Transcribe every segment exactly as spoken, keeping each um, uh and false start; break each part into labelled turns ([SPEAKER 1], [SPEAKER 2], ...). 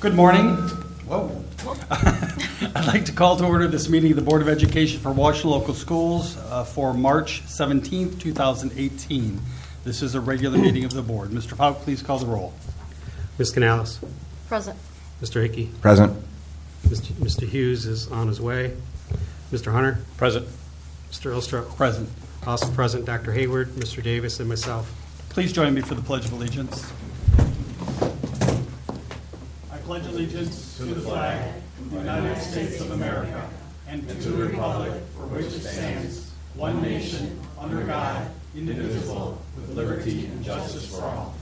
[SPEAKER 1] Good morning. Whoa. I'd like to call to order this meeting of the Board of Education for Washington Local Schools uh, for March seventeenth, two thousand eighteen. This is a regular meeting of the board. Mister Faulk, please call the roll.
[SPEAKER 2] Miz Canales.
[SPEAKER 3] Present.
[SPEAKER 2] Mister Hickey.
[SPEAKER 4] Present.
[SPEAKER 2] Mister Hughes is on his way. Mister Hunter.
[SPEAKER 1] Present.
[SPEAKER 2] Mister Ilstrup.
[SPEAKER 1] Present.
[SPEAKER 2] Also present, Doctor Hayward, Mister Davis, and myself.
[SPEAKER 1] Please join me for the Pledge of Allegiance. I pledge allegiance to the flag of the United States of America and to the republic for which it stands, one nation, under God, indivisible, with liberty and justice for all.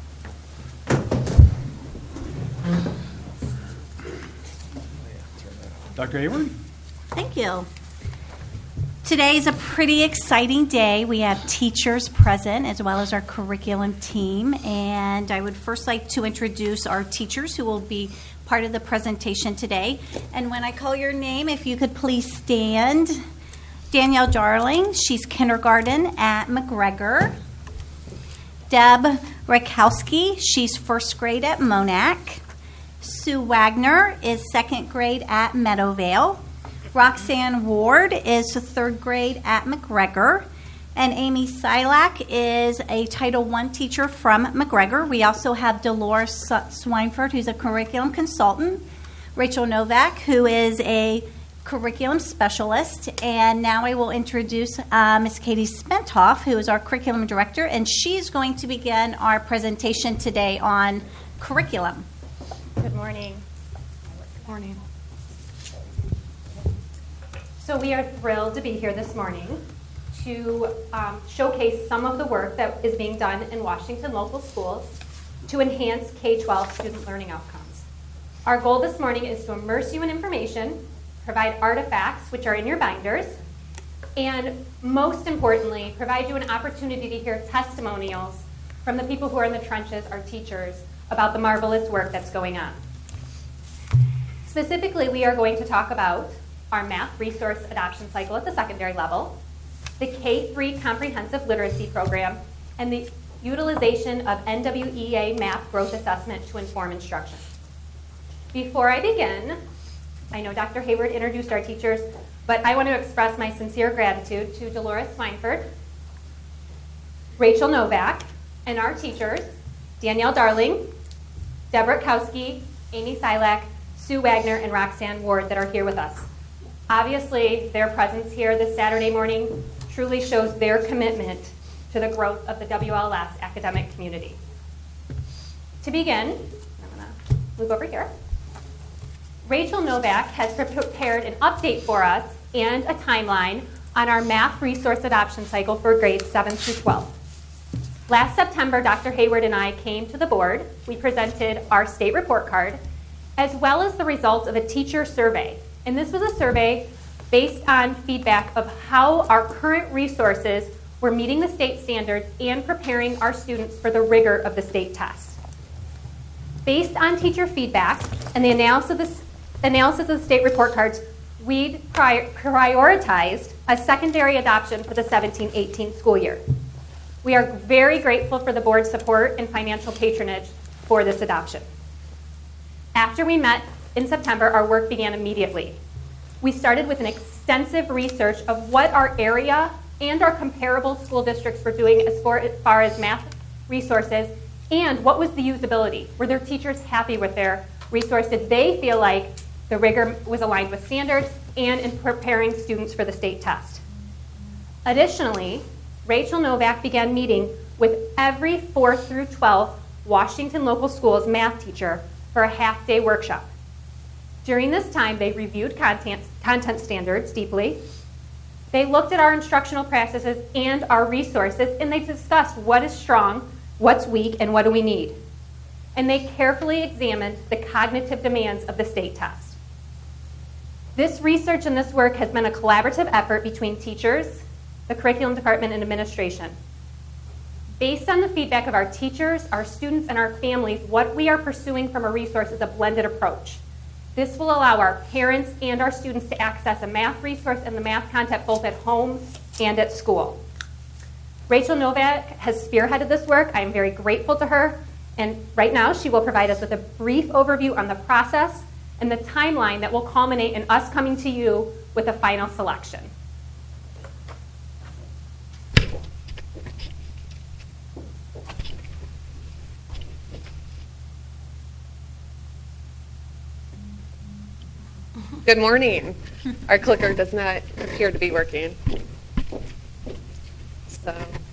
[SPEAKER 1] Doctor Hayward?
[SPEAKER 3] Thank you. Today is a pretty exciting day. We have teachers present as well as our curriculum team. And I would first like to introduce our teachers who will be part of the presentation today. And when I call your name, if you could please stand. Danielle Darling, she's kindergarten at McGregor. Deb Rakowski, she's first grade at Monac. Sue Wagner is second grade at Meadowvale. Roxanne Ward is third grade at McGregor. And Amy Silak is a Title one teacher from McGregor. We also have Dolores Swineford, who's a curriculum consultant. Rachel Novak, who is a curriculum specialist. And now I will introduce uh, Miss Katie Spentoff, who is our curriculum director. And she's going to begin our presentation today on curriculum.
[SPEAKER 5] Good morning. Good morning. So we are thrilled to be here this morning to um, showcase some of the work that is being done in Washington local schools to enhance K twelve student learning outcomes. Our goal this morning is to immerse you in information, provide artifacts, which are in your binders, and most importantly, provide you an opportunity to hear testimonials from the people who are in the trenches, our teachers, about the marvelous work that's going on. Specifically, we are going to talk about our math resource adoption cycle at the secondary level, the K three comprehensive literacy program, and the utilization of N W E A math growth assessment to inform instruction. Before I begin, I know Doctor Hayward introduced our teachers, but I want to express my sincere gratitude to Dolores Swineford, Rachel Novak, and our teachers, Danielle Darling, Deborah Kowski, Amy Silak, Sue Wagner, and Roxanne Ward that are here with us. Obviously, their presence here this Saturday morning truly shows their commitment to the growth of the W L S academic community. To begin, I'm going to move over here. Rachel Novak has prepared an update for us and a timeline on our math resource adoption cycle for grades seven through twelve. Last September, Doctor Hayward and I came to the board. We presented our state report card, as well as the results of a teacher survey. And this was a survey based on feedback of how our current resources were meeting the state standards and preparing our students for the rigor of the state test. Based on teacher feedback and the analysis of the, analysis of the state report cards, we prioritized a secondary adoption for the seventeen eighteen school year. We are very grateful for the board's support and financial patronage for this adoption. After we met in September, our work began immediately. We started with an extensive research of what our area and our comparable school districts were doing as far, as far as math resources, and what was the usability. Were their teachers happy with their resource? Did they feel like the rigor was aligned with standards and in preparing students for the state test? Additionally, Rachel Novak began meeting with every fourth through twelfth Washington local schools math teacher for a half-day workshop. During this time, they reviewed content, content standards deeply. They looked at our instructional practices and our resources, and they discussed what is strong, what's weak, and what do we need. And they carefully examined the cognitive demands of the state test. This research and this work has been a collaborative effort between teachers, the curriculum department, and administration. Based on the feedback of our teachers, our students, and our families, what we are pursuing from a resource is a blended approach. This will allow our parents and our students to access a math resource and the math content both at home and at school. Rachel Novak has spearheaded this work. I am very grateful to her, And right now, she will provide us with a brief overview on the process and the timeline that will culminate in us coming to you with a final selection.
[SPEAKER 4] Good morning. Our clicker does not appear to be working. So.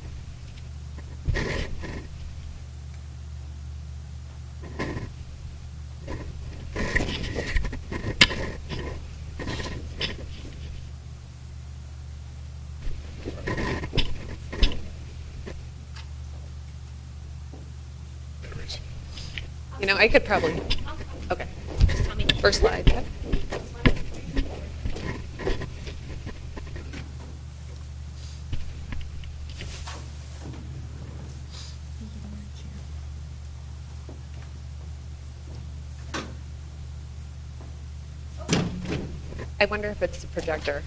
[SPEAKER 4] You know, I could probably, okay. First slide. Yeah. I wonder if it's the projector.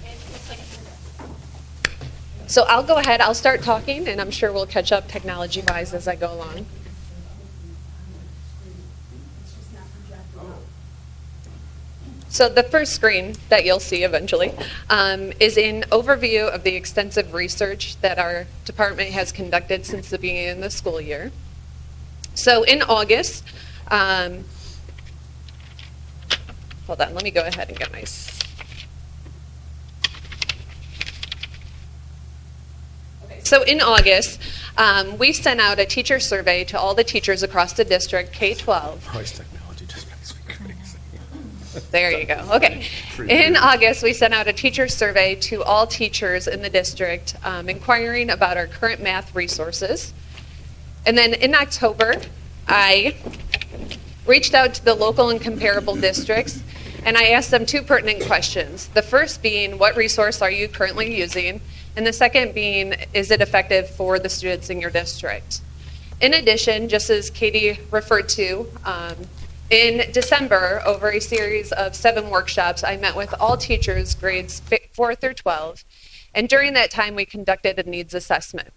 [SPEAKER 4] So I'll go ahead, I'll start talking, and I'm sure we'll catch up technology-wise as I go along. So the first screen that you'll see eventually um, is an overview of the extensive research that our department has conducted since the beginning of the school year. So in August, um, hold on, let me go ahead and get my... So in August, um, we sent out a teacher survey to all the teachers across the district, K twelve.
[SPEAKER 6] Price technology just makes me crazy.
[SPEAKER 4] There you go. Okay. In August, we sent out a teacher survey to all teachers in the district, um, inquiring about our current math resources. And then in October, I reached out to the local and comparable districts, and I asked them two pertinent questions. The first being, what resource are you currently using? And the second being, is it effective for the students in your district? In addition, just as Katie referred to, um, in December, over a series of seven workshops, I met with all teachers, grades four through twelve, and during that time, we conducted a needs assessment.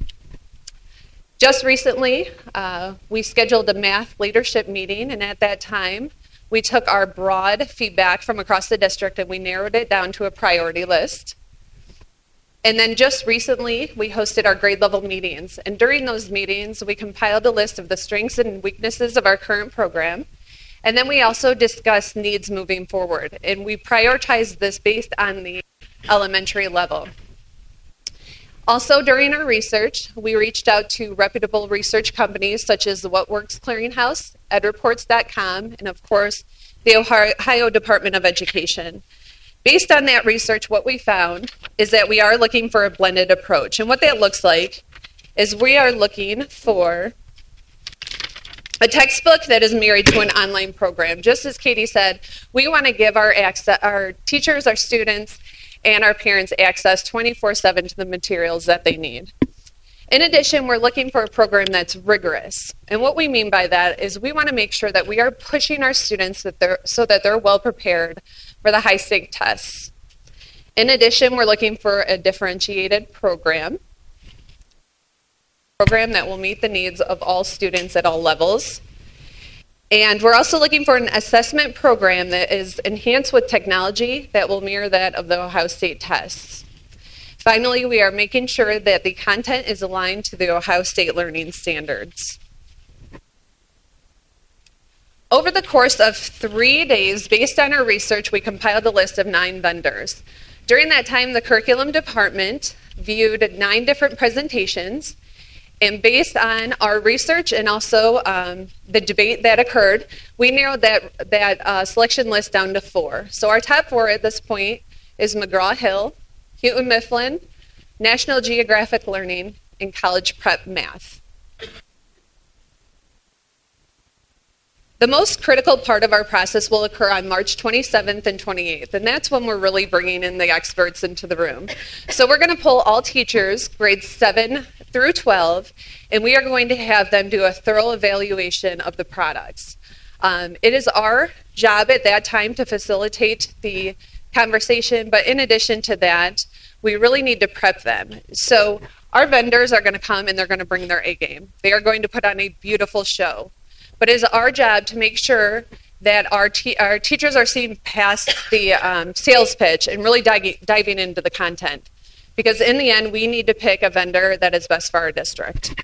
[SPEAKER 4] Just recently, uh, we scheduled a math leadership meeting, and at that time, we took our broad feedback from across the district and we narrowed it down to a priority list. And then just recently, we hosted our grade level meetings. And during those meetings, we compiled a list of the strengths and weaknesses of our current program. And then we also discussed needs moving forward. And we prioritized this based on the elementary level. Also, during our research, we reached out to reputable research companies such as the What Works Clearinghouse, ed reports dot com, and of course, the Ohio Department of Education. Based on that research, what we found is that we are looking for a blended approach. And what that looks like is we are looking for a textbook that is married to an online program. Just as Katie said, we want to give our access, our teachers, our students, and our parents access twenty-four seven to the materials that they need. In addition, we're looking for a program that's rigorous. And what we mean by that is we want to make sure that we are pushing our students that they're, so that they're well prepared for the high-stake tests. In addition, we're looking for a differentiated program, program that will meet the needs of all students at all levels. And we're also looking for an assessment program that is enhanced with technology that will mirror that of the Ohio State tests. Finally, we are making sure that the content is aligned to the Ohio State learning standards. Over the course of three days, based on our research, we compiled a list of nine vendors. During that time, the curriculum department viewed nine different presentations, and based on our research and also um, the debate that occurred, we narrowed that, that uh, selection list down to four. So our top four at this point is McGraw-Hill, Houghton Mifflin, National Geographic Learning, and College Prep Math. The most critical part of our process will occur on March twenty-seventh and twenty-eighth, and that's when we're really bringing in the experts into the room. So we're going to pull all teachers, grades seven through twelve, and we are going to have them do a thorough evaluation of the products. Um, it is our job at that time to facilitate the conversation, but in addition to that, we really need to prep them. So Our vendors are going to come and they're going to bring their A game. They are going to put on a beautiful show. But it is our job to make sure that our, te- our teachers are seeing past the um, sales pitch and really dig- diving into the content. Because in the end, we need to pick a vendor that is best for our district.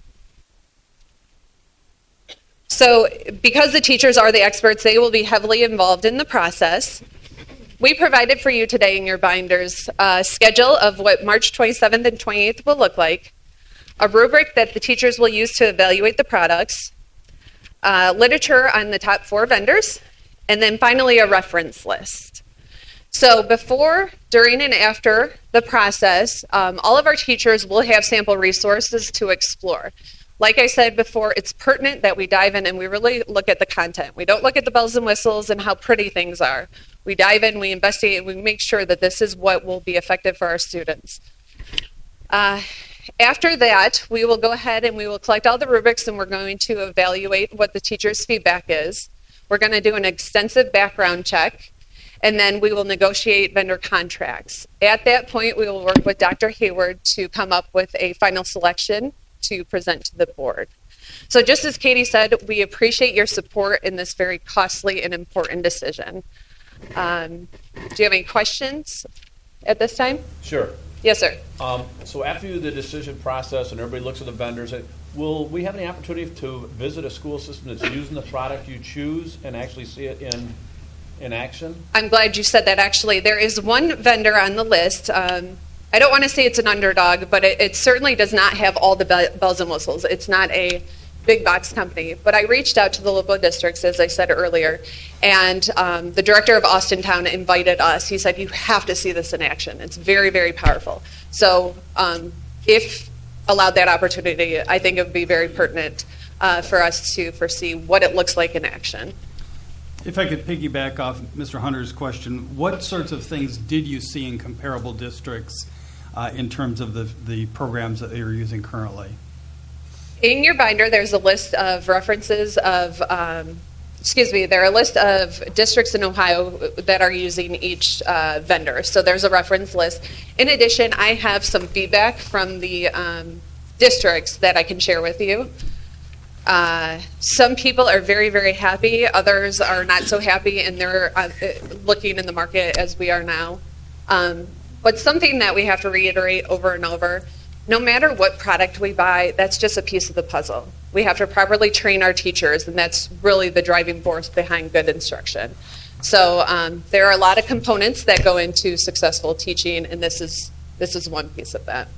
[SPEAKER 4] So because the teachers are the experts, they will be heavily involved in the process. We provided for you today in your binders a schedule of what March twenty-seventh and twenty-eighth will look like, a rubric that the teachers will use to evaluate the products, uh, literature on the top four vendors, and then finally a reference list. So before, during, and after the process, um, all of our teachers will have sample resources to explore. Like I said before, it's pertinent that we dive in and we really look at the content. We don't look at the bells and whistles and how pretty things are. We dive in, we investigate, and we make sure that this is what will be effective for our students. Uh, after that, we will go ahead and we will collect all the rubrics and we're going to evaluate what the teacher's feedback is. We're going to do an extensive background check, and then we will negotiate vendor contracts. At that point, we will work with Doctor Hayward to come up with a final selection to present to the board. So just as Katie said, we appreciate your support in this very costly and important decision. Um, do you have any questions at this time?
[SPEAKER 7] Sure.
[SPEAKER 4] Yes, sir.
[SPEAKER 7] Um, so after you do the decision process and everybody looks at the vendors, will we have any opportunity to visit a school system that's using the product you choose and actually see it in in action?
[SPEAKER 4] I'm glad you said that, actually. There is one vendor on the list. Um, I don't want to say it's an underdog, but it, it certainly does not have all the be- bells and whistles. It's not a big box company. But I reached out to the local districts, as I said earlier, and um, the director of Austintown invited us. He said, you have to see this in action. It's very, very powerful. So um, if allowed that opportunity, I think it would be very pertinent uh, for us to foresee what it looks like in action.
[SPEAKER 1] If I could piggyback off Mister Hunter's question, what sorts of things did you see in comparable districts uh, in terms of the, the programs that you're using currently?
[SPEAKER 4] In your binder, there's a list of references of, um, excuse me, there are a list of districts in Ohio that are using each uh, vendor. So there's a reference list. In addition, I have some feedback from the um, districts that I can share with you. Uh, some people are very, very happy. Others are not so happy, and they're uh, looking in the market as we are now. Um, but something that we have to reiterate over and over, no matter what product we buy, that's just a piece of the puzzle. We have to properly train our teachers, and that's really the driving force behind good instruction. So um, there are a lot of components that go into successful teaching, and this is this is one piece of that.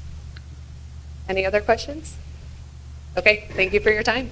[SPEAKER 4] Any other questions? Okay, thank you for your time.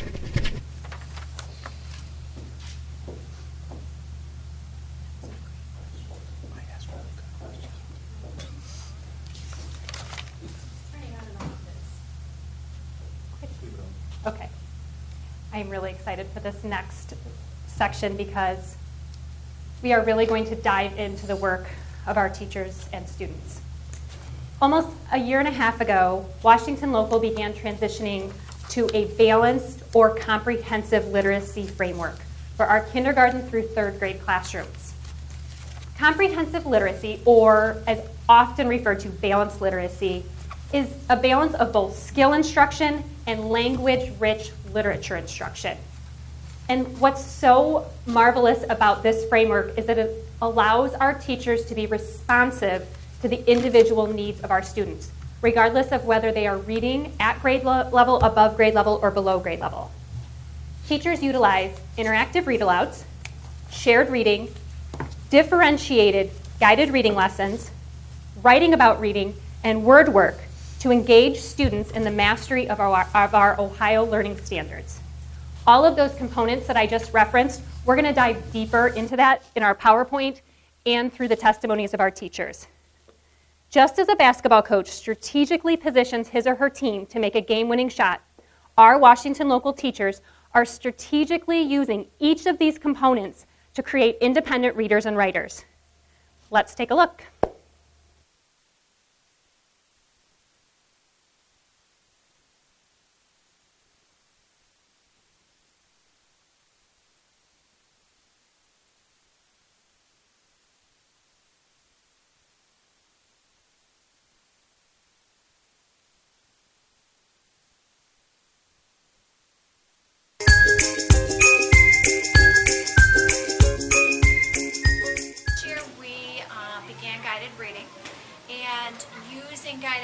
[SPEAKER 5] Okay. I'm really excited for this next section because we are really going to dive into the work of our teachers and students. Almost a year and a half ago, Washington Local began transitioning to a balanced or comprehensive literacy framework for our kindergarten through third grade classrooms. Comprehensive literacy, or as often referred to, balanced literacy, is a balance of both skill instruction and language-rich literature instruction. And what's so marvelous about this framework is that it allows our teachers to be responsive to the individual needs of our students, regardless of whether they are reading at grade lo- level, above grade level, or below grade level. Teachers utilize interactive read-alouds, shared reading, differentiated guided reading lessons, writing about reading, and word work to engage students in the mastery of our, of our Ohio learning standards. All of those components that I just referenced, we're going to dive deeper into that in our PowerPoint and through the testimonies of our teachers. Just as a basketball coach strategically positions his or her team to make a game-winning shot, our Washington Local teachers are strategically using each of these components to create independent readers and writers. Let's take a look.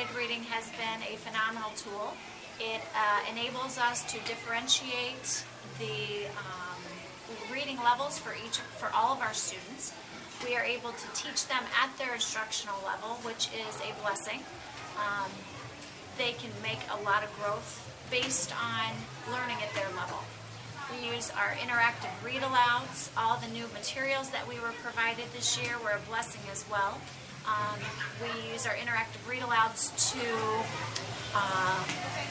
[SPEAKER 8] guided reading has been a phenomenal tool. It uh, enables us to differentiate the um, reading levels for each for all of our students. We are able to teach them at their instructional level, which is a blessing. Um, they can make a lot of growth based on learning at their level. We use our interactive read-alouds. All the new materials that we were provided this year were a blessing as well. Um, we use our interactive read-alouds to uh,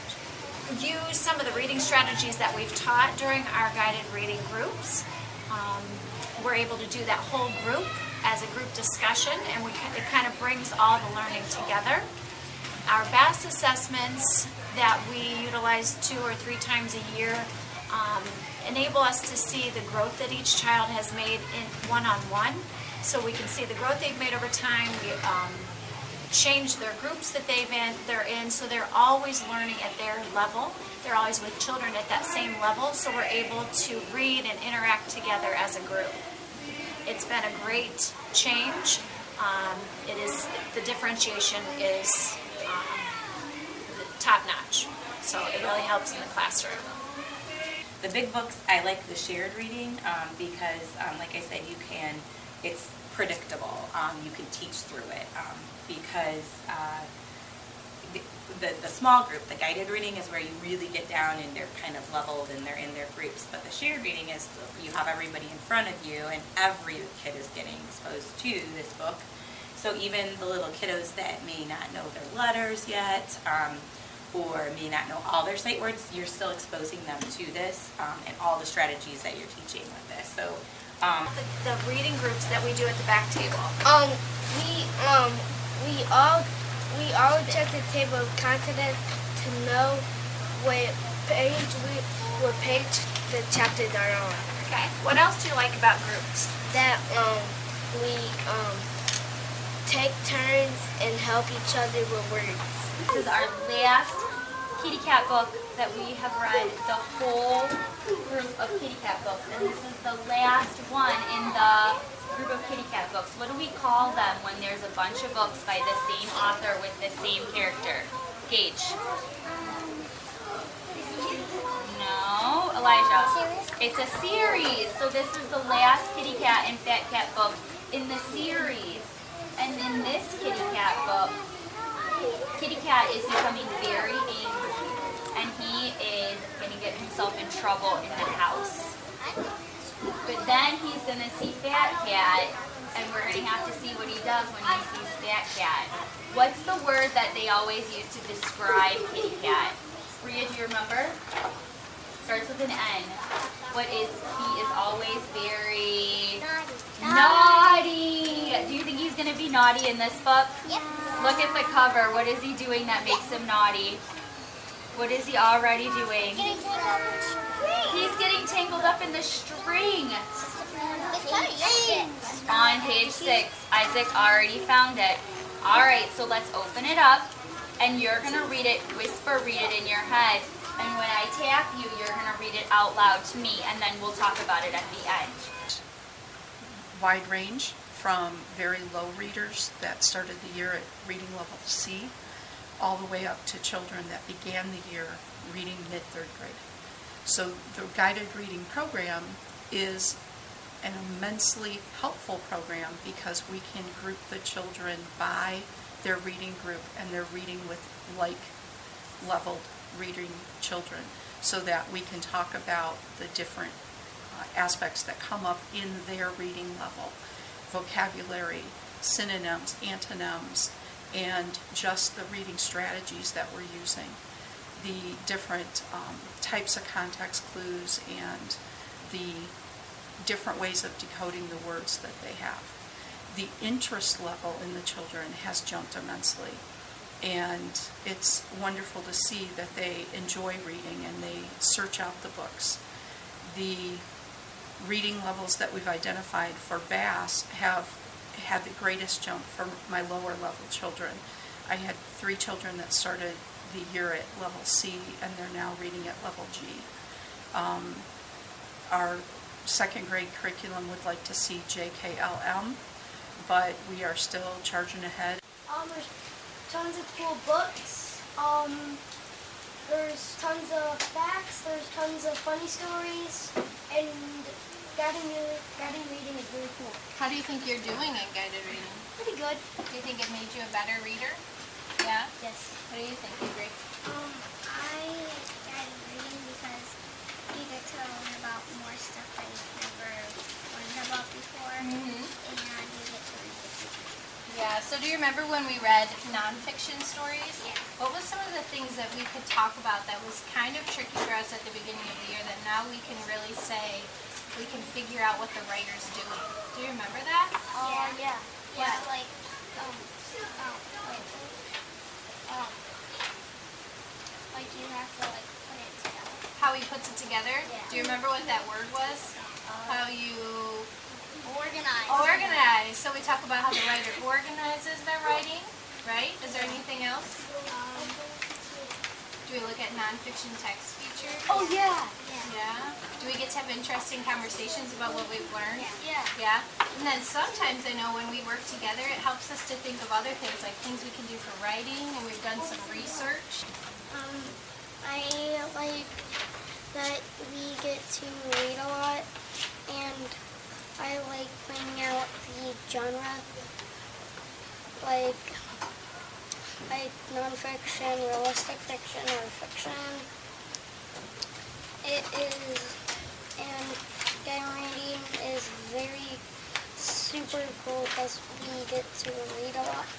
[SPEAKER 8] use some of the reading strategies that we've taught during our guided reading groups. Um, we're able to do that whole group as a group discussion, and we, it kind of brings all the learning together. Our B A S assessments that we utilize two or three times a year um, enable us to see the growth that each child has made in one-on-one. So we can see the growth they've made over time. We um, change their groups that they've in, they're in, so they're always learning at their level. They're always with children at that same level, so we're able to read and interact together as a group. It's been a great change. Um, it is the differentiation is um, top-notch, so it really helps in the classroom.
[SPEAKER 9] The big books, I like the shared reading um, because, um, like I said, you can, it's predictable. Um, you can teach through it um, because uh, the, the, the small group, the guided reading is where you really get down and they're kind of leveled and they're in their groups. But the shared reading is you have everybody in front of you and every kid is getting exposed to this book. So even the little kiddos that may not know their letters yet, um, or may not know all their sight words, you're still exposing them to this um, and all the strategies that you're teaching with this. So, um,
[SPEAKER 8] the, the reading groups that we do at the back table.
[SPEAKER 10] Um, we um we all we all check the table of contents to know what page we what page the chapters are on.
[SPEAKER 8] Okay. What else do you like about groups?
[SPEAKER 10] That um we um take turns and help each other with words.
[SPEAKER 5] This is our last kitty cat book that we have read, the whole group of kitty cat books, and this is the last one in the group of kitty cat books. What do we call them when there's a bunch of books by the same author with the same character? Gage. No, Elijah. It's a series. So this is the last kitty cat and fat cat book in the series. And in this kitty cat book, Kitty Cat is becoming very angry, and he is going to get himself in trouble in the house. But then he's going to see Fat Cat, and we're going to have to see what he does when he sees Fat Cat. What's the word that they always use to describe Kitty Cat? Rhea, do you remember? Starts with an N. What is, he is always very... Naughty. Naughty! Do you think he's going to be naughty in this book?
[SPEAKER 10] Yep.
[SPEAKER 5] Look at the cover. What is he doing that makes him naughty? What is he already doing?
[SPEAKER 10] Getting tangled up in the string.
[SPEAKER 5] He's getting tangled up in the string.
[SPEAKER 10] Page six.
[SPEAKER 5] On page six. Isaac already found it. All right, so let's open it up, and you're going to read it, whisper read it in your head, and when I tap you, you're going to read it out loud to me, and then we'll talk about it at the end.
[SPEAKER 11] Wide range from very low readers that started the year at reading level C, all the way up to children that began the year reading mid-third grade. So the guided reading program is an immensely helpful program because we can group the children by their reading group and they're reading with like-leveled reading children so that we can talk about the different uh, aspects that come up in their reading level. Vocabulary, synonyms, antonyms, and just the reading strategies that we're using. The different um, types of context clues and the different ways of decoding the words that they have. The interest level in the children has jumped immensely, and it's wonderful to see that they enjoy reading and they search out the books. The reading levels that we've identified for B A S have had the greatest jump for my lower level children. I had three children that started the year at level C and they're now reading at level G. Um, our second grade curriculum would like to see J K L M, but we are still charging ahead.
[SPEAKER 10] Um, tons of cool books. Um, there's tons of facts. There's tons of funny stories, and guided, guided reading is really cool.
[SPEAKER 12] How do you think you're doing in guided reading?
[SPEAKER 10] Pretty good.
[SPEAKER 12] Do you think it made you a better reader? Yeah?
[SPEAKER 10] Yes.
[SPEAKER 12] What do you think, Adri?
[SPEAKER 10] Um, I like guided reading because you get to learn about more stuff that you've never learned about before,
[SPEAKER 12] Mm-hmm.
[SPEAKER 10] and you get to read the future.
[SPEAKER 12] Yeah, so do you remember when we read nonfiction stories?
[SPEAKER 10] Yeah.
[SPEAKER 12] What was some of the things that we could talk about that was kind of tricky for us at the beginning of the year that now we can really say we can figure out what the writer's doing? Do you remember that?
[SPEAKER 10] Oh, yeah. Yeah,
[SPEAKER 12] What?
[SPEAKER 10] like, um, um, wait, um, like you have to, like, put it together.
[SPEAKER 12] How he puts it together?
[SPEAKER 10] Yeah.
[SPEAKER 12] Do you remember what that word was? How you
[SPEAKER 10] Organize.
[SPEAKER 12] organize. So we talk about how the writer organizes their writing, right? Is there anything else?
[SPEAKER 10] Um,
[SPEAKER 12] Do we look at nonfiction text features?
[SPEAKER 10] oh, yeah.
[SPEAKER 12] Yeah. Do we get to have interesting conversations about what we've learned?
[SPEAKER 10] Yeah.
[SPEAKER 12] Yeah. And then sometimes I know when we work together, it helps us to think of other things, like things we can do for writing, and we've done some research.
[SPEAKER 10] Um, I like that we get to read a lot, and I like finding out the genre, like like nonfiction, realistic fiction, or fiction. It is, and guide reading is very super cool because we get to read a lot.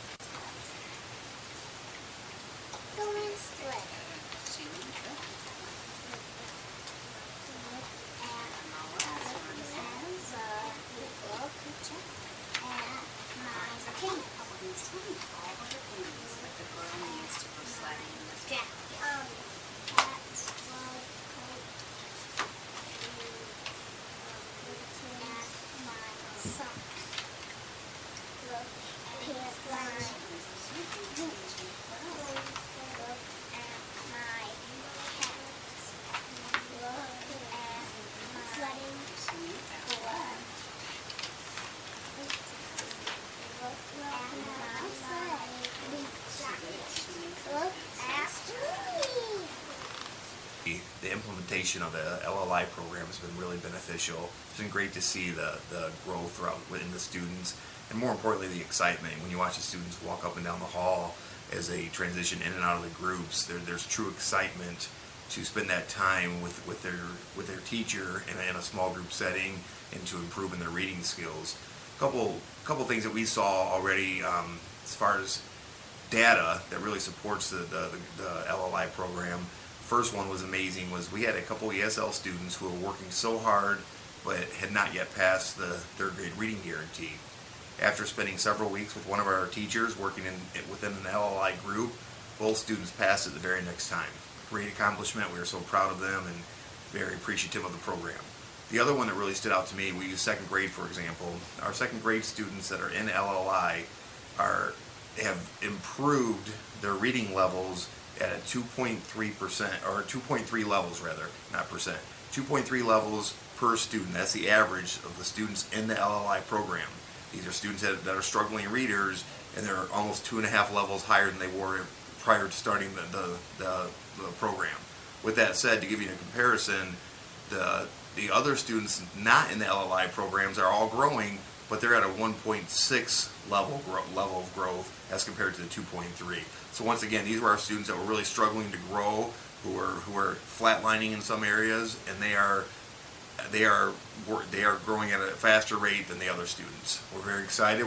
[SPEAKER 6] The implementation of the L L I program has been really beneficial. It's been great to see the, the growth throughout within the students, and more importantly, the excitement. When you watch the students walk up and down the hall as they transition in and out of the groups, there, there's true excitement to spend that time with, with their with their teacher in a, in a small group setting and to improve in their reading skills. A couple couple things that we saw already um, as far as data that really supports the, the, the, the L L I program. First one was amazing. Was we had a couple E S L students who were working so hard but had not yet passed the third grade reading guarantee. After spending several weeks with one of our teachers working in within an L L I group, both students passed it the very next time. Great accomplishment. We were so proud of them and very appreciative of the program. The other one that really stood out to me, we use second grade for example. Our second grade students that are in L L I are have improved their reading levels at a two point three percent, or two point three levels rather, not percent, two point three levels per student. That's the average of the students in the L L I program. These are students that, that are struggling readers, and they're almost two and a half levels higher than they were prior to starting the, the, the, the program. With that said, to give you a comparison, the, the other students not in the L L I programs are all growing, but they're at a one point six level gro- level of growth as compared to the two point three. So once again, these were our students that were really struggling to grow, who are who are flatlining in some areas, and they are they are they are growing at a faster rate than the other students. We're very excited.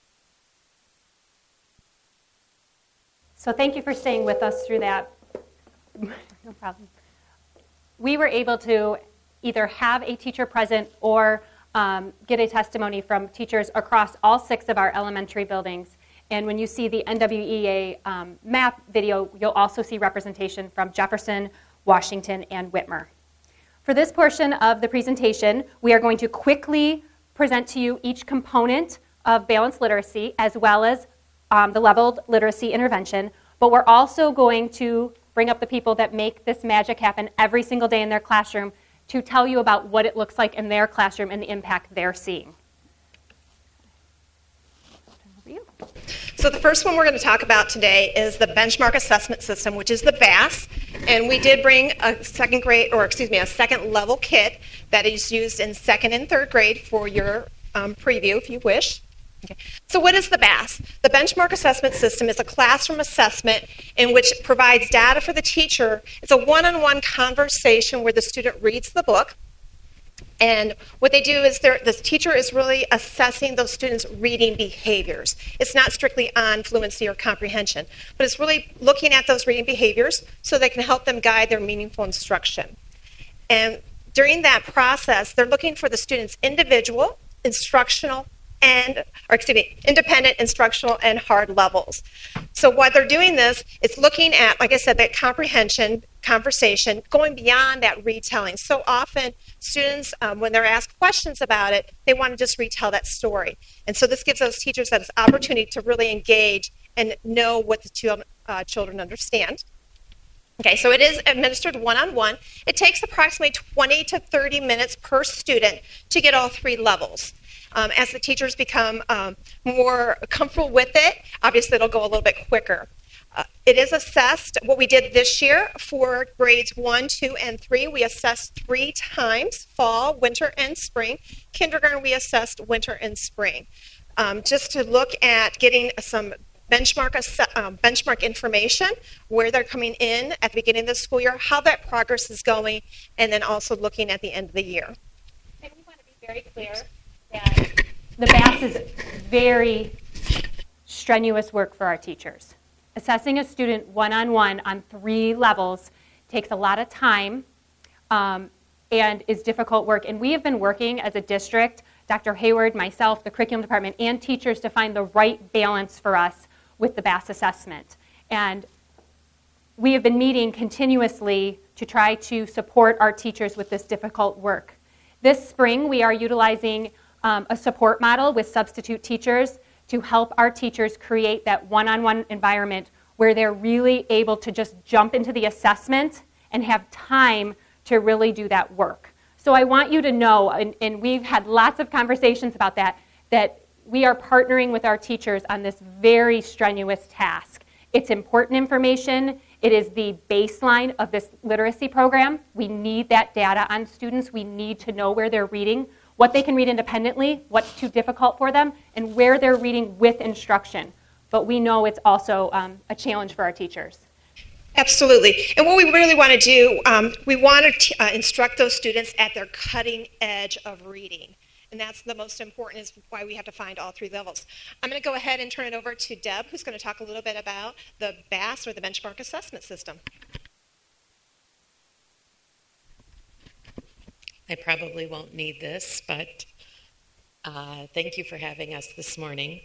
[SPEAKER 5] So thank you for staying with us through that. No problem. We were able to either have a teacher present or um, get a testimony from teachers across all six of our elementary buildings. And when you see the N W E A um, map video, you'll also see representation from Jefferson, Washington, and Whitmer. For this portion of the presentation, we are going to quickly present to you each component of balanced literacy as well as um, the leveled literacy intervention, but we're also going to bring up the people that make this magic happen every single day in their classroom to tell you about what it looks like in their classroom and the impact they're seeing. Turn over you.
[SPEAKER 13] So the first one we're going to talk about today is the benchmark assessment system, which is the B A S. And we did bring a second grade, or excuse me, a second level kit that is used in second and third grade for your um, preview, if you wish. Okay. So what is the B A S? The benchmark assessment system is a classroom assessment in which it provides data for the teacher. It's a one-on-one conversation where the student reads the book. And what they do is this teacher is really assessing those students' reading behaviors. It's not strictly on fluency or comprehension, but it's really looking at those reading behaviors so they can help them guide their meaningful instruction. And during that process, they're looking for the students' individual, instructional, and, or excuse me, independent, instructional, and hard levels. So while they're doing this, it's looking at, like I said, that comprehension, conversation, going beyond that retelling. So often, students, um, when they're asked questions about it, they want to just retell that story. And so this gives those teachers that opportunity to really engage and know what the chil- uh, children understand. Okay, so it is administered one-on-one. It takes approximately twenty to thirty minutes per student to get all three levels. Um, as the teachers become um, more comfortable with it, obviously it'll go a little bit quicker. Uh, it is assessed, what we did this year for grades one, two, and three, we assessed three times, fall, winter, and spring. Kindergarten, we assessed winter and spring. Um, just to look at getting some benchmark asse- um, benchmark information, where they're coming in at the beginning of the school year, how that progress is going, and then also looking at the end of the year.
[SPEAKER 5] And we want to be very clear that the B A S is very strenuous work for our teachers. Assessing a student one-on-one on three levels takes a lot of time um, and is difficult work. And we have been working as a district, Doctor Hayward, myself, the curriculum department, and teachers to find the right balance for us with the B A S assessment. And we have been meeting continuously to try to support our teachers with this difficult work. This spring, we are utilizing um, a support model with substitute teachers to help our teachers create that one-on-one environment where they're really able to just jump into the assessment and have time to really do that work. So I want you to know, and, and we've had lots of conversations about that, that we are partnering with our teachers on this very strenuous task. It's important information. It is the baseline of this literacy program. We need that data on students. We need to know where they're reading, what they can read independently, what's too difficult for them, and where they're reading with instruction. But we know it's also um, a challenge for our teachers.
[SPEAKER 13] Absolutely. And what we really want to do, um, we want to t- uh, instruct those students at their cutting edge of reading. And that's the most important, is why we have to find all three levels. I'm going to go ahead and turn it over to Deb, who's going to talk a little bit about the B A S, or the Benchmark Assessment System.
[SPEAKER 14] I probably won't need this, but uh, thank you for having us this morning.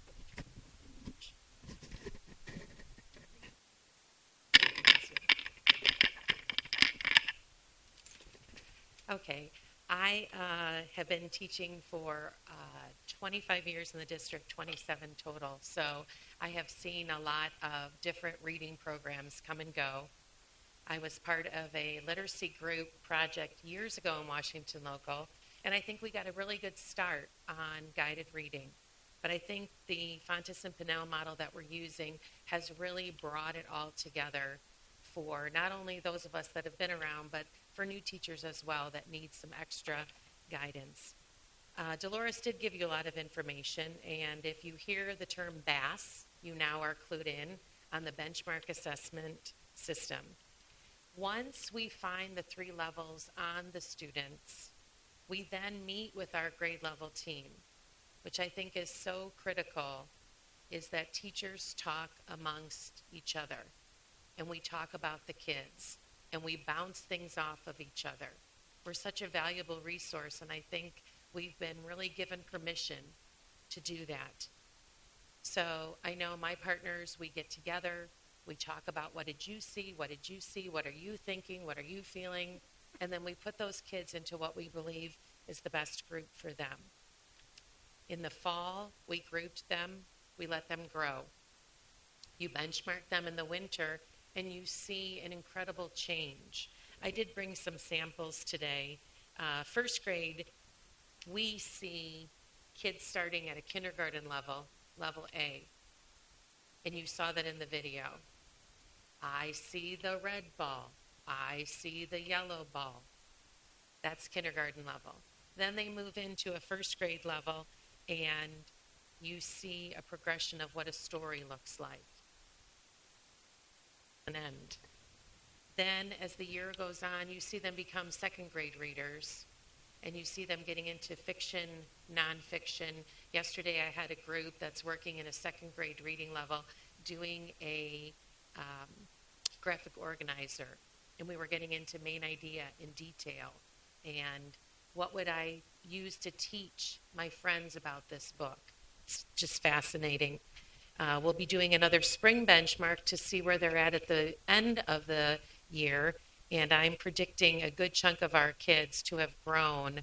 [SPEAKER 14] Okay, I uh, have been teaching for uh, twenty-five years in the district, twenty-seven total, so I have seen a lot of different reading programs come and go. I was part of a literacy group project years ago in Washington Local, and I think we got a really good start on guided reading. But I think the Fontes and Pinnell model that we're using has really brought it all together for not only those of us that have been around, but for new teachers as well that need some extra guidance. Uh, Dolores did give you a lot of information, and if you hear the term B A S, you now are clued in on the benchmark assessment system. Once we find the three levels on the students, we then meet with our grade level team, which I think is so critical, is that teachers talk amongst each other, and we talk about the kids, and we bounce things off of each other. We're such a valuable resource, and I think we've been really given permission to do that. So I know my partners, we get together, we talk about what did you see, what did you see, what are you thinking, what are you feeling, and then we put those kids into what we believe is the best group for them. In the fall, we grouped them, we let them grow. You benchmark them in the winter, and you see an incredible change. I did bring some samples today. Uh, first grade, we see kids starting at a kindergarten level, level A, and you saw that in the video. I see the red ball. I see the yellow ball. That's kindergarten level. Then they move into a first grade level, and you see a progression of what a story looks like. An end. Then, as the year goes on, you see them become second grade readers, and you see them getting into fiction, nonfiction. Yesterday, I had a group that's working in a second grade reading level doing a um, graphic organizer, and we were getting into main idea in detail. And what would I use to teach my friends about this book? It's just fascinating. Uh, we'll be doing another spring benchmark to see where they're at at the end of the year, and I'm predicting a good chunk of our kids to have grown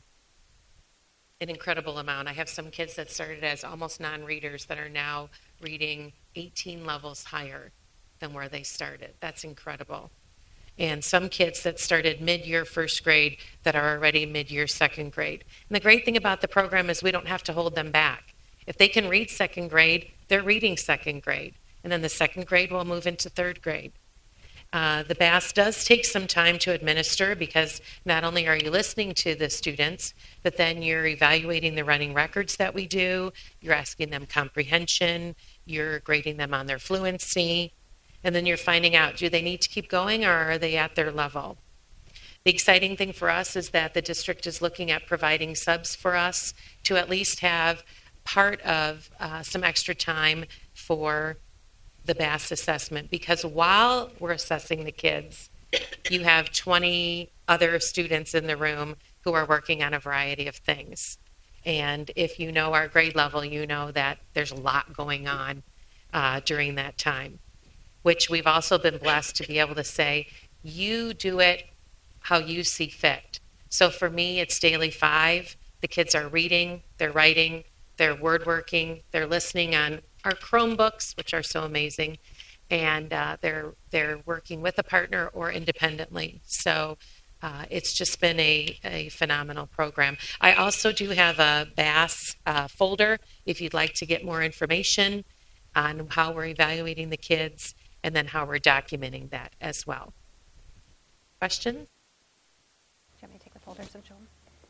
[SPEAKER 14] an incredible amount. I have some kids that started as almost non-readers that are now reading eighteen levels higher than where they started. That's incredible. And some kids that started mid-year first grade that are already mid-year second grade. And the great thing about the program is we don't have to hold them back. If they can read second grade, they're reading second grade. And then the second grade will move into third grade. Uh, the B A S does take some time to administer because not only are you listening to the students, but then you're evaluating the running records that we do, you're asking them comprehension, you're grading them on their fluency, and then you're finding out, do they need to keep going or are they at their level? The exciting thing for us is that the district is looking at providing subs for us to at least have part of uh, some extra time for the B A S assessment, because while we're assessing the kids, you have twenty other students in the room who are working on a variety of things. And if you know our grade level, you know that there's a lot going on uh, during that time, which we've also been blessed to be able to say, you do it how you see fit. So for me, it's daily five. The kids are reading, they're writing, they're word working, they're listening on our Chromebooks, which are so amazing, and uh, they're they're working with a partner or independently. So uh, it's just been a, a phenomenal program. I also do have a B A S uh, folder if you'd like to get more information on how we're evaluating the kids and then how we're documenting that as well. Questions?
[SPEAKER 5] Do you want me to take the folders and show them?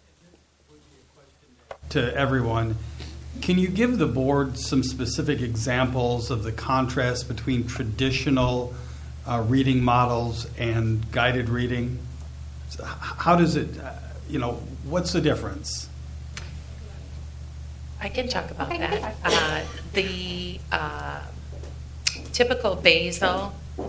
[SPEAKER 1] To everyone, can you give the board some specific examples of the contrast between traditional uh, reading models and guided reading? So how does it, uh, you know, what's the difference?
[SPEAKER 14] I can talk about that. Uh, the uh, typical Basel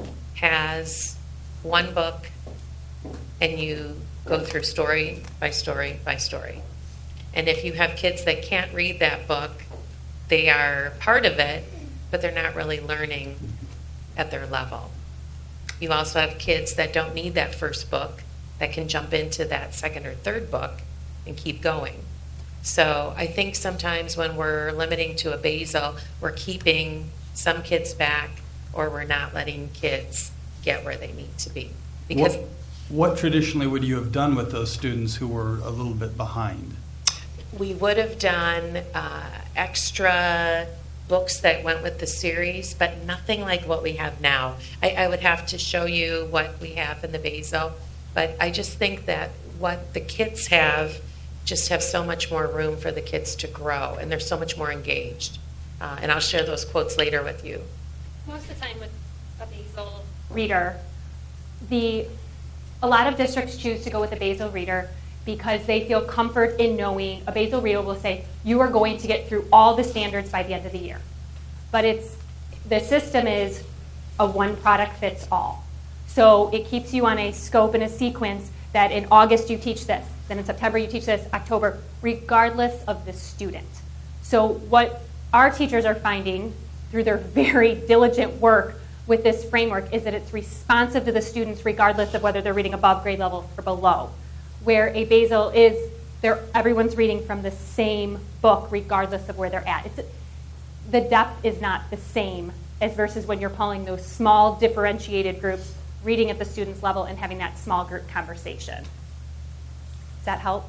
[SPEAKER 14] has one book and you go through story by story by story. And if you have kids that can't read that book, they are part of it, but they're not really learning at their level. You also have kids that don't need that first book, that can jump into that second or third book and keep going. So I think sometimes when we're limiting to a Basel, we're keeping some kids back, or we're not letting kids get where they need to be. Because
[SPEAKER 1] what, what traditionally would you have done with those students who were a little bit behind?
[SPEAKER 14] we would have done uh, extra books that went with the series, but nothing like what we have now. I, I would have to show you what we have in the Basel, but I just think that what the kids have just have so much more room for the kids to grow, and they're so much more engaged. Uh, and I'll share those quotes later with you.
[SPEAKER 5] Most of the time with a Basel reader, the a lot of districts choose to go with a Basel reader because they feel comfort in knowing a Basel reader will say, you are going to get through all the standards by the end of the year. But it's the system is a one product fits all. So it keeps you on a scope and a sequence that in August you teach this, then in September you teach this, October, regardless of the student. So what our teachers are finding through their very diligent work with this framework is that it's responsive to the students regardless of whether they're reading above grade level or below. Where a Basel is, they're, everyone's reading from the same book regardless of where they're at. It's, the depth is not the same as versus when you're pulling those small differentiated groups, reading at the student's level and having that small group conversation. Does that help?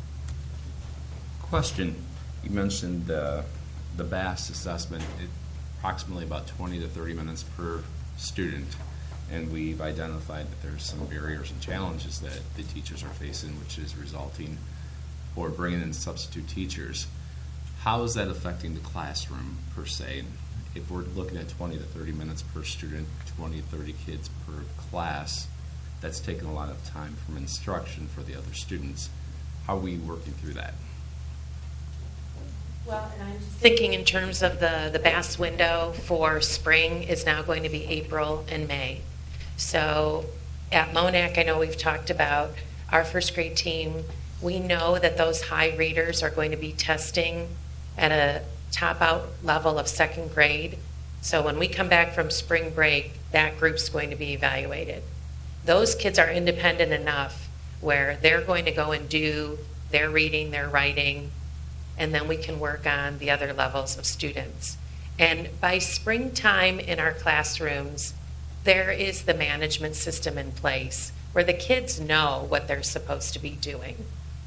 [SPEAKER 15] Question. You mentioned uh, the B A S assessment. It, approximately about twenty to thirty minutes per student. And we've identified that there's some barriers and challenges that the teachers are facing, which is resulting or bringing in substitute teachers. How is that affecting the classroom per se? If we're looking at twenty to thirty minutes per student, twenty to thirty kids per class, that's taking a lot of time from instruction for the other students. How are we working through that?
[SPEAKER 14] Well, and I'm just thinking in terms of the, the Bass window for spring is now going to be April and May. So at Monac, I know we've talked about our first grade team. We know that those high readers are going to be testing at a top out level of second grade. So when we come back from spring break, that group's going to be evaluated. Those kids are independent enough where they're going to go and do their reading, their writing, and then we can work on the other levels of students. And by springtime in our classrooms, there is the management system in place where the kids know what they're supposed to be doing.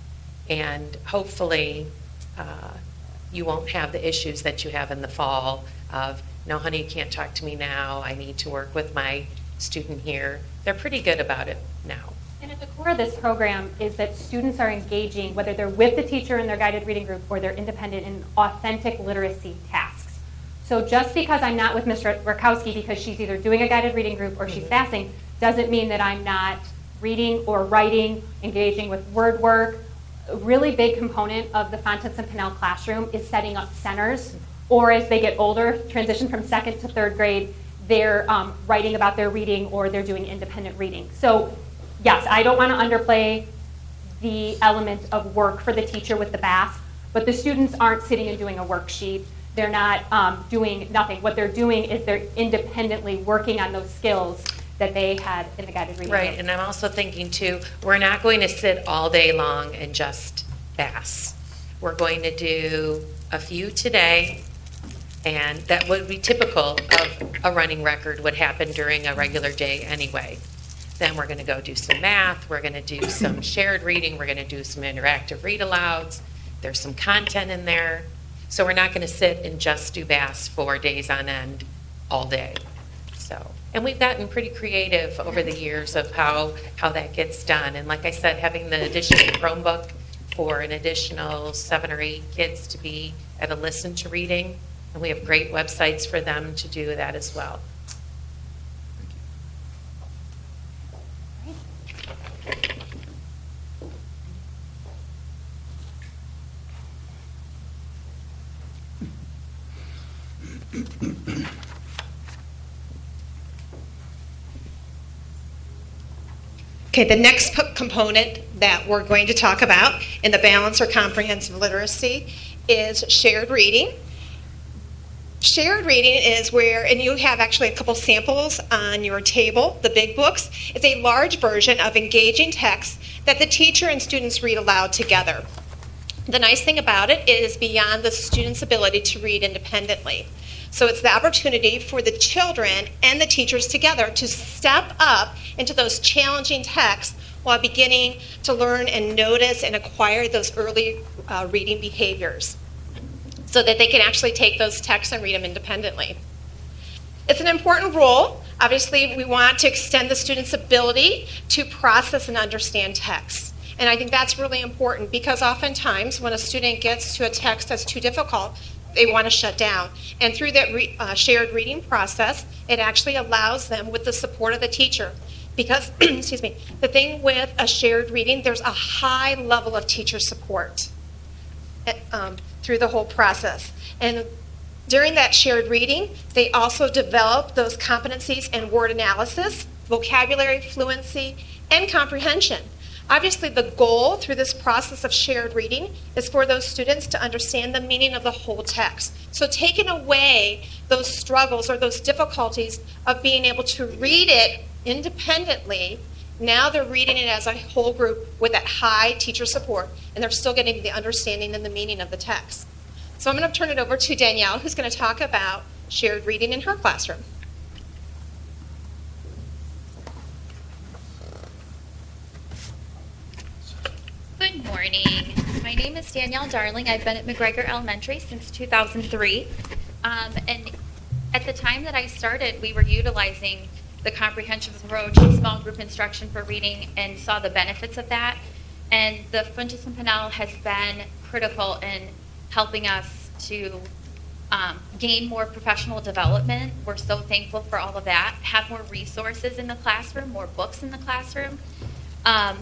[SPEAKER 14] And hopefully uh, you won't have the issues that you have in the fall of, no, honey, you can't talk to me now. I need to work with my student here. They're pretty good about it now.
[SPEAKER 5] And at the core of this program is that students are engaging, whether they're with the teacher in their guided reading group or they're independent, in authentic literacy tasks. So just because I'm not with Miz Rakowski because she's either doing a guided reading group or she's FASTing doesn't mean that I'm not reading or writing, engaging with word work. A really big component of the Fontana and Pinnell classroom is setting up centers, or as they get older, transition from second to third grade, they're um, writing about their reading or they're doing independent reading. So yes, I don't want to underplay the element of work for the teacher with the B A S, but the students aren't sitting and doing a worksheet. They're not um, doing nothing. What they're doing is they're independently working on those skills that they had in the guided reading.
[SPEAKER 14] Right, and I'm also thinking too, we're not going to sit all day long and just B A S. We're going to do a few today, and that would be typical of a running record would happen during a regular day anyway. Then we're going to go do some math, we're going to do some shared reading, we're going to do some interactive read-alouds. There's some content in there. So we're not going to sit and just do B A S for days on end all day. So, and we've gotten pretty creative over the years of how, how that gets done. And like I said, having the additional Chromebook for an additional seven or eight kids to be at a listen to reading. And we have great websites for them to do that as well.
[SPEAKER 13] Okay, the next p- component that we're going to talk about in the Balanced or Comprehensive Literacy is shared reading. Shared reading is where, and you have actually a couple samples on your table, the big books. It's a large version of engaging text that the teacher and students read aloud together. The nice thing about it is beyond the student's ability to read independently. So it's the opportunity for the children and the teachers together to step up into those challenging texts while beginning to learn and notice and acquire those early uh, reading behaviors so that they can actually take those texts and read them independently. It's an important role. Obviously, we want to extend the student's ability to process and understand text. And I think that's really important because oftentimes when a student gets to a text that's too difficult, they want to shut down. And through that re- uh, shared reading process, it actually allows them with the support of the teacher. Because, excuse me, the thing with a shared reading, there's a high level of teacher support um, through the whole process. And during that shared reading, they also develop those competencies in word analysis, vocabulary fluency, and comprehension. Obviously, the goal through this process of shared reading is for those students to understand the meaning of the whole text. So taking away those struggles or those difficulties of being able to read it independently, now they're reading it as a whole group with that high teacher support, and they're still getting the understanding and the meaning of the text. So I'm going to turn it over to Danielle, who's going to talk about shared reading in her classroom.
[SPEAKER 16] Good morning. My name is Danielle Darling. I've been at McGregor Elementary since two thousand three. Um, and at the time that I started, we were utilizing the comprehensive approach and small group instruction for reading and saw the benefits of that. And the Fuentes and Pinnell has been critical in helping us to um, gain more professional development. We're so thankful for all of that. Have more resources in the classroom, more books in the classroom. Um,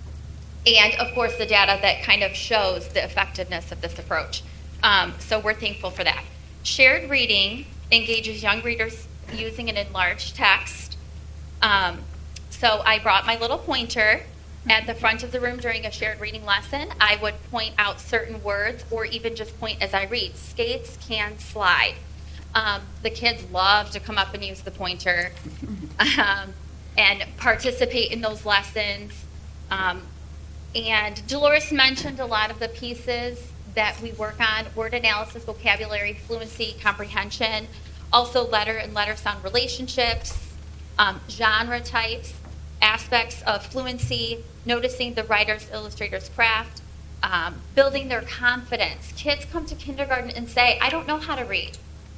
[SPEAKER 16] and, of course, the data that kind of shows the effectiveness of this approach. Um, so we're thankful for that. Shared reading engages young readers using an enlarged text. Um, so I brought my little pointer at the front of the room during a shared reading lesson. I would point out certain words or even just point as I read. Skates can slide. Um, the kids love to come up and use the pointer um, and participate in those lessons. Um, and Dolores mentioned a lot of the pieces that we work on: word analysis, vocabulary, fluency, comprehension, also letter and letter sound relationships, um, genre types, aspects of fluency, noticing the writer's, illustrator's craft, um, building their confidence. Kids come to kindergarten and say, I don't know how to read.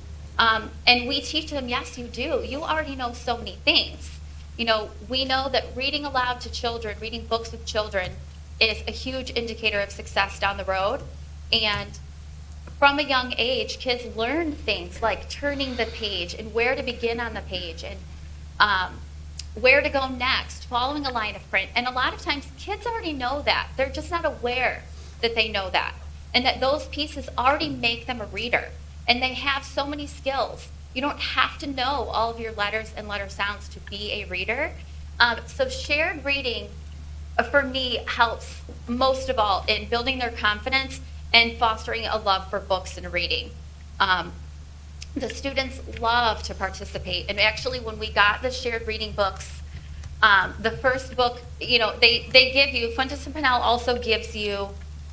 [SPEAKER 16] Um, and we teach them, yes, you do. You already know so many things. You know, we know that reading aloud to children, reading books with children, is a huge indicator of success down the road. And from a young age, kids learn things like turning the page and where to begin on the page and um, where to go next, following a line of print. And a lot of times, kids already know that. They're just not aware that they know that. And that those pieces already make them a reader. And they have so many skills. You don't have to know all of your letters and letter sounds to be a reader. Um, so shared reading, uh, for me, helps most of all in building their confidence and fostering a love for books and reading. Um, the students love to participate. And actually, when we got the shared reading books, um, the first book, you know, they, they give you, Fuentes and Pinnell also gives you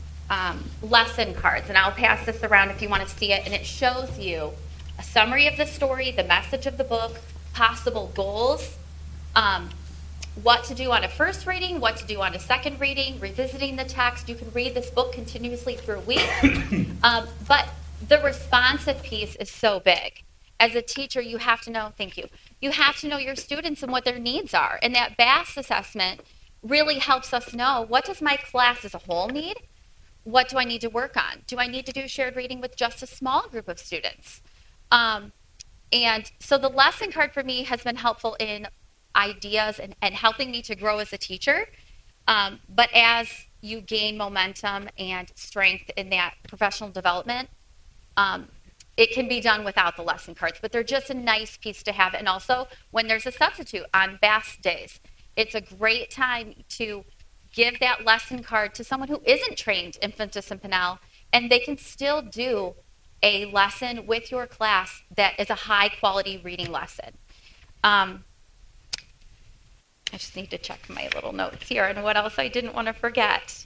[SPEAKER 16] um, lesson cards. And I'll pass this around if you want to see it. And it shows you a summary of the story, the message of the book, possible goals, um, what to do on a first reading, what to do on a second reading, revisiting the text. You can read this book continuously through a week. um, but the responsive piece is so big. As a teacher, you have to know, thank you, you have to know your students and what their needs are. And that B A S assessment really helps us know, what does my class as a whole need? What do I need to work on? Do I need to do shared reading with just a small group of students? Um, and so the lesson card for me has been helpful in ideas and, and helping me to grow as a teacher. Um, but as you gain momentum and strength in that professional development, um, it can be done without the lesson cards, but they're just a nice piece to have. And also when there's a substitute on B A S days, it's a great time to give that lesson card to someone who isn't trained in Fuentes and Pinnell, and they can still do a lesson with your class that is a high quality reading lesson. Um, I just need to check my little notes here and what else I didn't want to forget.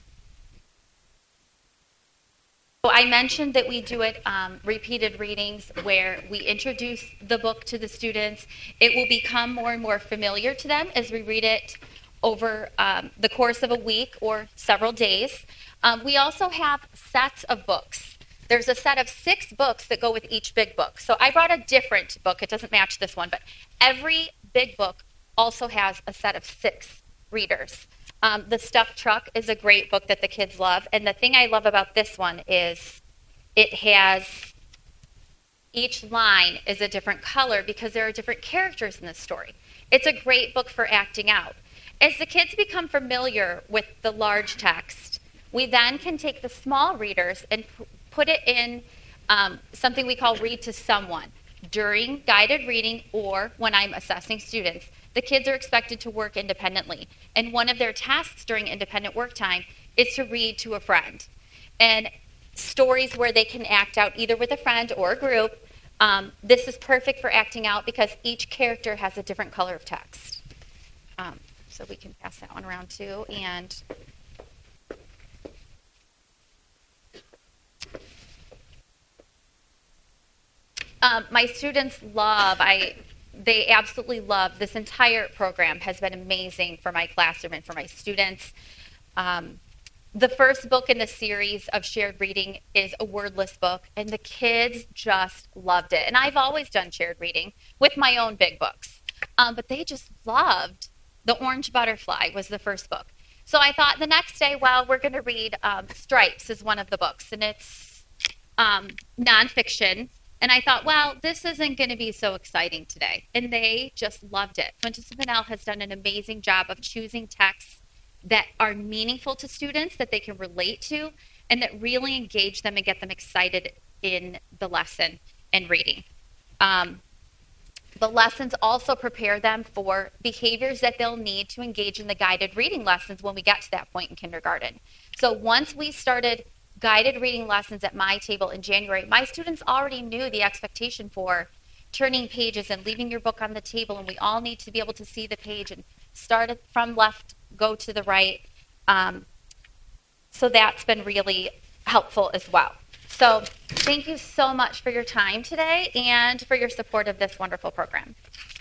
[SPEAKER 16] So I mentioned that we do it um, repeated readings where we introduce the book to the students. It will become more and more familiar to them as we read it over um, the course of a week or several days. Um, we also have sets of books. There's a set of six books that go with each big book. So I brought a different book. It doesn't match this one, but every big book also has a set of six readers. Um, the Stuffed Truck is a great book that the kids love. And the thing I love about this one is it has, each line is a different color because there are different characters in this story. It's a great book for acting out. As the kids become familiar with the large text, we then can take the small readers and p- put it in um, something we call read to someone. During guided reading or when I'm assessing students, the kids are expected to work independently. And one of their tasks during independent work time is to read to a friend. And stories where they can act out either with a friend or a group. Um, this is perfect for acting out because each character has a different color of text. Um, so we can pass that one around too. And um, my students love, I. They absolutely love, this entire program has been amazing for my classroom and for my students. Um, the first book in the series of shared reading is a wordless book, and the kids just loved it. And I've always done shared reading with my own big books, um, but they just loved The Orange Butterfly was the first book. So I thought the next day, well, we're going to read um, Stripes is one of the books, and it's um, nonfiction. And I thought, well, this isn't going to be so exciting today. And they just loved it. Fuentes and Pinnell has done an amazing job of choosing texts that are meaningful to students, that they can relate to, and that really engage them and get them excited in the lesson and reading. Um, the lessons also prepare them for behaviors that they'll need to engage in the guided reading lessons when we get to that point in kindergarten. So once we started guided reading lessons at my table in January, my students already knew the expectation for turning pages and leaving your book on the table, and we all need to be able to see the page and start it from left, go to the right. Um, so that's been really helpful as well. So thank you so much for your time today and for your support of this wonderful program.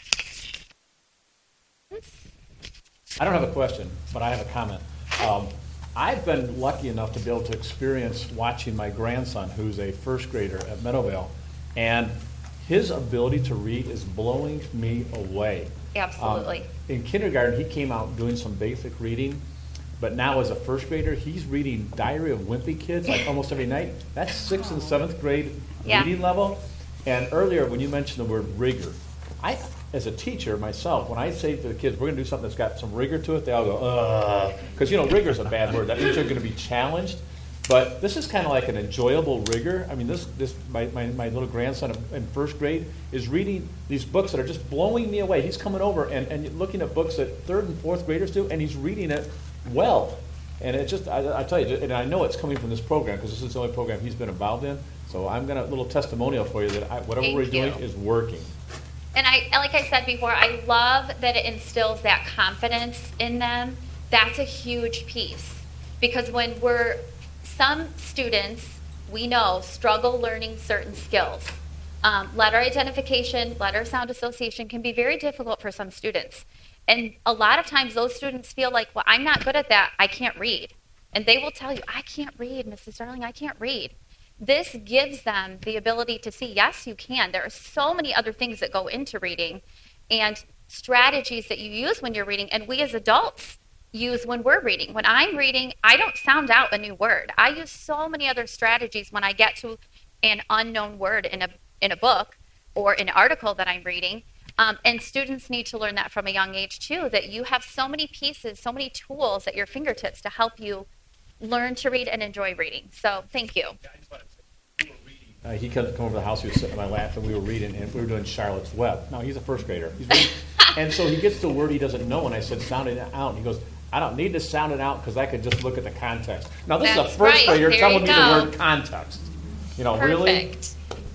[SPEAKER 7] I don't have a question, but I have a comment. Um, I've been lucky enough to be able to experience watching my grandson, who's a first grader at Meadowvale, and his ability to read is blowing me away.
[SPEAKER 16] Absolutely.
[SPEAKER 7] Um, in kindergarten, he came out doing some basic reading, but now as a first grader, he's reading Diary of Wimpy Kids like almost every night. That's sixth and seventh grade
[SPEAKER 16] Yeah.
[SPEAKER 7] reading level. And earlier, when you mentioned the word rigor, I, as a teacher myself, when I say to the kids, we're going to do something that's got some rigor to it, they all go, ugh. Because, you know, rigor is a bad word. That means you're going to be challenged. But this is kind of like an enjoyable rigor. I mean, this, this my, my, my little grandson in first grade is reading these books that are just blowing me away. He's coming over and, and looking at books that third and fourth graders do, and he's reading it well. And it just, I, I tell you, and I know it's coming from this program because this is the only program he's been involved in. So I'm going to, a little testimonial for you that I, whatever
[SPEAKER 16] Thank
[SPEAKER 7] we're
[SPEAKER 16] you.
[SPEAKER 7] doing is working.
[SPEAKER 16] And I, like I said before, I love that it instills that confidence in them. That's a huge piece. Because when we're, some students, we know, struggle learning certain skills. Um, letter identification, letter sound association can be very difficult for some students. And a lot of times those students feel like, well, I'm not good at that, I can't read. And they will tell you, I can't read, Missus Darling, I can't read. This gives them the ability to see, yes, you can. There are so many other things that go into reading and strategies that you use when you're reading, and we as adults use when we're reading. When I'm reading, I don't sound out a new word. I use so many other strategies when I get to an unknown word in a in a book or an article that I'm reading. Um, and students need to learn that from a young age too, that you have so many pieces, so many tools at your fingertips to help you learn to read and enjoy reading. So thank you.
[SPEAKER 7] Uh, he come, come over to the house, he was sitting in my lap, and we were reading, and we were doing Charlotte's Web. Now, he's a first grader. He's reading, and so he gets the word he doesn't know, and I said, sound it out. And he goes, I don't need to sound it out because I could just look at the context. Now, this
[SPEAKER 16] That's
[SPEAKER 7] is a first
[SPEAKER 16] right.
[SPEAKER 7] grader
[SPEAKER 16] There
[SPEAKER 7] telling
[SPEAKER 16] you
[SPEAKER 7] me
[SPEAKER 16] go.
[SPEAKER 7] the word context. You know, really?
[SPEAKER 16] Perfect.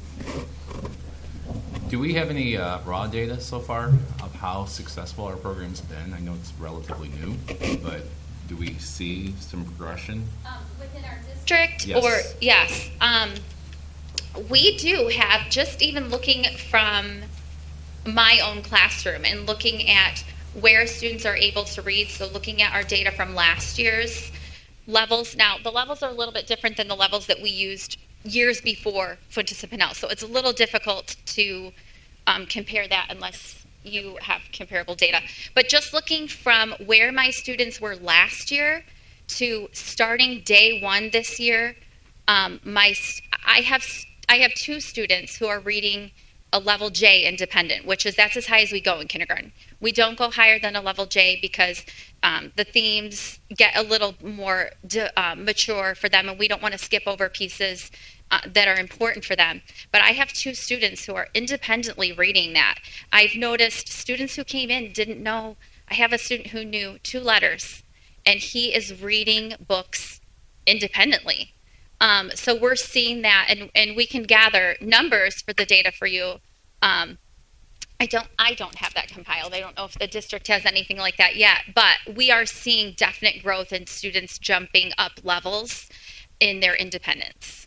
[SPEAKER 15] Do we have any uh, raw data so far of how successful our program's been? I know it's relatively new, but do we see some progression?
[SPEAKER 16] Um, within our district,
[SPEAKER 15] Yes.
[SPEAKER 16] or yes, um, we do have, just even looking from my own classroom and looking at where students are able to read, so looking at our data from last year's levels. Now, the levels are a little bit different than the levels that we used years before Fuentes and Pinnell, so it's a little difficult to um, compare that unless you have comparable data. But just looking from where my students were last year to starting day one this year, um, my I have I have two students who are reading a level J independent, which is that's as high as we go in kindergarten. We don't go higher than a level J because um, the themes get a little more de, uh, mature for them, and we don't want to skip over pieces uh, that are important for them. But I have two students who are independently reading that. I've noticed students who came in didn't know. I have a student who knew two letters, and he is reading books independently. Um, so we're seeing that, and, and we can gather numbers for the data for you. Um, I don't I don't have that compiled. I don't know if the district has anything like that yet, but we are seeing definite growth in students jumping up levels in their independence.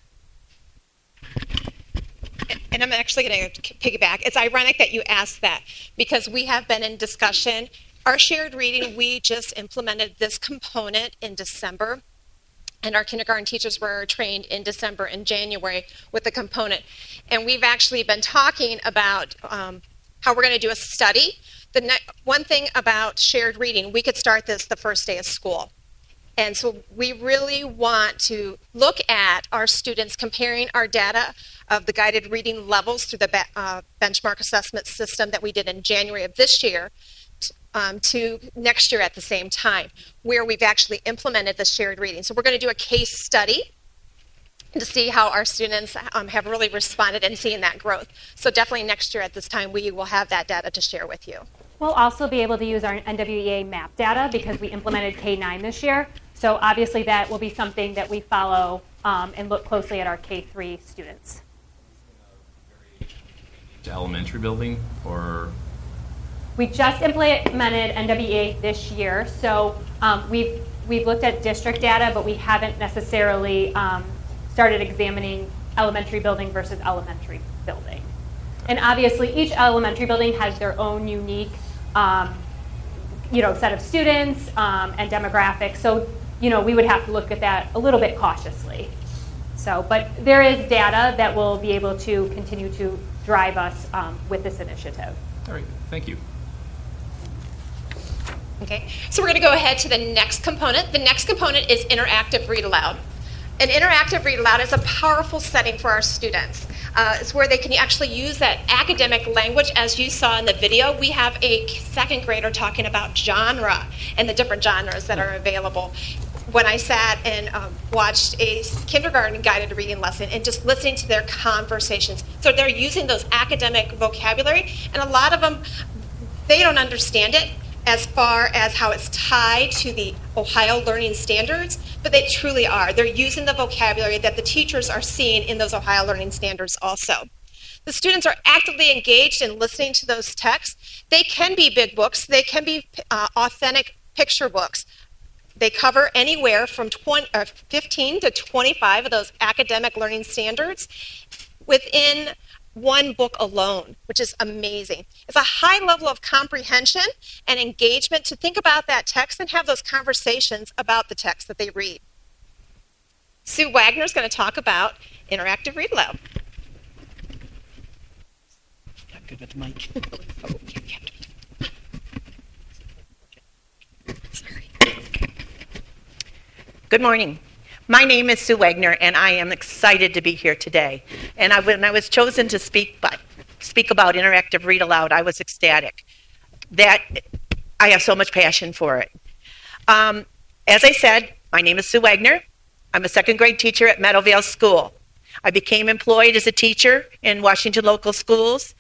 [SPEAKER 13] And I'm actually going to piggyback. It's ironic that you asked that because we have been in discussion. Our shared reading, we just implemented this component in December. And our kindergarten teachers were trained in December and January with the component. And we've actually been talking about um, how we're going to do a study. The ne- one thing about shared reading, we could start this the first day of school. And so we really want to look at our students, comparing our data of the guided reading levels through the be- uh, benchmark assessment system that we did in January of this year t- um, to next year at the same time, where we've actually implemented the shared reading. So we're going to do a case study to see how our students um, have really responded and seeing that growth. So definitely next year at this time, we will have that data to share with you.
[SPEAKER 5] We'll also be able to use our N W E A MAP data because we implemented K nine this year. So obviously that will be something that we follow um, and look closely at our K three students.
[SPEAKER 15] To elementary building, or?
[SPEAKER 5] We just implemented N W E A this year, so um, we've we've looked at district data, but we haven't necessarily um, started examining elementary building versus elementary building. And obviously, each elementary building has their own unique, um, you know, set of students um, and demographics. So, you know, we would have to look at that a little bit cautiously. So, but there is data that will be able to continue to drive us um, with this initiative.
[SPEAKER 15] All right, thank you.
[SPEAKER 13] Okay, so we're going to go ahead to the next component. The next component is interactive read aloud. An interactive read aloud is a powerful setting for our students. Uh, it's where they can actually use that academic language. As you saw in the video, we have a second grader talking about genre and the different genres that are available. When I sat and um, watched a kindergarten guided reading lesson and just listening to their conversations. So they're using those academic vocabulary, and a lot of them, they don't understand it as far as how it's tied to the Ohio Learning Standards, but they truly are. They're using the vocabulary that the teachers are seeing in those Ohio Learning Standards also. The students are actively engaged in listening to those texts. They can be big books. They can be uh, authentic picture books. They cover anywhere from twenty, uh, fifteen to twenty-five of those academic learning standards within one book alone, which is amazing. It's a high level of comprehension and engagement to think about that text and have those conversations about the text that they read. Sue Wagner is going to talk about interactive read aloud. Not good with the mic. Sorry.
[SPEAKER 17] Good morning. My name is Sue Wagner, and I am excited to be here today. And I, when I was chosen to speak, by, speak about interactive read aloud, I was ecstatic. That I have so much passion for it. Um, as I said, my name is Sue Wagner. I'm a second grade teacher at Meadowvale School. I became employed as a teacher in Washington Local Schools,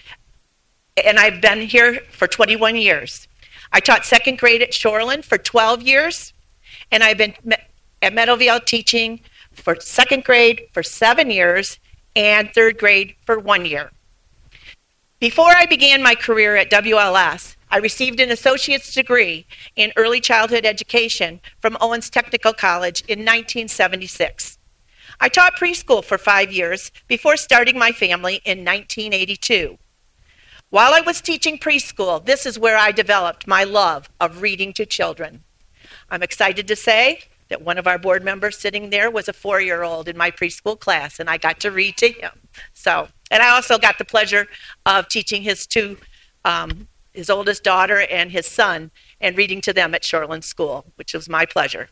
[SPEAKER 17] and I've been here for twenty-one years. I taught second grade at Shoreland for twelve years, and I've been at Meadowvale teaching for second grade for seven years and third grade for one year. Before I began my career at W L S, I received an associate's degree in early childhood education from Owens Technical College in nineteen seventy-six. I taught preschool for five years before starting my family in nineteen eighty-two. While I was teaching preschool, this is where I developed my love of reading to children. I'm excited to say that one of our board members sitting there was a four-year-old in my preschool class, and I got to read to him. So, and I also got the pleasure of teaching his two, um, his oldest daughter and his son, and reading to them at Shoreland School, which was my pleasure.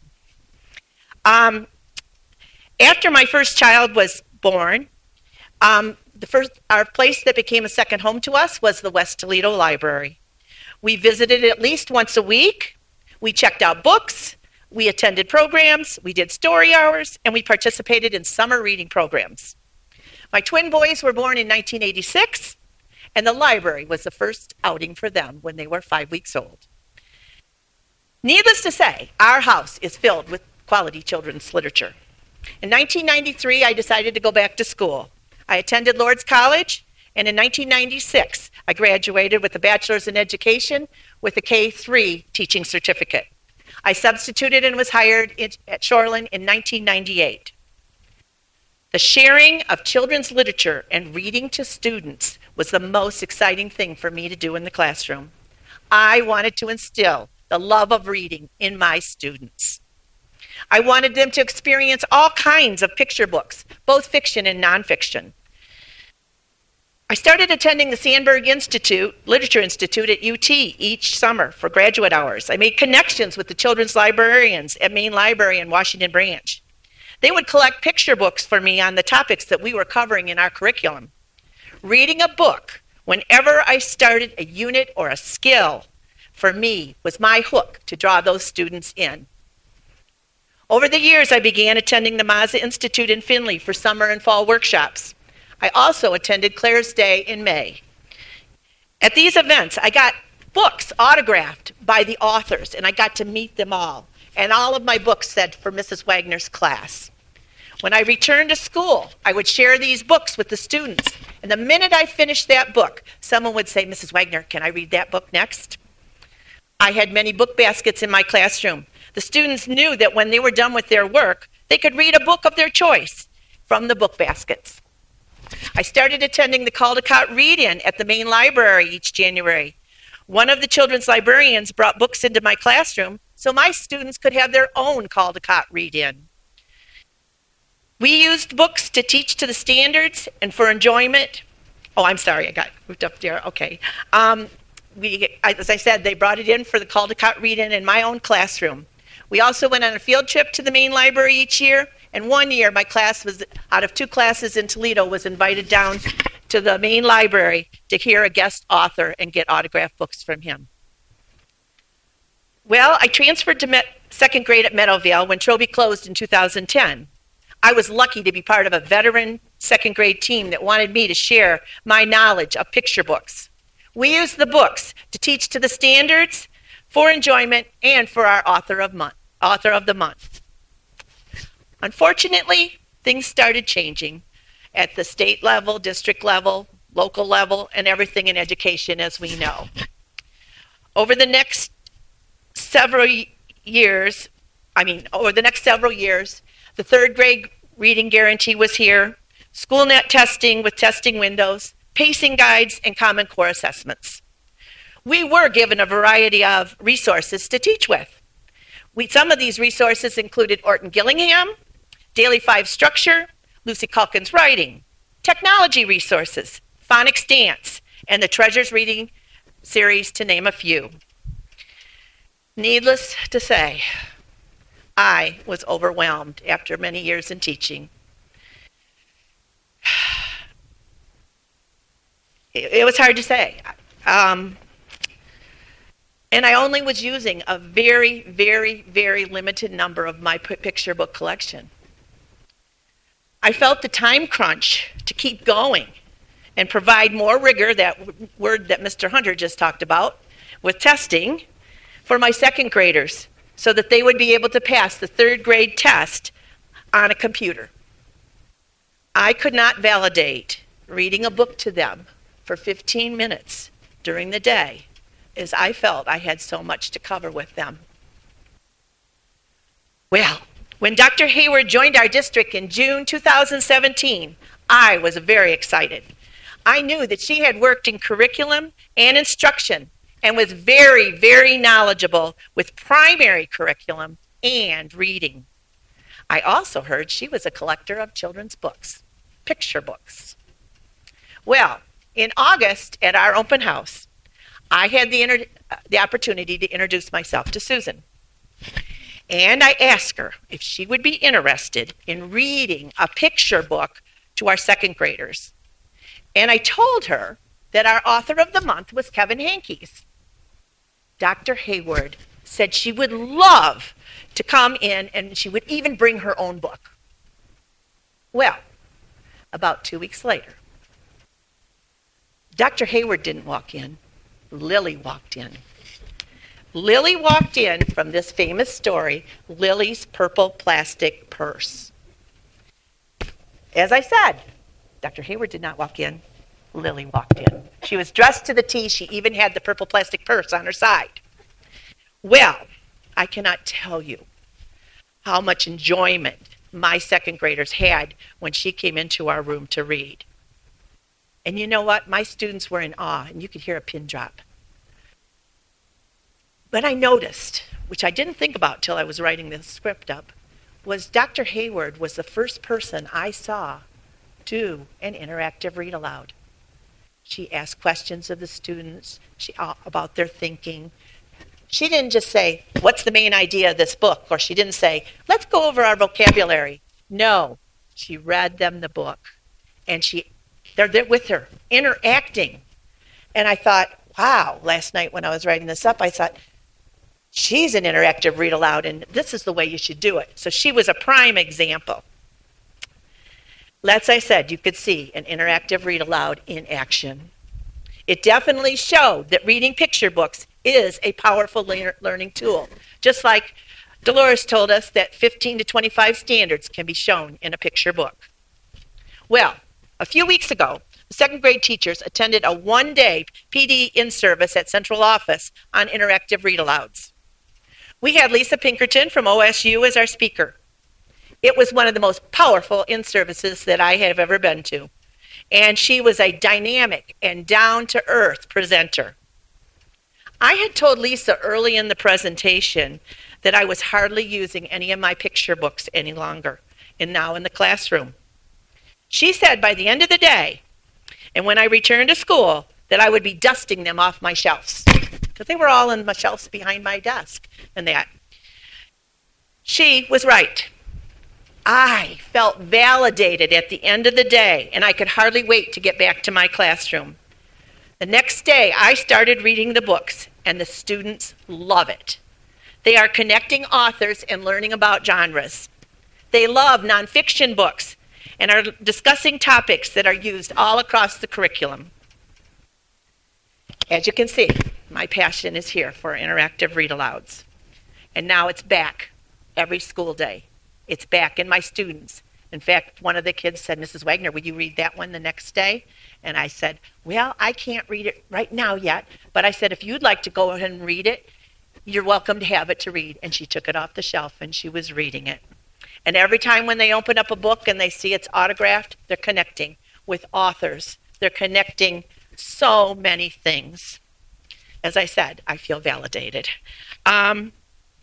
[SPEAKER 17] Um, after my first child was born, um, the first our place that became a second home to us was the West Toledo Library. We visited it at least once a week. We checked out books. We attended programs, we did story hours, and we participated in summer reading programs. My twin boys were born in nineteen eighty-six, and the library was the first outing for them when they were five weeks old. Needless to say, our house is filled with quality children's literature. In nineteen ninety-three, I decided to go back to school. I attended Lord's College, and in nineteen ninety-six, I graduated with a bachelor's in education with a K three teaching certificate. I substituted and was hired at Shoreland in nineteen ninety-eight. The sharing of children's literature and reading to students was the most exciting thing for me to do in the classroom. I wanted to instill the love of reading in my students. I wanted them to experience all kinds of picture books, both fiction and nonfiction. I started attending the Sandberg Institute, Literature Institute at U T each summer for graduate hours. I made connections with the children's librarians at Main Library in Washington Branch. They would collect picture books for me on the topics that we were covering in our curriculum. Reading a book whenever I started a unit or a skill, for me, was my hook to draw those students in. Over the years, I began attending the Mazza Institute in Findlay for summer and fall workshops. I also attended Claire's Day in May. At these events, I got books autographed by the authors, and I got to meet them all. And all of my books said for Missus Wagner's class. When I returned to school, I would share these books with the students. And the minute I finished that book, someone would say, Missus Wagner, can I read that book next? I had many book baskets in my classroom. The students knew that when they were done with their work, they could read a book of their choice from the book baskets. I started attending the Caldecott Read-In at the Main Library each January. One of the children's librarians brought books into my classroom so my students could have their own Caldecott Read-In. We used books to teach to the standards and for enjoyment. Oh, I'm sorry, I got moved up there. Okay. Um, we, as I said, they brought it in for the Caldecott Read-In in my own classroom. We also went on a field trip to the Main Library each year. And one year, my class was, out of two classes in Toledo, was invited down to the Main Library to hear a guest author and get autographed books from him. Well, I transferred to Met, second grade at Meadowvale when Trophy closed in two thousand ten. I was lucky to be part of a veteran second grade team that wanted me to share my knowledge of picture books. We used the books to teach to the standards, for enjoyment, and for our author of, month, author of the month. Unfortunately, things started changing at the state level, district level, local level, and everything in education, as we know. Over the next several years, I mean, over the next several years, the third grade reading guarantee was here, SchoolNet testing with testing windows, pacing guides, and Common Core assessments. We were given a variety of resources to teach with. We, some of these resources included Orton Gillingham, Daily Five Structure, Lucy Calkins Writing, technology resources, phonics dance, and the Treasures Reading series, to name a few. Needless to say, I was overwhelmed after many years in teaching. It, it was hard to say. Um, and I only was using a very, very, very limited number of my picture book collection. I felt the time crunch to keep going and provide more rigor, that w- word that Mister Hunter just talked about, with testing for my second graders so that they would be able to pass the third grade test on a computer. I could not validate reading a book to them for fifteen minutes during the day, as I felt I had so much to cover with them. Well, when Doctor Hayward joined our district in June two thousand seventeen, I was very excited. I knew that she had worked in curriculum and instruction and was very, very knowledgeable with primary curriculum and reading. I also heard she was a collector of children's books, picture books. Well, in August at our open house, I had the, inter- the opportunity to introduce myself to Susan. And I asked her if she would be interested in reading a picture book to our second graders. And I told her that our author of the month was Kevin Hankes. Doctor Hayward said she would love to come in and she would even bring her own book. Well, about two weeks later, Doctor Hayward didn't walk in. Lily walked in. Lily walked in from this famous story, Lily's Purple Plastic Purse. As I said, Doctor Hayward did not walk in. Lily walked in. She was dressed to the T. She even had the purple plastic purse on her side. Well, I cannot tell you how much enjoyment my second graders had when she came into our room to read. And you know what? My students were in awe, and you could hear a pin drop. But I noticed, which I didn't think about till I was writing this script up, was Doctor Hayward was the first person I saw do an interactive read aloud. She asked questions of the students she, uh, about their thinking. She didn't just say, what's the main idea of this book? Or she didn't say, let's go over our vocabulary. No, she read them the book. And she, they're there with her, interacting. And I thought, wow, last night when I was writing this up, I thought, she's an interactive read aloud, and this is the way you should do it. So she was a prime example. As I said, you could see an interactive read aloud in action. It definitely showed that reading picture books is a powerful lear- learning tool. Just like Dolores told us that fifteen to twenty-five standards can be shown in a picture book. Well, a few weeks ago, the second grade teachers attended a one-day P D in-service at Central Office on interactive read-alouds. We had Lisa Pinkerton from O S U as our speaker. It was one of the most powerful in-services that I have ever been to. And she was a dynamic and down-to-earth presenter. I had told Lisa early in the presentation that I was hardly using any of my picture books any longer, and now in the classroom. She said by the end of the day, and when I returned to school, that I would be dusting them off my shelves, because they were all in my shelves behind my desk and that. She was right. I felt validated at the end of the day, and I could hardly wait to get back to my classroom. The next day, I started reading the books, and the students love it. They are connecting authors and learning about genres. They love nonfiction books and are discussing topics that are used all across the curriculum. As you can see, my passion is here for interactive read-alouds. And now it's back every school day. It's back in my students. In fact, one of the kids said, Missus Wagner, would you read that one the next day? And I said, well, I can't read it right now yet, but I said, if you'd like to go ahead and read it, you're welcome to have it to read. And she took it off the shelf and she was reading it. And every time when they open up a book and they see it's autographed, they're connecting with authors. They're connecting so many things. As I said, I feel validated. Um,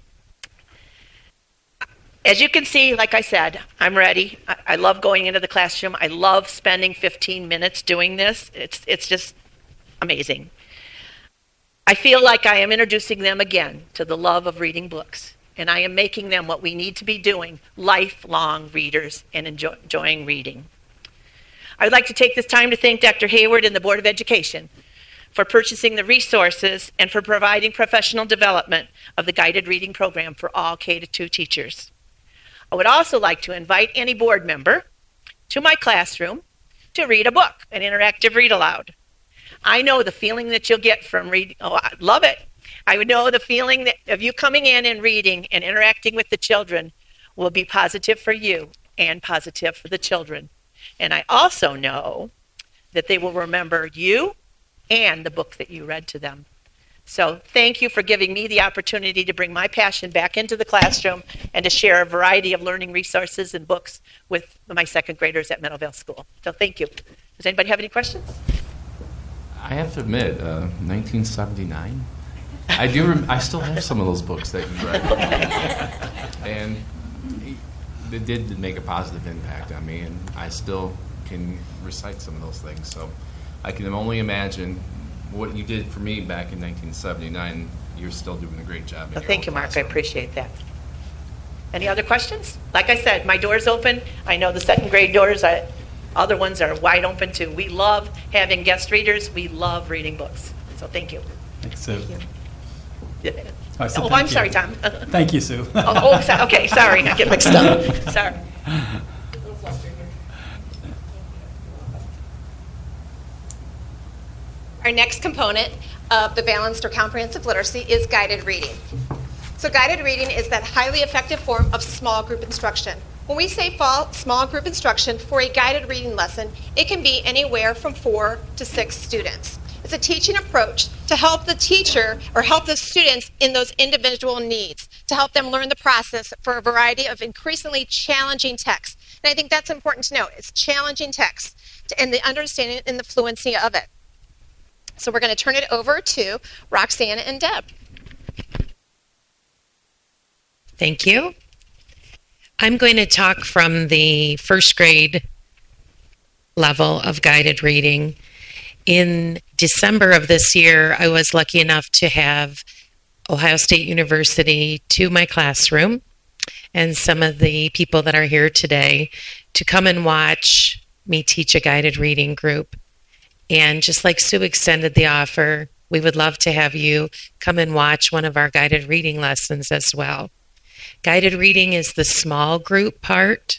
[SPEAKER 17] As you can see, like I said, I'm ready. I, I love going into the classroom. I love spending fifteen minutes doing this. It's, it's just amazing. I feel like I am introducing them again to the love of reading books, and I am making them what we need to be doing, lifelong readers and enjoy, enjoying reading. I would like to take this time to thank Doctor Hayward and the Board of Education for purchasing the resources and for providing professional development of the guided reading program for all K two teachers. I would also like to invite any board member to my classroom to read a book, an interactive read aloud. I know the feeling that you'll get from reading. Oh, I love it. I would know the feeling that of you coming in and reading and interacting with the children will be positive for you and positive for the children. And I also know that they will remember you and the book that you read to them. So thank you for giving me the opportunity to bring my passion back into the classroom and to share a variety of learning resources and books with my second graders at Meadowvale School. So thank you. Does anybody have any questions?
[SPEAKER 15] I have to admit, uh, nineteen seventy-nine, I do. Rem- I still have some of those books that you read, and it did make a positive impact on me, and I still can recite some of those things. So I can only imagine what you did for me back in nineteen seventy-nine. You're still doing a great job.
[SPEAKER 17] Well, thank you, Mark. I appreciate that. Any other questions? Like I said, my door's open. I know the second grade doors, are, other ones are wide open too. We love having guest readers. We love reading books. So thank you.
[SPEAKER 1] Thanks, Sue.
[SPEAKER 17] Thank you.
[SPEAKER 1] Oh, I said
[SPEAKER 17] oh,
[SPEAKER 1] thank
[SPEAKER 17] I'm
[SPEAKER 1] you.
[SPEAKER 17] sorry, Tom.
[SPEAKER 1] Thank you, Sue.
[SPEAKER 17] oh, oh, so- okay, sorry. I get mixed up. Sorry.
[SPEAKER 13] Our next component of the balanced or comprehensive literacy is guided reading. So guided reading is that highly effective form of small group instruction. When we say fall, small group instruction for a guided reading lesson, it can be anywhere from four to six students. It's a teaching approach to help the teacher or help the students in those individual needs, to help them learn the process for a variety of increasingly challenging texts. And I think that's important to note. It's challenging texts and the understanding and the fluency of it. So we're going to turn it over to Roxanne and Deb.
[SPEAKER 17] Thank you.
[SPEAKER 14] I'm going to talk from the first grade level of guided reading. In December of this year, I was lucky enough to have Ohio State University to my classroom and some of the people that are here today to come and watch me teach a guided reading group. And just like Sue extended the offer, we would love to have you come and watch one of our guided reading lessons as well. Guided reading is the small group part.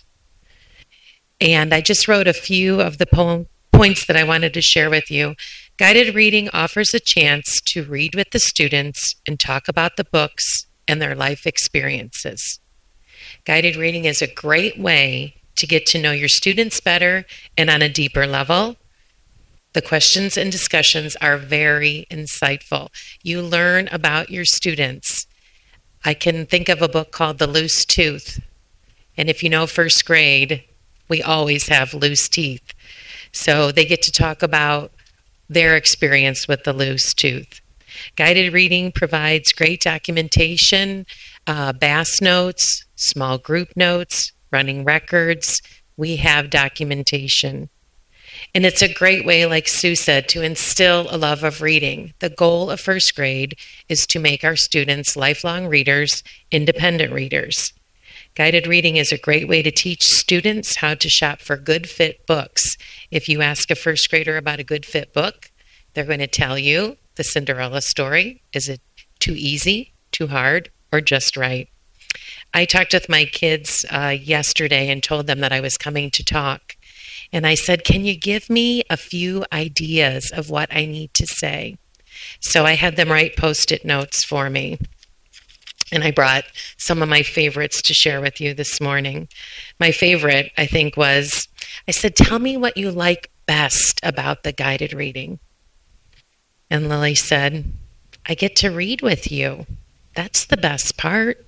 [SPEAKER 14] And I just wrote a few of the po- points that I wanted to share with you. Guided reading offers a chance to read with the students and talk about the books and their life experiences. Guided reading is a great way to get to know your students better and on a deeper level. The questions and discussions are very insightful. You learn about your students. I can think of a book called The Loose Tooth. And if you know first grade, we always have loose teeth. So they get to talk about their experience with the loose tooth. Guided reading provides great documentation, uh, B A S notes, small group notes, running records. We have documentation. And it's a great way, like Sue said, to instill a love of reading. The goal of first grade is to make our students lifelong readers, independent readers. Guided reading is a great way to teach students how to shop for good fit books. If you ask a first grader about a good fit book, they're going to tell you the Cinderella story. Is it too easy, too hard, or just right? I talked with my kids uh, yesterday and told them that I was coming to talk. And I said, can you give me a few ideas of what I need to say? So I had them write Post-it notes for me. And I brought some of my favorites to share with you this morning. My favorite, I think, was, I said, tell me what you like best about the guided reading. And Lily said, I get to read with you. That's the best part.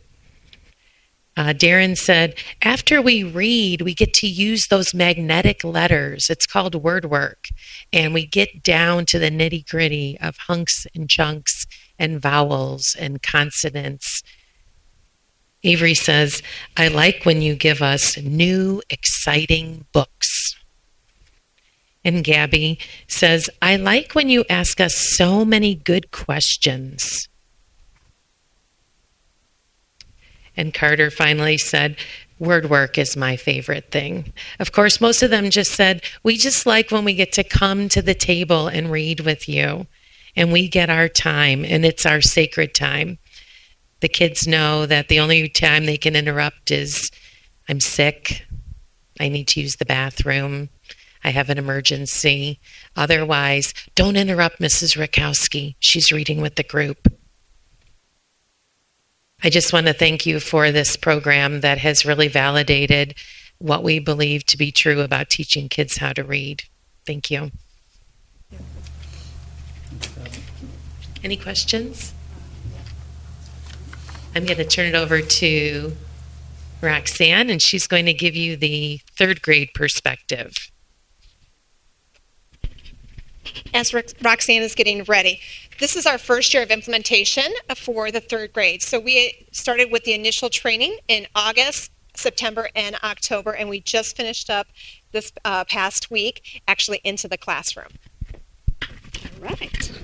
[SPEAKER 14] Uh, Darren said, after we read, we get to use those magnetic letters. It's called word work. And we get down to the nitty gritty of hunks and chunks and vowels and consonants. Avery says, I like when you give us new, exciting books. And Gabby says, I like when you ask us so many good questions. And Carter finally said, word work is my favorite thing. Of course, most of them just said, we just like when we get to come to the table and read with you. And we get our time, and it's our sacred time. The kids know that the only time they can interrupt is, I'm sick, I need to use the bathroom, I have an emergency. Otherwise, don't interrupt Missus Rakowski. She's reading with the group. I just want to thank you for this program that has really validated what we believe to be true about teaching kids how to read. Thank you. Any questions? I'm going to turn it over to Roxanne, and she's going to give you the third grade perspective.
[SPEAKER 13] As Roxanne is getting ready, this is our first year of implementation for the third grade. So we started with the initial training in August, September, and October, and we just finished up this uh, past week, actually into the classroom.
[SPEAKER 18] All right.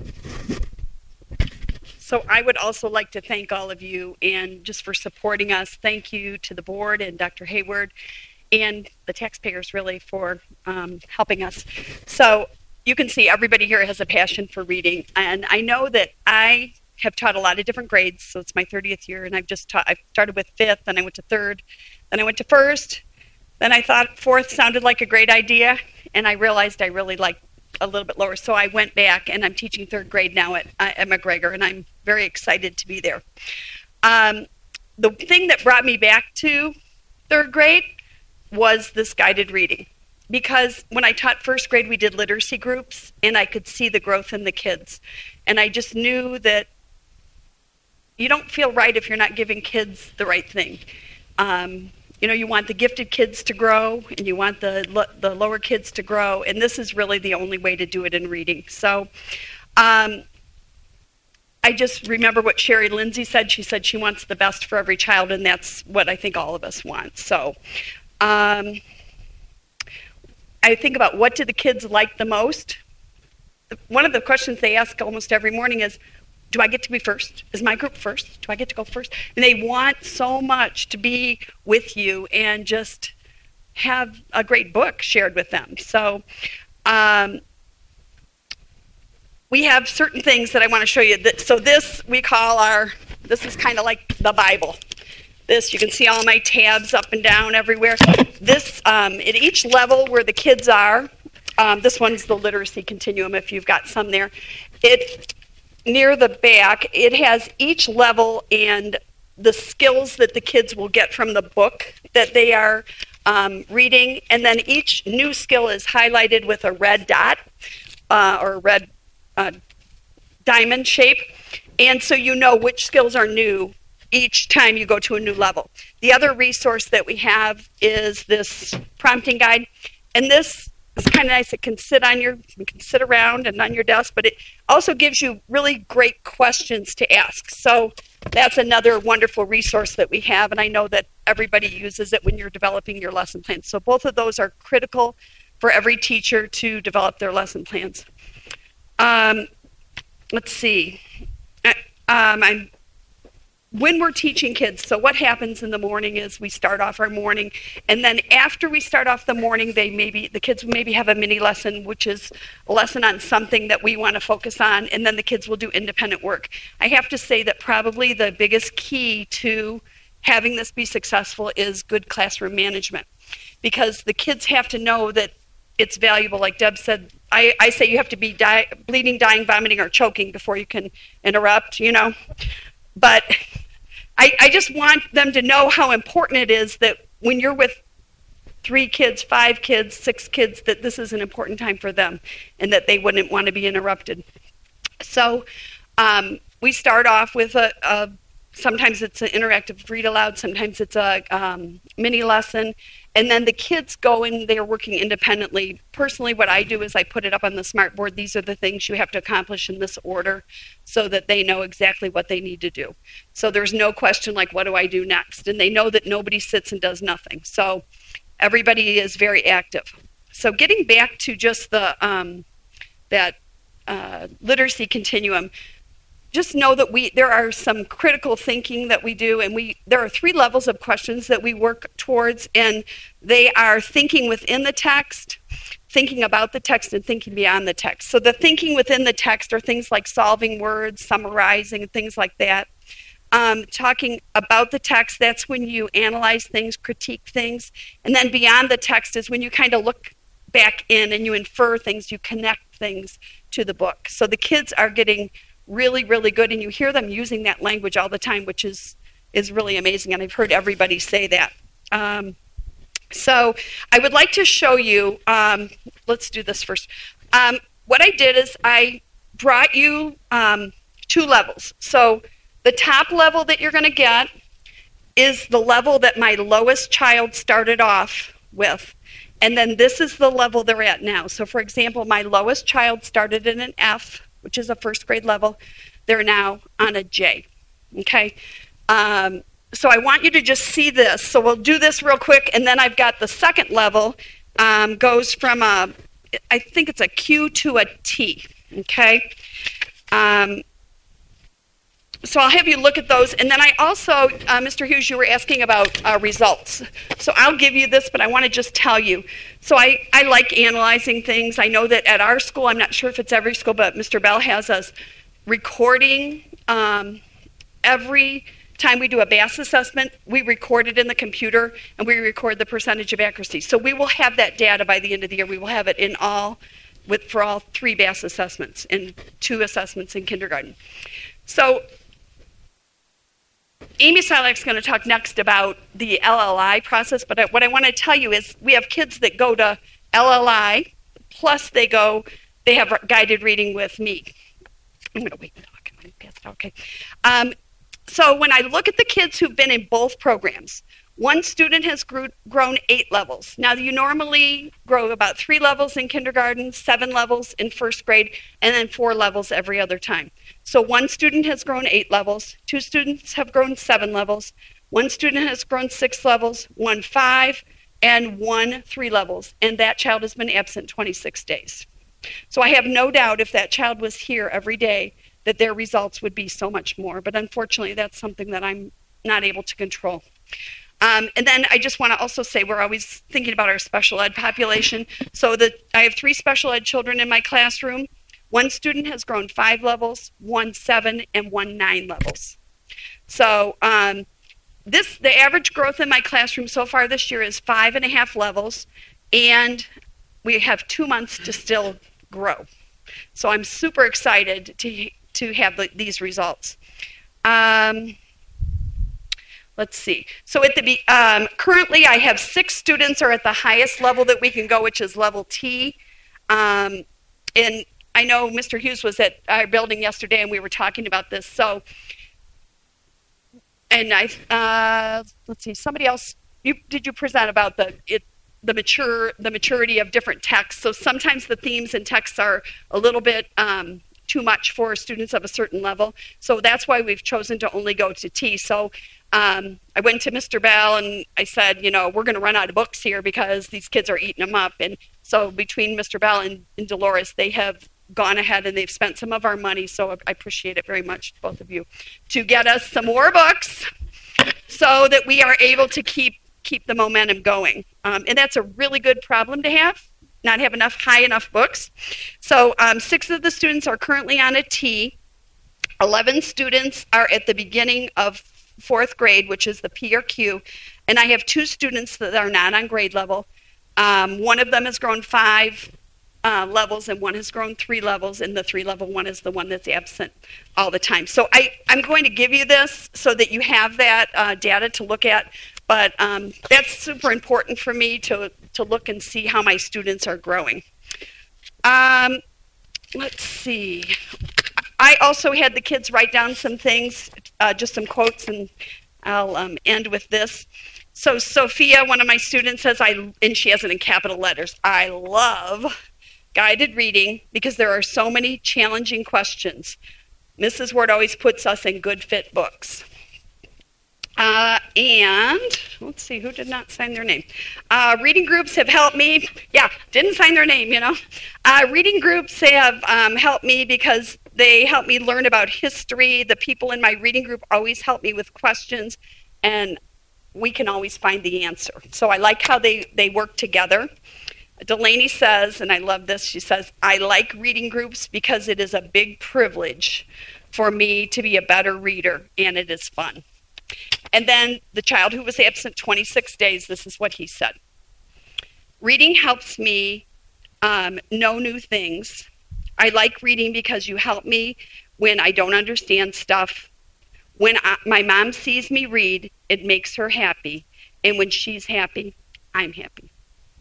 [SPEAKER 18] So I would also like to thank all of you and just for supporting us. Thank you to the board and Doctor Hayward and the taxpayers really for um, helping us. So you can see everybody here has a passion for reading. And I know that I have taught a lot of different grades. So it's my thirtieth year and I've just taught, I started with fifth, then I went to third, then I went to first. Then I thought fourth sounded like a great idea. And I realized I really liked a little bit lower. So I went back and I'm teaching third grade now at, at McGregor, and I'm very excited to be there. Um, the thing that brought me back to third grade was this guided reading. Because when I taught first grade, we did literacy groups, and I could see the growth in the kids. And I just knew that you don't feel right if you're not giving kids the right thing. Um, You know, you want the gifted kids to grow, and you want the the lower kids to grow, and this is really the only way to do it in reading. So um, I just remember what Sherry Lindsay said. She said she wants the best for every child, and that's what I think all of us want. So um, I think about what do the kids like the most. One of the questions they ask almost every morning is, do I get to be first? Is my group first? Do I get to go first? And they want so much to be with you and just have a great book shared with them. So um, we have certain things that I want to show you. So this we call our, this is kind of like the Bible. This, you can see all my tabs up and down everywhere. This, um, at each level where the kids are, um, this one's the literacy continuum if you've got some there. It near the back, it has each level and the skills that the kids will get from the book that they are um, reading. And then each new skill is highlighted with a red dot uh, or a red uh, diamond shape. And so you know which skills are new each time you go to a new level. The other resource that we have is this prompting guide. And this is kind of nice. It can sit on your, you can sit around and on your desk, but it also gives you really great questions to ask. So that's another wonderful resource that we have, and I know that everybody uses it when you're developing your lesson plans. So both of those are critical for every teacher to develop their lesson plans. Um, let's see. Um, I'm When we're teaching kids, so what happens in the morning is we start off our morning, and then after we start off the morning, they maybe the kids maybe have a mini lesson, which is a lesson on something that we want to focus on, and then the kids will do independent work. I have to say that probably the biggest key to having this be successful is good classroom management, because the kids have to know that it's valuable. Like Deb said, I, I say you have to be die, bleeding, dying, vomiting, or choking before you can interrupt, you know. But I, I just want them to know how important it is that when you're with three kids, five kids, six kids, that this is an important time for them and that they wouldn't want to be interrupted. So um, we start off with a, a, sometimes it's an interactive read aloud, sometimes it's a um, mini lesson, and then the kids go and they're working independently. Personally, what I do is I put it up on the smart board. These are the things you have to accomplish in this order so that they know exactly what they need to do. So there's no question like, what do I do next? And they know that nobody sits and does nothing. So everybody is very active. So getting back to just the um, that uh, literacy continuum, just know that we there are some critical thinking that we do, and we there are three levels of questions that we work towards, and they are thinking within the text, thinking about the text, and thinking beyond the text. So the thinking within the text are things like solving words, summarizing, and things like that. Um, talking about the text, that's when you analyze things, critique things, and then beyond the text is when you kind of look back in and you infer things, you connect things to the book. So the kids are getting really, really good, and you hear them using that language all the time, which is is really amazing, and I've heard everybody say that. Um, so I would like to show you, um, let's do this first. Um, what I did is I brought you um, two levels. So the top level that you're going to get is the level that my lowest child started off with, and then this is the level they're at now. So for example, my lowest child started in an F, which is a first grade level. They're now on a J, okay? Um, so I want you to just see this. So we'll do this real quick, and then I've got the second level, um, goes from a, I think it's a Q to a T, okay? Um, so I'll have you look at those, and then I also, uh, Mister Hughes, you were asking about uh, results. So I'll give you this, but I want to just tell you. So I, I like analyzing things. I know that at our school, I'm not sure if it's every school, but Mister Bell has us recording um, every time we do a B A S assessment, we record it in the computer, and we record the percentage of accuracy. So we will have that data by the end of the year. We will have it in all, with for all three B A S assessments and two assessments in kindergarten. So Amy Silak is going to talk next about the L L I process, but what I want to tell you is we have kids that go to L L I, plus they go, they have guided reading with me. I'm going to wait and talk. I'm going to pass it out. Okay. Um, so when I look at the kids who've been in both programs, One student has grew, grown eight levels. Now, you normally grow about three levels in kindergarten, seven levels in first grade, and then four levels every other time. So one student has grown eight levels, two students have grown seven levels, one student has grown six levels, one five, and one three levels, and that child has been absent twenty-six days. So I have no doubt if that child was here every day that their results would be so much more, but unfortunately that's something that I'm not able to control. Um, and then I just want to also say we're always thinking about our special ed population. So that I have three special ed children in my classroom. One student has grown five levels, one seven, and one nine levels. So um, this the average growth in my classroom so far this year is five and a half levels, and we have two months to still grow. So I'm super excited to to have the, these results. Um, Let's see. So at the be- um, currently, I have six students are at the highest level that we can go, which is level T. Um, and I know Mister Hughes was at our building yesterday, and we were talking about this. So, and I uh, let's see. Somebody else. You did you present about the it the mature the maturity of different texts? So sometimes the themes and texts are a little bit. Um, too much for students of a certain level. So that's why we've chosen to only go to T. So um, I went to Mister Bell and I said, you know, we're going to run out of books here because these kids are eating them up. And so between Mister Bell and, and Dolores, they have gone ahead and they've spent some of our money. So I appreciate it very much, both of you, to get us some more books so that we are able to keep keep the momentum going. Um, and that's a really good problem to have. Not have enough high enough books. So um, six of the students are currently on a T. eleven students are at the beginning of fourth grade, which is the P or Q. And I have two students that are not on grade level. Um, one of them has grown five uh, levels and one has grown three levels. And the three level one is the one that's absent all the time. So I, I'm going to give you this so that you have that uh, data to look at. But um, that's super important for me to, to look and see how my students are growing. Um, let's see. I also had the kids write down some things, uh, just some quotes, and I'll um, end with this. So Sophia, one of my students, says, I, and she has it in capital letters, I love guided reading because there are so many challenging questions. Missus Ward always puts us in good fit books. Uh, and let's see, who did not sign their name? Uh, reading groups have helped me. Yeah, didn't sign their name, you know. Uh, reading groups have um, helped me because they help me learn about history. The people in my reading group always help me with questions, and we can always find the answer. So I like how they, they work together. Delaney says, and I love this, she says, I like reading groups because it is a big privilege for me to be a better reader, and it is fun. And then the child who was absent twenty-six days, this is what he said. Reading helps me um, know new things. I like reading because you help me when I don't understand stuff. When I, my mom sees me read, it makes her happy. And when she's happy, I'm happy.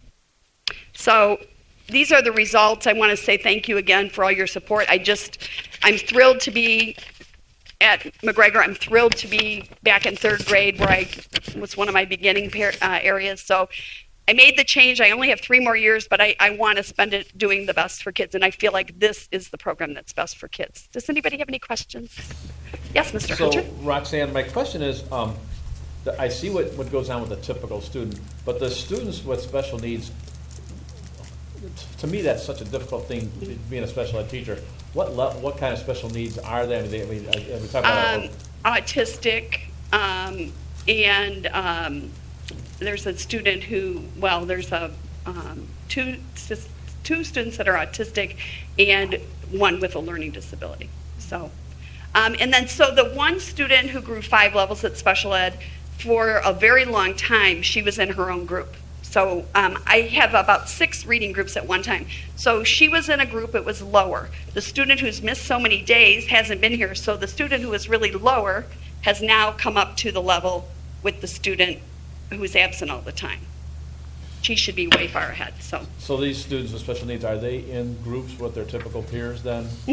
[SPEAKER 18] So these are the results. I want to say thank you again for all your support. I just, I'm thrilled to be at McGregor. I'm thrilled to be back in third grade where I was one of my beginning par- uh, areas. So I made the change. I only have three more years, but I, I want to spend it doing the best for kids. And I feel like this is the program that's best for kids. Does anybody have any questions? Yes, Mister
[SPEAKER 7] So,
[SPEAKER 18] Hunter?
[SPEAKER 7] Roxanne, my question is, um, the, I see what, what goes on with a typical student, but the students with special needs, to me that's such a difficult thing, being a special ed teacher. What le- what kind of special needs are they? I mean, they, I mean, I, we talk about
[SPEAKER 18] Um, autistic, um, and um, there's a student who, well, there's a um, two two students that are autistic, and one with a learning disability. So, um, and then so the one student who grew five levels at special ed, for a very long time, she was in her own group. So um, I have about six reading groups at one time. So she was in a group, it was lower. The student who's missed so many days hasn't been here. So the student who was really lower has now come up to the level with the student who's absent all the time. She should be way far ahead. So
[SPEAKER 7] So these students with special needs, are they in groups with their typical peers then?
[SPEAKER 18] Mm-hmm.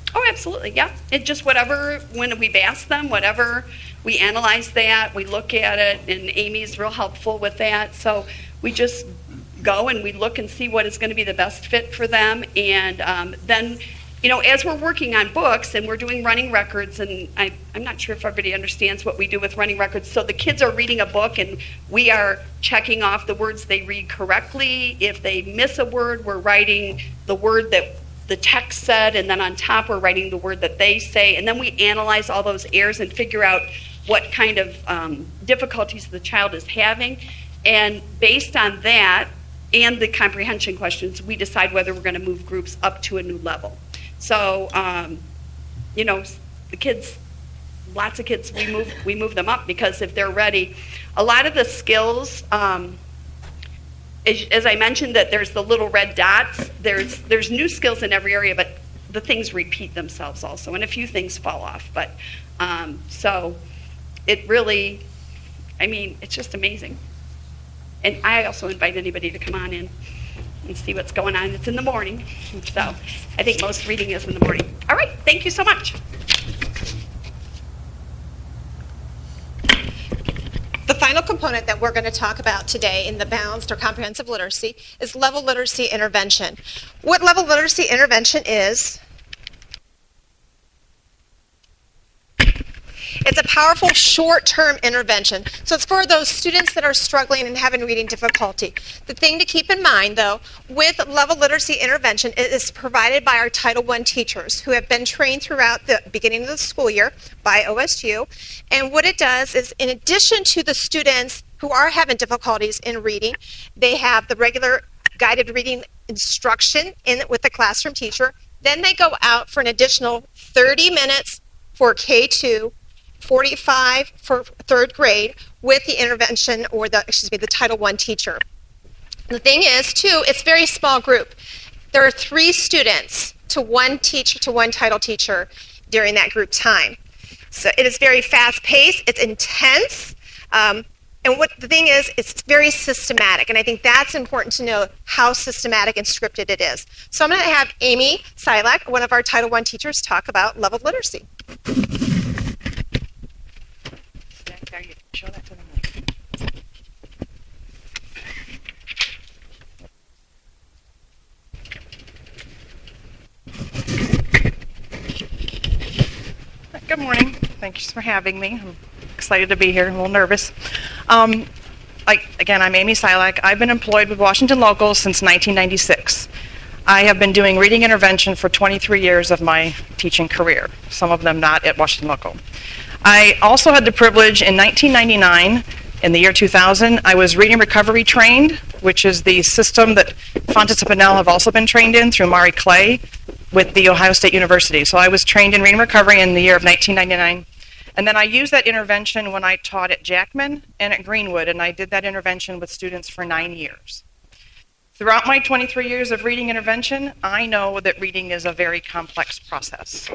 [SPEAKER 18] Oh, absolutely, yeah. It just whatever, when we've asked them, whatever, we analyze that, we look at it, and Amy's real helpful with that. So we just go and we look and see what is going to be the best fit for them. And um, then, you know, as we're working on books and we're doing running records, and I, I'm not sure if everybody understands what we do with running records. So the kids are reading a book and we are checking off the words they read correctly. If they miss a word, we're writing the word that the text said, and then on top we're writing the word that they say, and then we analyze all those errors and figure out what kind of um, difficulties the child is having. And based on that and the comprehension questions, we decide whether we're going to move groups up to a new level. So, um, you know, the kids, lots of kids, we move we move them up because if they're ready, a lot of the skills, um, as, as I mentioned, that there's the little red dots. There's there's new skills in every area, but the things repeat themselves also, and a few things fall off. But um, so it really, I mean, it's just amazing. And I also invite anybody to come on in and see what's going on. It's in the morning, so I think most reading is in the morning. All right, thank you so much.
[SPEAKER 13] The final component that we're going to talk about today in the balanced or comprehensive literacy is level literacy intervention. What level literacy intervention is, it's a powerful short-term intervention. So it's for those students that are struggling and having reading difficulty. The thing to keep in mind, though, with level literacy intervention, it is provided by our Title one teachers who have been trained throughout the beginning of the school year by O S U. And what it does is, in addition to the students who are having difficulties in reading, they have the regular guided reading instruction in with the classroom teacher. Then they go out for an additional thirty minutes for K two, forty-five for third grade with the intervention or the, excuse me, the Title one teacher. The thing is, too, it's very small group. There are three students to one teacher, to one title teacher during that group time. So it is very fast-paced, it's intense, um, and what the thing is, it's very systematic, and I think that's important to know how systematic and scripted it is. So I'm going to have Amy Silak, one of our Title one teachers, talk about level literacy.
[SPEAKER 19] Show that to them. Good morning. Thanks for having me. I'm excited to be here. I'm a little nervous. Um, I, again, I'm Amy Silak. I've been employed with Washington Local since nineteen ninety-six. I have been doing reading intervention for twenty-three years of my teaching career, some of them not at Washington Local. I also had the privilege in nineteen ninety-nine, in the year two thousand, I was reading recovery trained, which is the system that Fountas and Pinnell have also been trained in through Mari Clay with the Ohio State University. So I was trained in reading recovery in the year of nineteen ninety-nine. And then I used that intervention when I taught at Jackman and at Greenwood, and I did that intervention with students for nine years. Throughout my twenty-three years of reading intervention, I know that reading is a very complex process.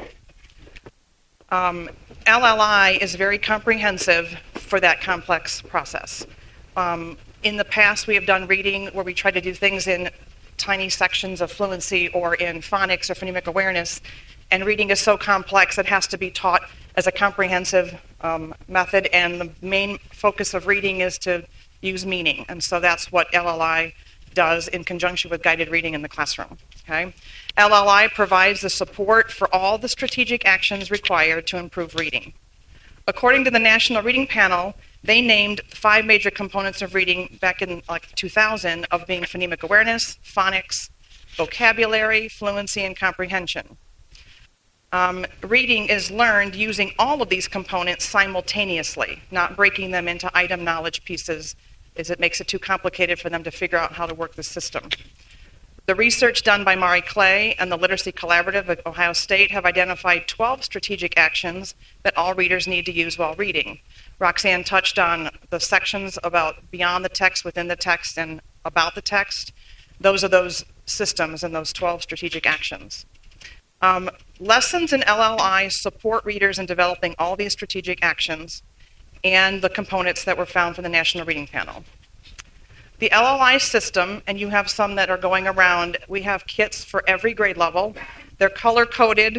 [SPEAKER 19] Um, L L I is very comprehensive for that complex process. Um, in the past, we have done reading where we try to do things in tiny sections of fluency or in phonics or phonemic awareness, and reading is so complex it has to be taught as a comprehensive um, method, and the main focus of reading is to use meaning, and so that's what L L I does in conjunction with guided reading in the classroom. Okay? L L I provides the support for all the strategic actions required to improve reading. According to the National Reading Panel, they named five major components of reading back in like two thousand of being phonemic awareness, phonics, vocabulary, fluency, and comprehension. Um, reading is learned using all of these components simultaneously, not breaking them into item knowledge pieces, as it makes it too complicated for them to figure out how to work the system. The research done by Mari Clay and the Literacy Collaborative at Ohio State have identified twelve strategic actions that all readers need to use while reading. Roxanne touched on the sections about beyond the text, within the text, and about the text. Those are those systems and those twelve strategic actions. Um, lessons in L L I support readers in developing all these strategic actions and the components that were found from the National Reading Panel. The L L I system, and you have some that are going around, we have kits for every grade level. They're color-coded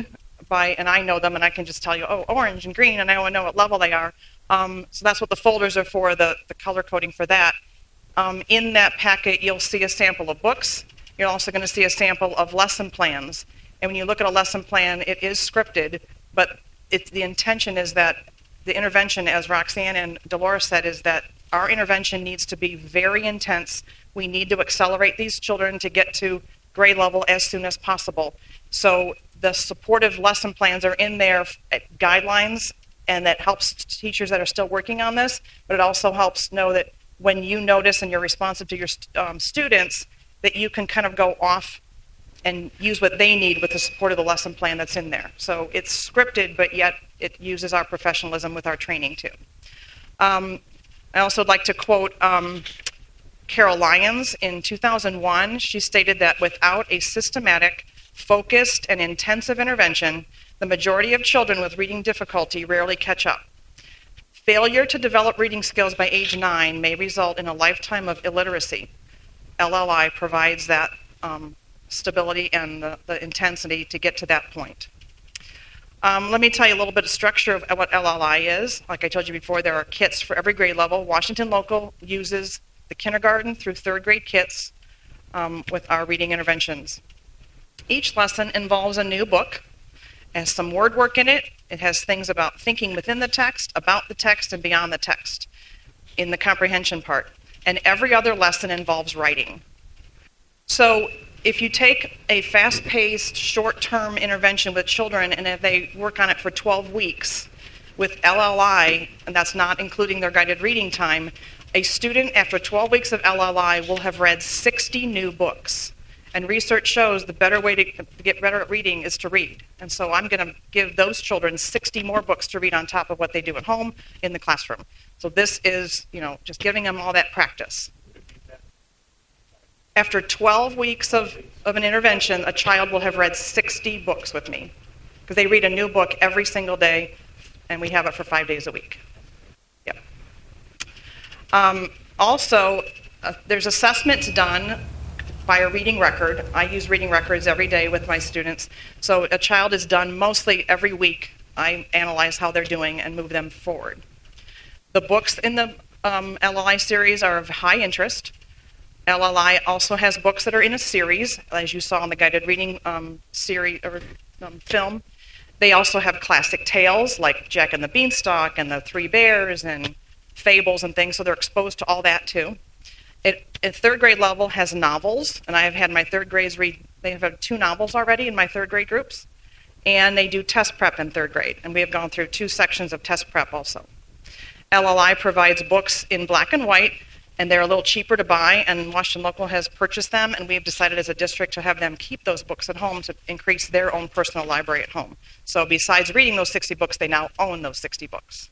[SPEAKER 19] by, and I know them, and I can just tell you, oh, orange and green, and I know what level they are. Um, so that's what the folders are for, the, the color coding for that. Um, in that packet, you'll see a sample of books. You're also going to see a sample of lesson plans. And when you look at a lesson plan, it is scripted, but it, the intention is that the intervention, as Roxanne and Dolores said, is that our intervention needs to be very intense. We need to accelerate these children to get to grade level as soon as possible. So the supportive lesson plans are in there, guidelines, and that helps teachers that are still working on this, but it also helps know that when you notice and you're responsive to your um, students, that you can kind of go off and use what they need with the support of the lesson plan that's in there. So it's scripted, but yet it uses our professionalism with our training too. Um, I also would like to quote um, Carol Lyons. In two thousand one, she stated that without a systematic, focused, and intensive intervention, the majority of children with reading difficulty rarely catch up. Failure to develop reading skills by age nine may result in a lifetime of illiteracy. L L I provides that um, stability and the, the intensity to get to that point. Um, let me tell you a little bit of structure of what L L I is. Like I told you before, there are kits for every grade level. Washington Local uses the kindergarten through third grade kits um, with our reading interventions. Each lesson involves a new book. It has some word work in it. It has things about thinking within the text, about the text, and beyond the text in the comprehension part. And every other lesson involves writing. So if you take a fast-paced, short-term intervention with children, and if they work on it for twelve weeks with L L I, and that's not including their guided reading time, a student after twelve weeks of L L I will have read sixty new books. And research shows the better way to get better at reading is to read. And so I'm going to give those children sixty more books to read on top of what they do at home in the classroom. So this is, you know, just giving them all that practice. After twelve weeks of, of an intervention, a child will have read sixty books with me, because they read a new book every single day, and we have it for five days a week. Yep. Um, also, uh, there's assessments done by a reading record. I use reading records every day with my students. So a child is done mostly every week. I analyze how they're doing and move them forward. The books in the um, L L I series are of high interest. L L I also has books that are in a series, as you saw in the guided reading um, series or um, film. They also have classic tales like Jack and the Beanstalk and the Three Bears and fables and things, so they're exposed to all that too. It, at third grade level has novels, and I have had my third grades read, they have had two novels already in my third grade groups, and they do test prep in third grade, and we have gone through two sections of test prep also. L L I provides books in black and white, and they're a little cheaper to buy, and Washington Local has purchased them, and we've decided as a district to have them keep those books at home to increase their own personal library at home. So besides reading those sixty books, they now own those sixty books.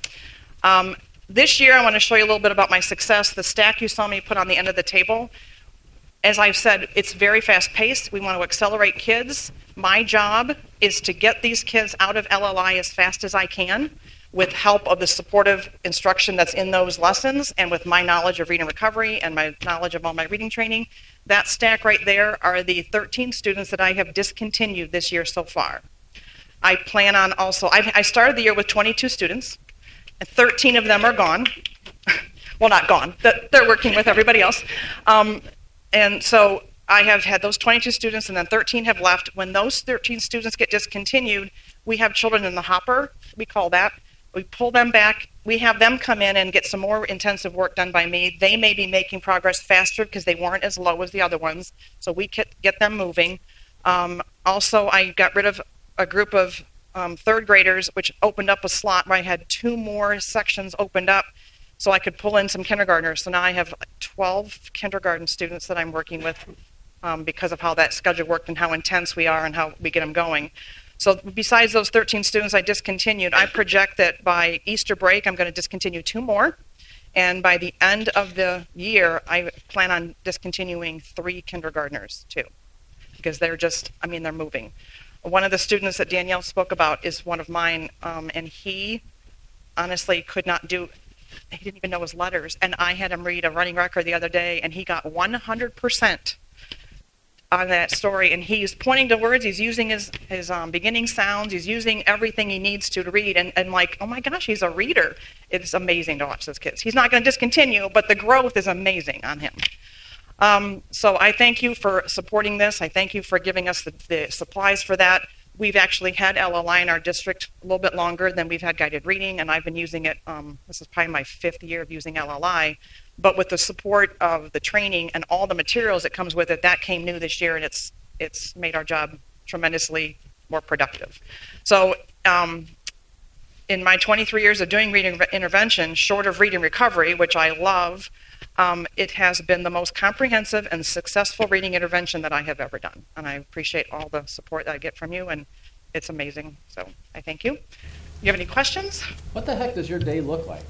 [SPEAKER 19] Um, This year, I want to show you a little bit about my success. The stack you saw me put on the end of the table, as I've said, it's very fast-paced. We want to accelerate kids. My job is to get these kids out of L L I as fast as I can with help of the supportive instruction that's in those lessons and with my knowledge of reading recovery and my knowledge of all my reading training. That stack right there are the thirteen students that I have discontinued this year so far. I plan on also, I, I started the year with twenty-two students. And thirteen of them are gone. Well, not gone. They're working with everybody else. Um, and so I have had those twenty-two students, and then thirteen have left. When those thirteen students get discontinued, we have children in the hopper, we call that. We pull them back. We have them come in and get some more intensive work done by me. They may be making progress faster because they weren't as low as the other ones. So we get them moving. Um, also, I got rid of a group of Um, third graders, which opened up a slot where I had two more sections opened up so I could pull in some kindergartners. So now I have twelve kindergarten students that I'm working with um, because of how that schedule worked and how intense we are and how we get them going. So besides those thirteen students I discontinued, I project that by Easter break I'm going to discontinue two more. And by the end of the year, I plan on discontinuing three kindergartners too, because they're just, I mean, they're moving. One of the students that Danielle spoke about is one of mine, um, and he honestly could not do, he didn't even know his letters, and I had him read a running record the other day, and he got one hundred percent on that story, and he's pointing to words, he's using his, his um, beginning sounds, he's using everything he needs to to read, and, and like, oh my gosh, he's a reader. It's amazing to watch those kids. He's not going to discontinue, but the growth is amazing on him. Um, so I thank you for supporting this. I thank you for giving us the, the supplies for that. We've actually had L L I in our district a little bit longer than we've had guided reading, and I've been using it, um, this is probably my fifth year of using L L I, but with the support of the training and all the materials that comes with it, that came new this year, and it's it's made our job tremendously more productive. So um, in my twenty-three years of doing reading intervention, short of reading recovery, which I love, um, it has been the most comprehensive and successful reading intervention that I have ever done. And I appreciate all the support that I get from you, and it's amazing. So I thank you. You have any questions?
[SPEAKER 7] What the heck does your day look like?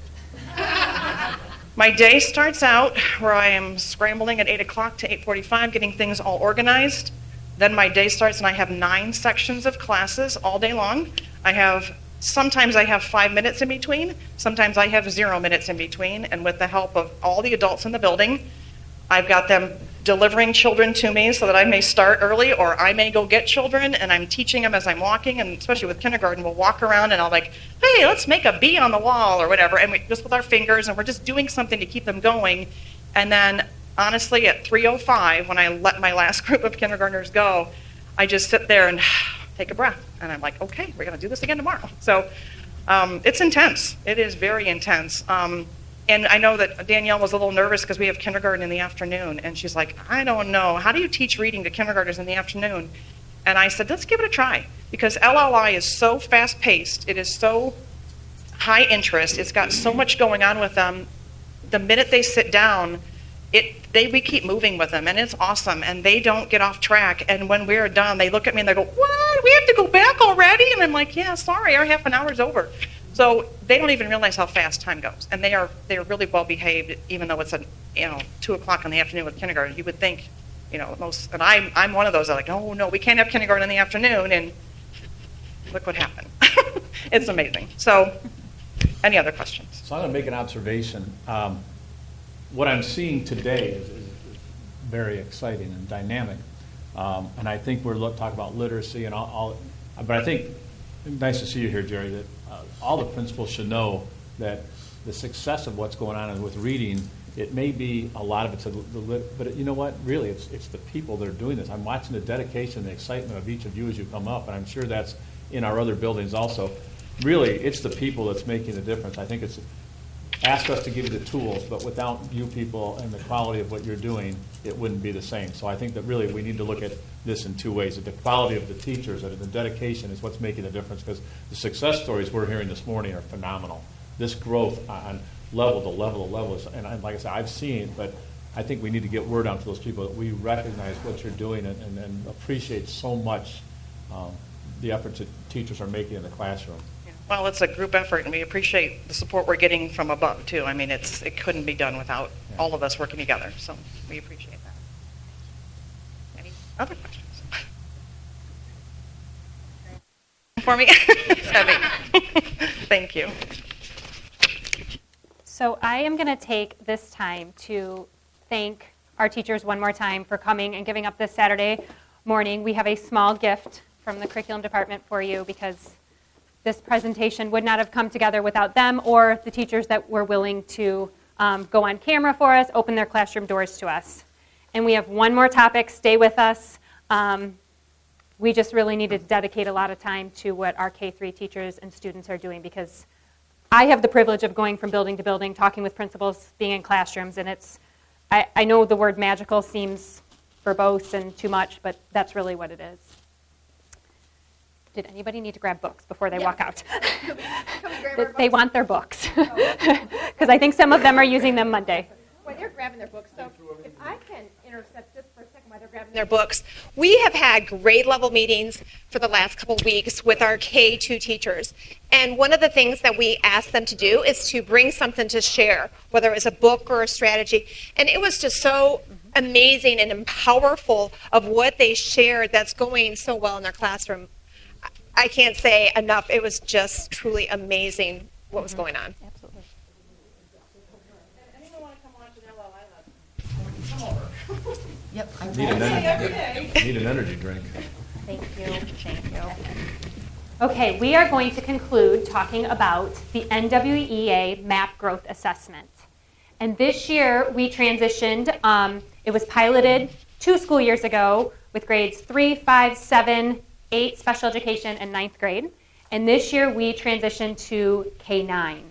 [SPEAKER 19] My day starts out where I am scrambling at eight o'clock to eight forty-five, getting things all organized. Then my day starts, and I have nine sections of classes all day long. I have Sometimes I have five minutes in between. Sometimes I have zero minutes in between. And with the help of all the adults in the building, I've got them delivering children to me so that I may start early, or I may go get children, and I'm teaching them as I'm walking. And especially with kindergarten, we'll walk around and I'll like, hey, let's make a bee on the wall or whatever. And we just with our fingers, and we're just doing something to keep them going. And then honestly, at three oh five, when I let my last group of kindergartners go, I just sit there and take a breath. And I'm like, okay, we're going to do this again tomorrow. So um, it's intense. It is very intense. Um, and I know that Danielle was a little nervous because we have kindergarten in the afternoon. And she's like, I don't know. How do you teach reading to kindergartners in the afternoon? And I said, let's give it a try. Because L L I is so fast-paced. It is so high interest. It's got so much going on with them. The minute they sit down, It, they, we keep moving with them, and it's awesome, and they don't get off track. And when we're done, they look at me and they go, what? We have to go back already? And I'm like, yeah, sorry, our half an hour's over. So they don't even realize how fast time goes. And they are they are really well behaved, even though it's a, you know, two o'clock in the afternoon with kindergarten. You would think, you know, most, and I'm, I'm one of those that are like, oh, no, we can't have kindergarten in the afternoon, and look what happened. It's amazing. So any other questions?
[SPEAKER 7] So I'm going to make an observation. Um, What I'm seeing today is, is very exciting and dynamic, um, and I think we're look, talking about literacy and all, all. But I think nice to see you here, Jerry. That uh, all the principals should know that the success of what's going on with reading, it may be a lot of it's a, the lit, but you know what? Really, it's it's the people that are doing this. I'm watching the dedication, the excitement of each of you as you come up, and I'm sure that's in our other buildings also. Really, it's the people that's making the difference. I think it's. Ask us to give you the tools, but without you people and the quality of what you're doing, it wouldn't be the same. So I think that really we need to look at this in two ways. That the quality of the teachers and the dedication is what's making the difference, because the success stories we're hearing this morning are phenomenal. This growth on level to level to level is, and like I said, I've seen it, but I think we need to get word out to those people that we recognize what you're doing and, and, and appreciate so much um, the efforts that teachers are making in the classroom.
[SPEAKER 19] Well, it's a group effort, and we appreciate the support we're getting from above, too. I mean, it's it couldn't be done without yeah. all of us working together, so we appreciate that. Any other questions? For me? Thank you.
[SPEAKER 5] So I am going to take this time to thank our teachers one more time for coming and giving up this Saturday morning. We have a small gift from the curriculum department for you, because this presentation would not have come together without them or the teachers that were willing to um, go on camera for us, open their classroom doors to us. And we have one more topic. Stay with us. Um, we just really needed to dedicate a lot of time to what our K three teachers and students are doing, because I have the privilege of going from building to building, talking with principals, being in classrooms, and it's, I, I know the word magical seems verbose and too much, but that's really what it is. Did anybody need to grab books before they yes. walk out? Can we, can we grab our books? They want their books, because I think some of them are using them Monday.
[SPEAKER 13] While they're grabbing their books, so if I can intercept just for a second while they're grabbing their books, we have had grade level meetings for the last couple of weeks with our K two teachers. And one of the things that we asked them to do is to bring something to share, whether it was a book or a strategy. And it was just so amazing and powerful of what they shared that's going so well in their classroom. I can't say enough. It was just truly amazing what was going on.
[SPEAKER 5] Absolutely.
[SPEAKER 19] Anyone want to come watch an L L I lesson? Come over.
[SPEAKER 20] Yep. I
[SPEAKER 7] Need an,
[SPEAKER 20] every
[SPEAKER 7] energy,
[SPEAKER 20] day.
[SPEAKER 7] need an energy drink.
[SPEAKER 5] Thank you, thank you. Okay, we are going to conclude talking about the N W E A MAP Growth Assessment. And this year we transitioned, um, it was piloted two school years ago with grades three, five, seven, eight, special education, and ninth grade. And this year we transitioned to K nine.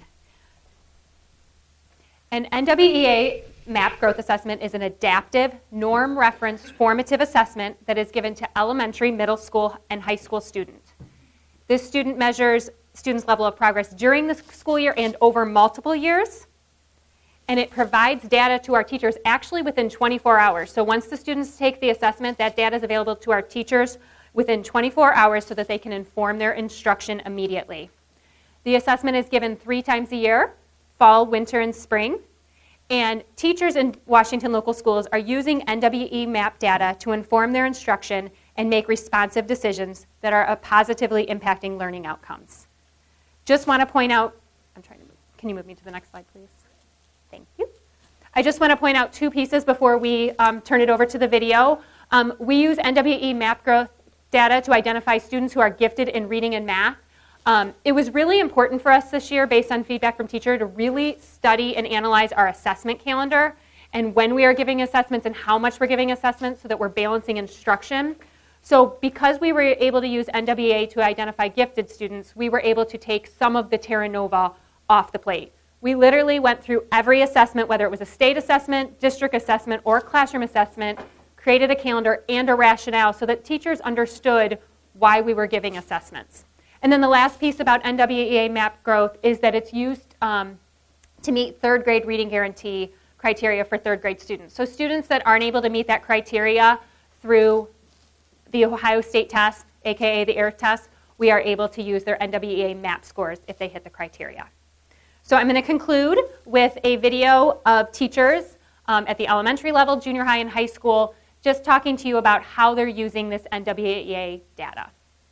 [SPEAKER 5] An N W E A MAP Growth Assessment is an adaptive, norm-referenced formative assessment that is given to elementary, middle school, and high school students. This student measures students' level of progress during the school year and over multiple years, and it provides data to our teachers actually within twenty-four hours. So once the students take the assessment, that data is available to our teachers within twenty-four hours so that they can inform their instruction immediately. The assessment is given three times a year, fall, winter, and spring. And teachers in Washington local schools are using N W E MAP data to inform their instruction and make responsive decisions that are uh, positively impacting learning outcomes. Just want to point out, I'm trying to move, can you move me to the next slide, please? Thank you. I just want to point out two pieces before we um, turn it over to the video. Um, we use N W E MAP growth data to identify students who are gifted in reading and math. Um, it was really important for us this year, based on feedback from teachers, to really study and analyze our assessment calendar and when we are giving assessments and how much we're giving assessments so that we're balancing instruction. So because we were able to use N W E A to identify gifted students, we were able to take some of the Terra Nova off the plate. We literally went through every assessment, whether it was a state assessment, district assessment, or classroom assessment, created a calendar and a rationale so that teachers understood why we were giving assessments. And then the last piece about N W E A MAP growth is that it's used um, to meet third grade reading guarantee criteria for third grade students. So students that aren't able to meet that criteria through the Ohio State test, aka the A I R T test, we are able to use their N W E A MAP scores if they hit the criteria. So I'm going to conclude with a video of teachers um, at the elementary level, junior high, and high school, just talking to you about how they're using this N W E A data.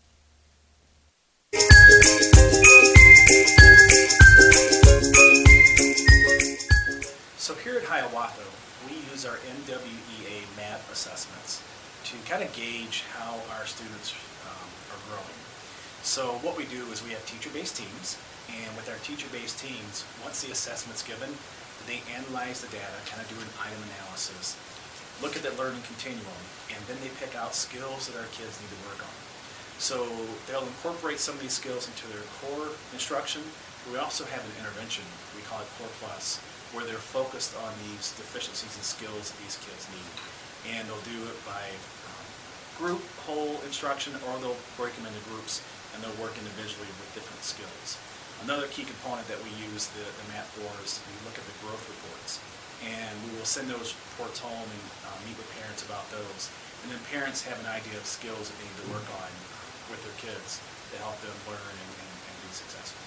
[SPEAKER 21] So here at Hiawatha, we use our N W E A MAP assessments to kind of gauge how our students um, are growing. So what we do is we have teacher-based teams, and with our teacher-based teams, once the assessment's given, they analyze the data, kind of do an item analysis, look at the learning continuum, and then they pick out skills that our kids need to work on. So they'll incorporate some of these skills into their core instruction. We also have an intervention, we call it Core Plus, where they're focused on these deficiencies and skills that these kids need. And they'll do it by um, group, whole instruction, or they'll break them into groups and they'll work individually with different skills. Another key component that we use the, the MAP for is we look at the growth reports. And we will send those reports home and uh, meet with parents about those. And then parents have an idea of skills that they need to work on with their kids to help them learn and, and, and be successful.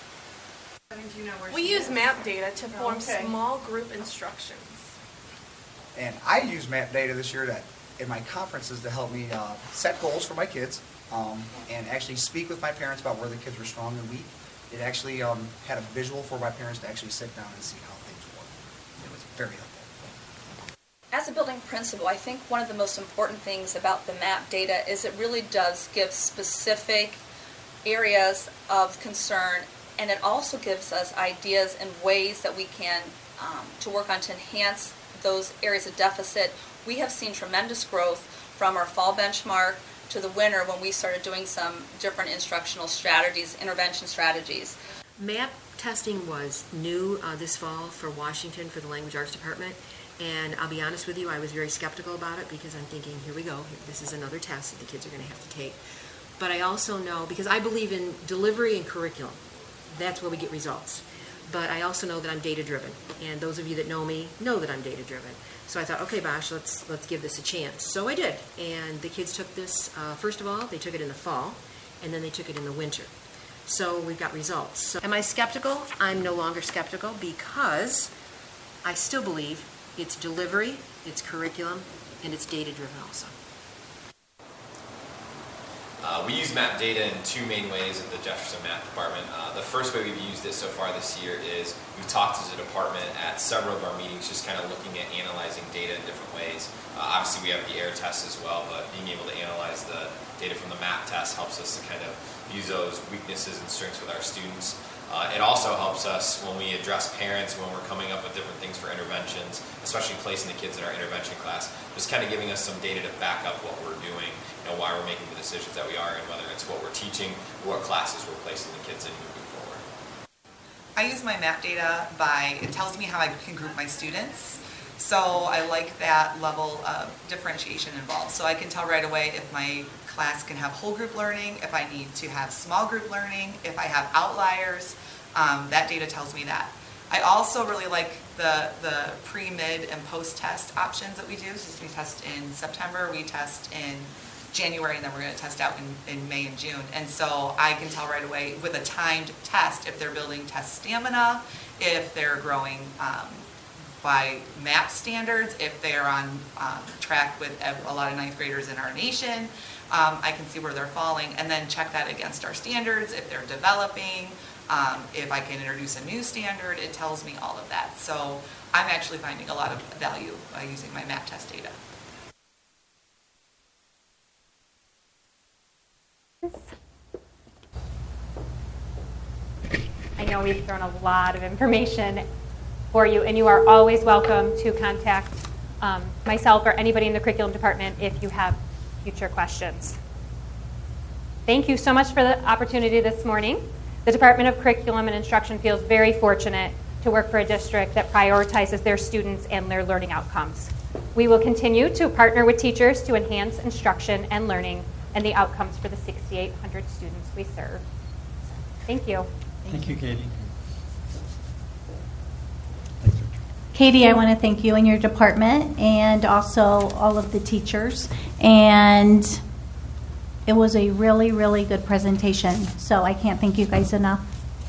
[SPEAKER 22] We use MAP data to form
[SPEAKER 20] Okay.
[SPEAKER 22] small group instructions.
[SPEAKER 23] And I use MAP data this year to, in my conferences to help me uh, set goals for my kids um, and actually speak with my parents about where the kids were strong and weak. It actually um, had a visual for my parents to actually sit down and see how things work. It was very helpful.
[SPEAKER 24] As a building principal, I think one of the most important things about the MAP data is it really does give specific areas of concern, and it also gives us ideas and ways that we can um, to work on to enhance those areas of deficit. We have seen tremendous growth from our fall benchmark to the winter when we started doing some different instructional strategies, intervention strategies.
[SPEAKER 20] MAP testing was new uh, this fall for Washington for the Language Arts Department, and I'll be honest with you, I was very skeptical about it because I'm thinking, here we go, this is another test that the kids are going to have to take. But I also know, because I believe in delivery and curriculum, that's where we get results. But I also know that I'm data-driven, and those of you that know me know that I'm data-driven. So I thought, okay, Bosh, let's let's give this a chance. So I did, and the kids took this, uh, first of all, they took it in the fall, and then they took it in the winter. So we've got results. So am I skeptical? I'm no longer skeptical because I still believe it's delivery, it's curriculum, and it's data-driven also.
[SPEAKER 25] Uh,
[SPEAKER 2] Uh, we use map data in two main ways at the Jefferson Math Department. Uh, the first way we've used it so far this year is we've talked as a department at several of our meetings, just kind of looking at analyzing data in different ways. Uh, obviously, we have the air test as well, but being able to analyze the data from the map test helps us to kind of use those weaknesses and strengths with our students. Uh, it also helps us when we address parents, when we're coming up with different things for interventions, especially placing the kids in our intervention class, just kind of giving us some data to back up what we're doing, you know, why we're making the decisions that we are, and whether it's what we're teaching or what classes we're placing the kids in moving forward.
[SPEAKER 3] I use my map data by, it tells me how I can group my students. So I like that level of differentiation involved. So I can tell right away if my class can have whole group learning, if I need to have small group learning, if I have outliers, um, that data tells me that. I also really like the, the pre, mid, and post-test options that we do. So we test in September, we test in January, and then we're going to test out in, in May and June. And so I can tell right away with a timed test if they're building test stamina, if they're growing um, by MAP standards, if they're on um, track with a lot of ninth graders in our nation. Um, I can see where they're falling and then check that against our standards. If they're developing, um, if I can introduce a new standard, it tells me all of that. So I'm actually finding a lot of value by using my MAP test data.
[SPEAKER 5] I know we've thrown a lot of information for you, and you are always welcome to contact um, myself or anybody in the curriculum department if you have future questions. Thank you so much for the opportunity this morning. The Department of Curriculum and Instruction feels very fortunate to work for a district that prioritizes their students and their learning outcomes. We will continue to partner with teachers to enhance instruction and learning and the outcomes for the six thousand eight hundred students we serve. Thank you.
[SPEAKER 1] Thank you, Katie.
[SPEAKER 4] Katie, I want to thank you and your department and also all of the teachers. And it was a really, really good presentation. So I can't thank you guys enough.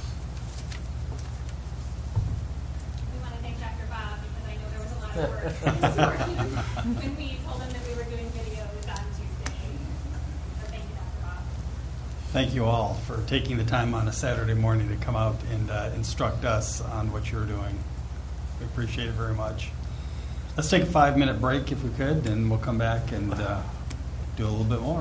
[SPEAKER 5] We want to thank Doctor Bob because I know there was a lot of work this morning when we told him that we were doing videos on Tuesday. So thank you, Doctor Bob.
[SPEAKER 1] Thank you all for taking the time on a Saturday morning to come out and uh, instruct us on what you're doing. We appreciate it very much. Let's take a five-minute break if we could, and we'll come back and uh, do a little bit more.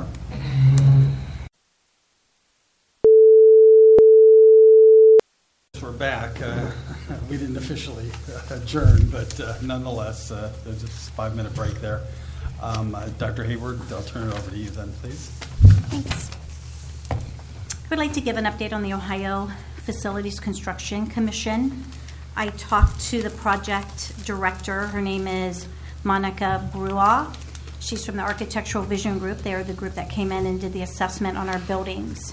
[SPEAKER 1] We're back. Uh, we didn't officially adjourn, but uh, nonetheless, uh, there's just a five-minute break there. Um, uh, Doctor Hayward, I'll turn it over to you then, please.
[SPEAKER 4] Thanks. I would like to give an update on the Ohio Facilities Construction Commission. I talked to the project director. Her name is Monica Brua. She's from the Architectural Vision Group. They are the group that came in and did the assessment on our buildings.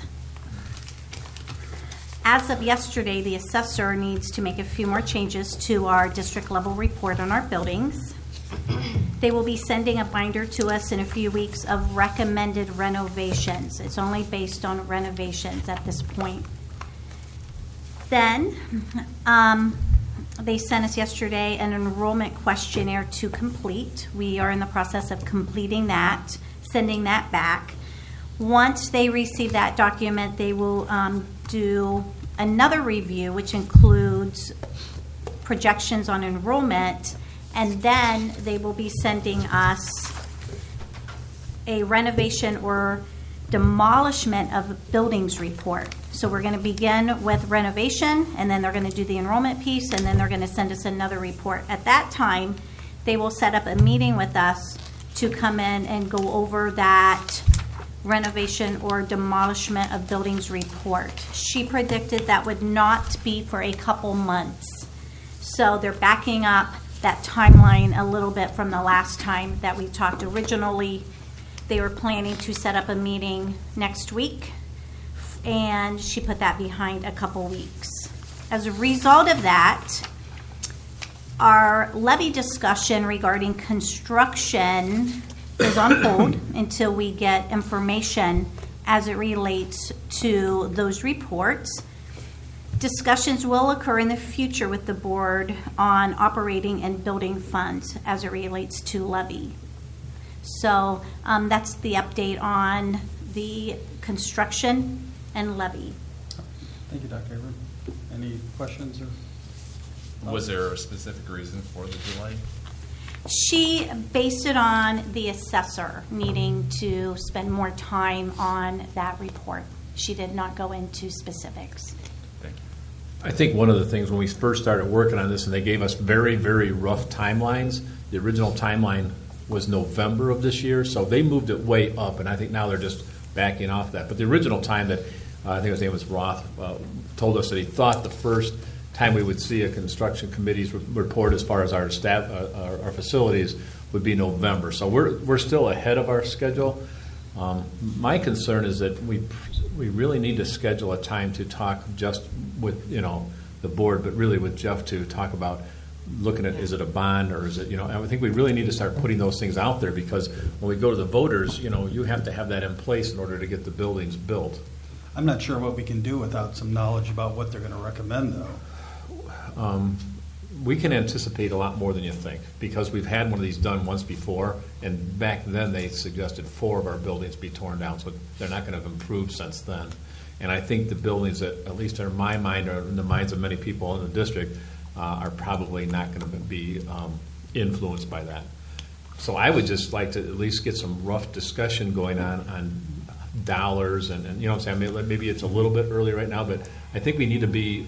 [SPEAKER 4] As of yesterday, the assessor needs to make a few more changes to our district level report on our buildings. They will be sending a binder to us in a few weeks of recommended renovations. It's only based on renovations at this point. Then, um, they sent us yesterday an enrollment questionnaire to complete. We are in the process of completing that, sending that back. Once they receive that document, they will um, do another review, which includes projections on enrollment, and then they will be sending us a renovation or demolishment of buildings report. So we're going to begin with renovation, and then they're going to do the enrollment piece, and then they're going to send us another report. At that time, they will set up a meeting with us to come in and go over that renovation or demolishment of buildings report. She predicted that would not be for a couple months. So they're backing up that timeline a little bit from the last time that we talked. Originally, they were planning to set up a meeting next week, and she put that behind a couple weeks. As a result of that, our levy discussion regarding construction is on hold until we get information as it relates to those reports. Discussions will occur in the future with the board on operating and building funds as it relates to levy. So um, that's the update on the construction and levy.
[SPEAKER 1] Thank you, Doctor Avery. Any questions or?
[SPEAKER 15] Was there a specific reason for the delay?
[SPEAKER 4] She based it on the assessor needing to spend more time on that report. She did not go into specifics.
[SPEAKER 7] I think one of the things when we first started working on this, and they gave us very, very rough timelines, the original timeline was November of this year, so they moved it way up, and I think now they're just backing off that. But the original time that, uh, I think his name was Roth, uh, told us that he thought the first time we would see a construction committee's re- report as far as our staff, uh, our, our facilities would be November. So we're we're still ahead of our schedule. Um, my concern is that we we really need to schedule a time to talk just with, you know, the board, but really with Jeff to talk about looking at, is it a bond or is it, you know, I think we really need to start putting those things out there, because when we go to the voters, you know, you have to have that in place in order to get the buildings built.
[SPEAKER 1] I'm not sure what we can do without some knowledge about what they're going to recommend, though.
[SPEAKER 7] Um, we can anticipate a lot more than you think, because we've had one of these done once before, and back then they suggested four of our buildings be torn down, so they're not going to have improved since then. And I think the buildings that, at least in my mind, or in the minds of many people in the district, uh, are probably not going to be um, influenced by that. So I would just like to at least get some rough discussion going on on dollars, and, and you know what I'm saying, maybe it's a little bit early right now, but I think we need to be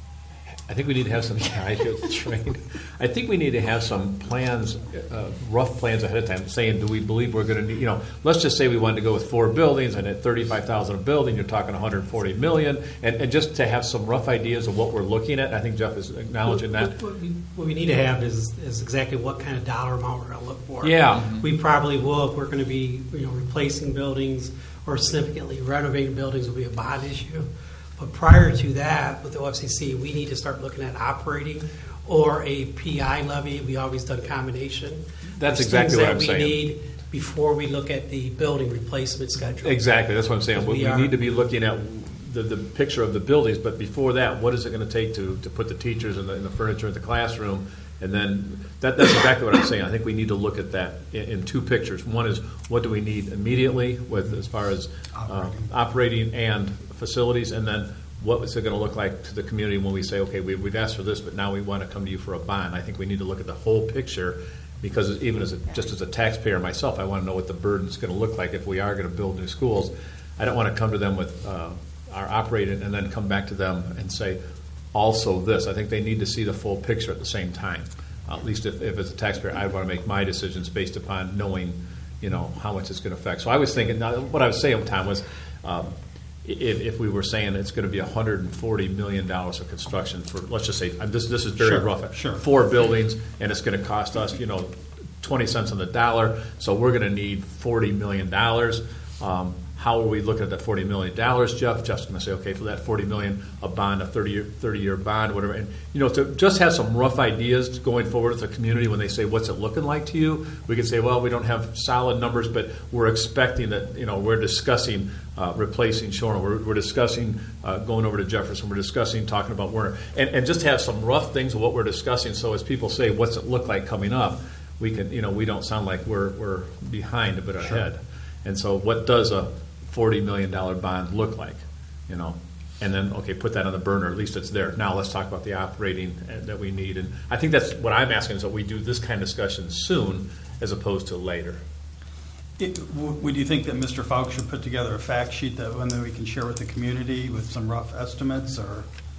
[SPEAKER 7] I think we need to have some, yeah, I feel trained. I think we need to have some plans, uh, rough plans ahead of time, saying, do we believe we're going to need, you know, let's just say we wanted to go with four buildings, and at thirty-five thousand a building, you're talking one hundred forty million, and, and just to have some rough ideas of what we're looking at. I think Jeff is acknowledging
[SPEAKER 8] what,
[SPEAKER 7] that.
[SPEAKER 8] What we, what we need to have is, is exactly what kind of dollar amount we're going to look for.
[SPEAKER 7] Yeah.
[SPEAKER 8] We probably will, if we're going to be, you know, replacing buildings or significantly renovating buildings, will be a bond issue. But prior to that, with the O F C C, we need to start looking at operating or a P I levy. We always done combination.
[SPEAKER 7] That's
[SPEAKER 8] There's
[SPEAKER 7] exactly
[SPEAKER 8] things
[SPEAKER 7] what
[SPEAKER 8] that
[SPEAKER 7] I'm
[SPEAKER 8] we
[SPEAKER 7] saying.
[SPEAKER 8] need before we look at the building replacement schedule.
[SPEAKER 7] Exactly, that's what I'm saying. We,
[SPEAKER 8] We
[SPEAKER 7] we
[SPEAKER 8] are-
[SPEAKER 7] need to be looking at the, the picture of the buildings, but before that, what is it going to take to, to put the teachers and the, and the furniture in the classroom? And then that, that's exactly what I'm saying. I think we need to look at that in, in two pictures. One is, what do we need immediately with as far as uh, operating and facilities, and then what is it going to look like to the community when we say, okay, we, we've asked for this, but now we want to come to you for a bond. I think we need to look at the whole picture, because even as a, just as a taxpayer myself, I want to know what the burden's going to look like if we are going to build new schools. I don't want to come to them with uh, our operating and then come back to them and say, also this. I think they need to see the full picture at the same time. Uh, at least if, if as a taxpayer, I want to make my decisions based upon knowing, you know, how much it's going to affect. So I was thinking, now, what I was saying, Tom, was um, if, if we were saying it's going to be one hundred forty million dollars of construction for, let's just say, this this is very
[SPEAKER 1] Sure,
[SPEAKER 7] rough,
[SPEAKER 1] sure.
[SPEAKER 7] four buildings, and it's going to cost us, you know, twenty cents on the dollar, so we're going to need forty million dollars. Um, how are we looking at that forty million dollars, Jeff? Jeff's going to say, okay, for that forty million dollars, a bond, a thirty-year bond, whatever. And, you know, to just have some rough ideas going forward with the community when they say, what's it looking like to you? We can say, well, we don't have solid numbers, but we're expecting that, you know, we're discussing uh, replacing Shoreham. We're, we're discussing uh, going over to Jefferson. We're discussing talking about Werner. And, and just have some rough things of what we're discussing, so as people say, what's it look like coming up, we can, you know, we don't sound like we're, we're behind but ahead. And so what does a forty million dollars bond look like, you know? And then, okay, put that on the burner, at least it's there. Now let's talk about the operating that we need. And I think that's what I'm asking, is that we do this kind of discussion soon as opposed to later.
[SPEAKER 1] It, w- would you think that Mister Falk should put together a fact sheet that one that we can share with the community with some rough estimates, or?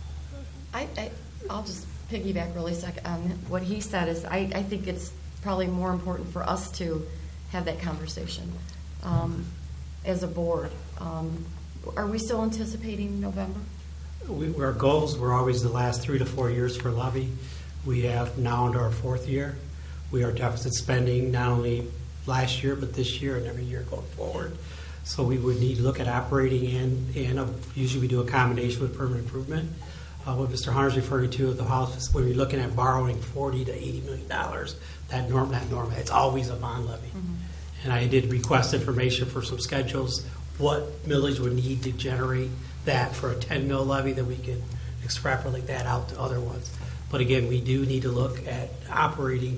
[SPEAKER 9] I, I, I'll just piggyback really second on what he said. Is I, I think it's probably more important for us to have that conversation um, as a board. Um, are we still anticipating November?
[SPEAKER 8] We, our goals were always the last three to four years for levy. We have now into our fourth year. We are deficit spending not only last year but this year and every year going forward. So we would need to look at operating and, and uh, usually we do a combination with permanent improvement. Uh, what Mister Hunter's referring to at the house, when we're looking at borrowing forty to eighty million dollars, that norm, that norm, it's always a bond levy. Mm-hmm. And I did request information for some schedules, what millage would need to generate that for a ten mil levy, that we could extrapolate that out to other ones. But again, we do need to look at operating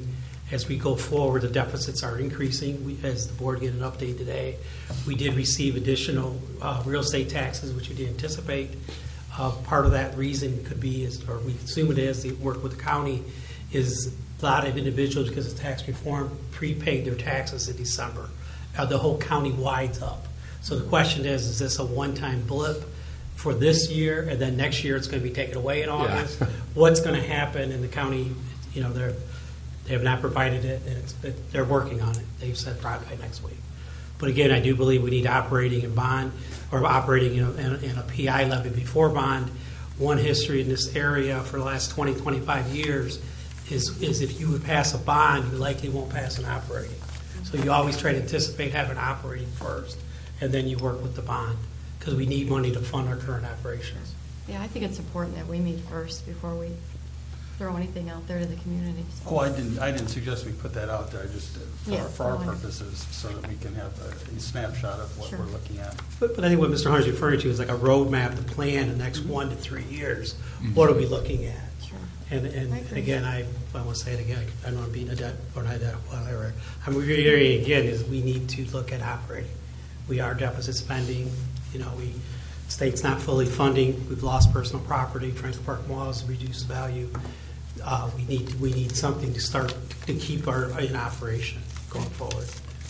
[SPEAKER 8] As we go forward, the deficits are increasing. We, as the board get an update today, we did receive additional uh, real estate taxes, which we didn't anticipate. Uh, part of that reason could be, is, or we assume it is, the work with the county, is a lot of individuals, because of tax reform, prepaid their taxes in December. Uh, the whole county wides up. So the question is, is this a one-time blip for this year, and then next year it's going to be taken away in August? Yeah. What's going to happen in the county? You know, they're They have not provided it, and it's, it, they're working on it. They've said probably by next week. But again, I do believe we need operating and bond, or operating in a, in a, in a P I levy before bond. One history in this area for the last twenty, twenty-five years is, is if you would pass a bond, you likely won't pass an operating. So you always try to anticipate having operating first, and then you work with the bond, because we need money to fund our current operations.
[SPEAKER 9] Yeah, I think it's important that we meet first before we throw anything out there to the community. So.
[SPEAKER 1] Oh, I didn't. I didn't suggest we put that out there. I just uh, for,
[SPEAKER 9] yeah,
[SPEAKER 1] for our
[SPEAKER 9] no,
[SPEAKER 1] purposes, so that we can have a, a snapshot of what
[SPEAKER 9] sure.
[SPEAKER 1] we're looking at.
[SPEAKER 8] But, but I think what Mister Hunter's referring to is like a roadmap to plan the next mm-hmm. one to three years. Mm-hmm. What are we looking at?
[SPEAKER 9] Sure.
[SPEAKER 8] And and I again, I I want to say it again. I don't want to beat a dead or not dead. Whatever. I'm reiterating again is we need to look at operating. We are deficit spending. You know, we state's not fully funding. We've lost personal property. Franklin Park Mall has reduced value. Uh, we need we need something to start to keep our in operation going forward.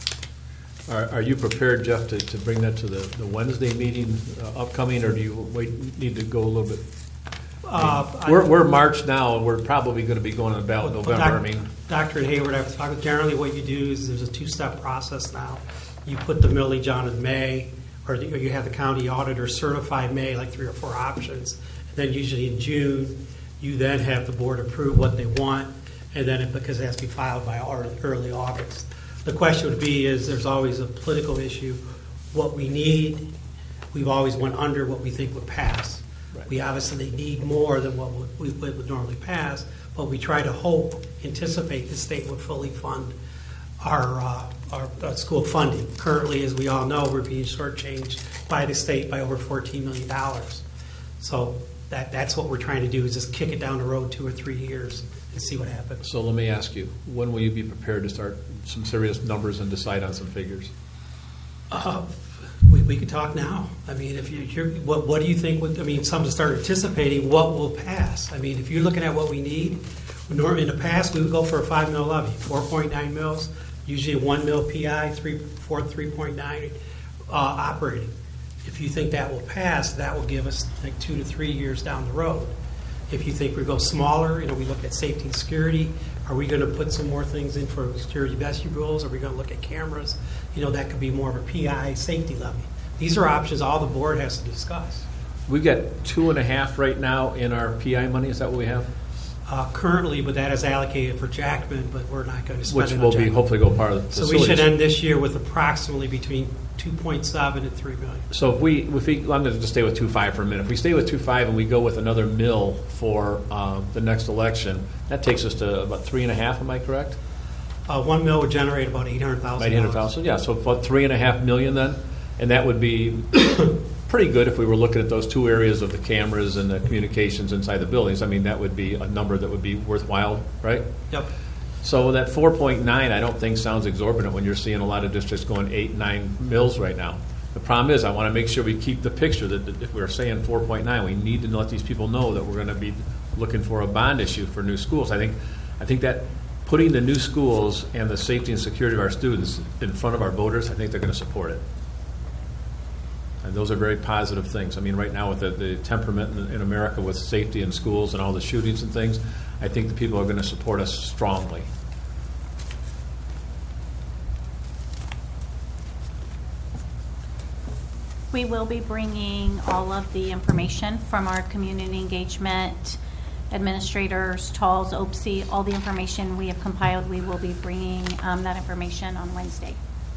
[SPEAKER 7] Are, are you prepared, Jeff, to, to bring that to the, the Wednesday meeting uh, upcoming, or do you wait need to go a little bit?
[SPEAKER 8] Uh,
[SPEAKER 7] I mean, we're we're March now, and we're probably going to be going on the ballot in November.
[SPEAKER 8] Doc,
[SPEAKER 7] I mean,
[SPEAKER 8] Doctor Hayward, I've talked. Generally, what you do is there's a two-step process now. You put the millage on in May, or, the, or you have the county auditor certify May, like three or four options, and then usually in June. You then have the board approve what they want, and then it, because it has to be filed by early August. The question would be is there's always a political issue. What we need, we've always went under what we think would pass. Right. We obviously need more than what would, we would normally pass, but we try to hope, anticipate the state would fully fund our, uh, our, our school funding. Currently, as we all know, we're being shortchanged by the state by over fourteen million dollars. So That, that's what we're trying to do is just kick it down the road two or three years and see what happens.
[SPEAKER 7] So let me ask you, when will you be prepared to start some serious numbers and decide on some figures?
[SPEAKER 8] Uh, we, we could talk now. I mean, if you, you're, what, what do you think would, I mean, some to start anticipating what will pass. I mean, if you're looking at what we need, in the past we would go for a five mil levy, four point nine mils, usually a one mil P I, three, four, three point nine uh, operating. If you think that will pass, that will give us like two to three years down the road. If you think we go smaller, you know, we look at safety and security. Are we going to put some more things in for security vestibules? Are we going to look at cameras? You know, that could be more of a P I safety levy. These are options all the board has to discuss.
[SPEAKER 7] We've got two and a half right now in our P I money. Is that what we have?
[SPEAKER 8] Uh, currently, but that is allocated for Jackman, but we're not going to spend
[SPEAKER 7] Which
[SPEAKER 8] it on
[SPEAKER 7] will be
[SPEAKER 8] Jackman.
[SPEAKER 7] hopefully go part of the
[SPEAKER 8] So
[SPEAKER 7] facilities.
[SPEAKER 8] we should end this year with approximately between two point seven and three million.
[SPEAKER 7] So if we, if we, I'm going to just stay with two point five for a minute. If we stay with two point five and we go with another mill for uh, the next election, that takes us to about three and a half. Am I correct?
[SPEAKER 8] Uh, one mill would generate about eight hundred thousand.
[SPEAKER 7] Eight hundred thousand. Yeah. So about three and a half million then, and that would be pretty good if we were looking at those two areas of the cameras and the communications inside the buildings. I mean, that would be a number that would be worthwhile, right?
[SPEAKER 8] Yep.
[SPEAKER 7] So that four point nine, I don't think sounds exorbitant when you're seeing a lot of districts going eight, nine mils right now. The problem is, I want to make sure we keep the picture that if we're saying four point nine, we need to let these people know that we're going to be looking for a bond issue for new schools. I think, I think that putting the new schools and the safety and security of our students in front of our voters, I think they're going to support it. And those are very positive things. I mean, right now with the, the temperament in, in America with safety in schools and all the shootings and things, I think the people are going to support us strongly.
[SPEAKER 4] We will be bringing all of the information from our community engagement administrators, T A Ls, O P S I, all the information we have compiled. We will be bringing um, that information on Wednesday.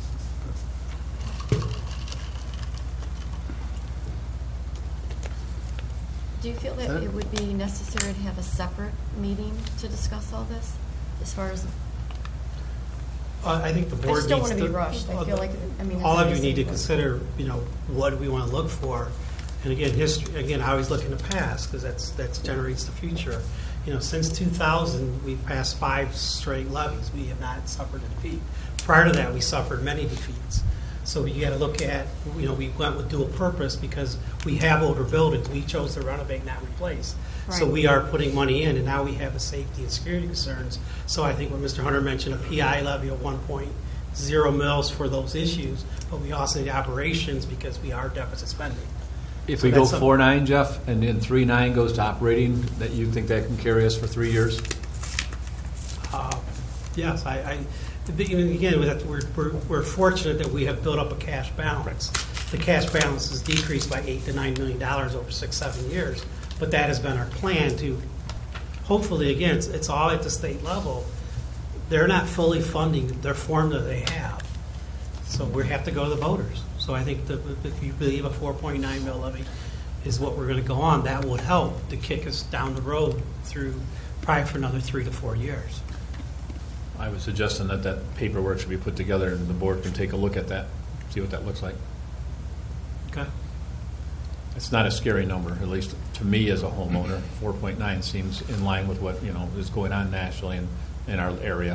[SPEAKER 9] Do you feel that it would be necessary to have a separate meeting to discuss all this, as far as?
[SPEAKER 8] Uh, I think the
[SPEAKER 9] I
[SPEAKER 8] board
[SPEAKER 9] just don't
[SPEAKER 8] needs
[SPEAKER 9] want to be
[SPEAKER 8] to-
[SPEAKER 9] rushed. I
[SPEAKER 8] uh,
[SPEAKER 9] feel like, I mean,
[SPEAKER 8] all
[SPEAKER 9] it's
[SPEAKER 8] of you
[SPEAKER 9] obviously
[SPEAKER 8] need to
[SPEAKER 9] important.
[SPEAKER 8] consider, you know, what do we want to look for? And again, history. Again, I always look in the past because that's that generates the future. You know, since two thousand, we've passed five straight levies. We have not suffered a defeat. Prior to that, we suffered many defeats. So you got to look at, you know, we went with dual purpose because we have older buildings. We chose to renovate, not replace. So
[SPEAKER 4] Right.
[SPEAKER 8] we are putting money in, and now we have a safety and security concerns. So I think what Mister Hunter mentioned, a P I levy of one point zero mils for those issues, but we also need operations because we are deficit spending.
[SPEAKER 7] If
[SPEAKER 8] So
[SPEAKER 7] we go
[SPEAKER 8] that's something-
[SPEAKER 7] four nine, Jeff, and then three nine goes to operating, that you think that can carry us for three years?
[SPEAKER 8] Uh, Yes, I, I, the big- again, with that, we're, we're, we're fortunate that we have built up a cash balance. The cash balance has decreased by eight to nine million dollars over six, seven years, but that has been our plan to, hopefully, again, it's, it's all at the state level. They're not fully funding their formula they have, so we have to go to the voters. So I think that if you believe a four point nine mil levy is what we're going to go on, that would help to kick us down the road through probably for another three to four years.
[SPEAKER 7] I was suggesting that that paperwork should be put together and the board can take a look at that, see what that looks like.
[SPEAKER 8] Okay.
[SPEAKER 7] It's not a scary number, at least to me as a homeowner. four point nine seems in line with what, you know, is going on nationally in, in our area.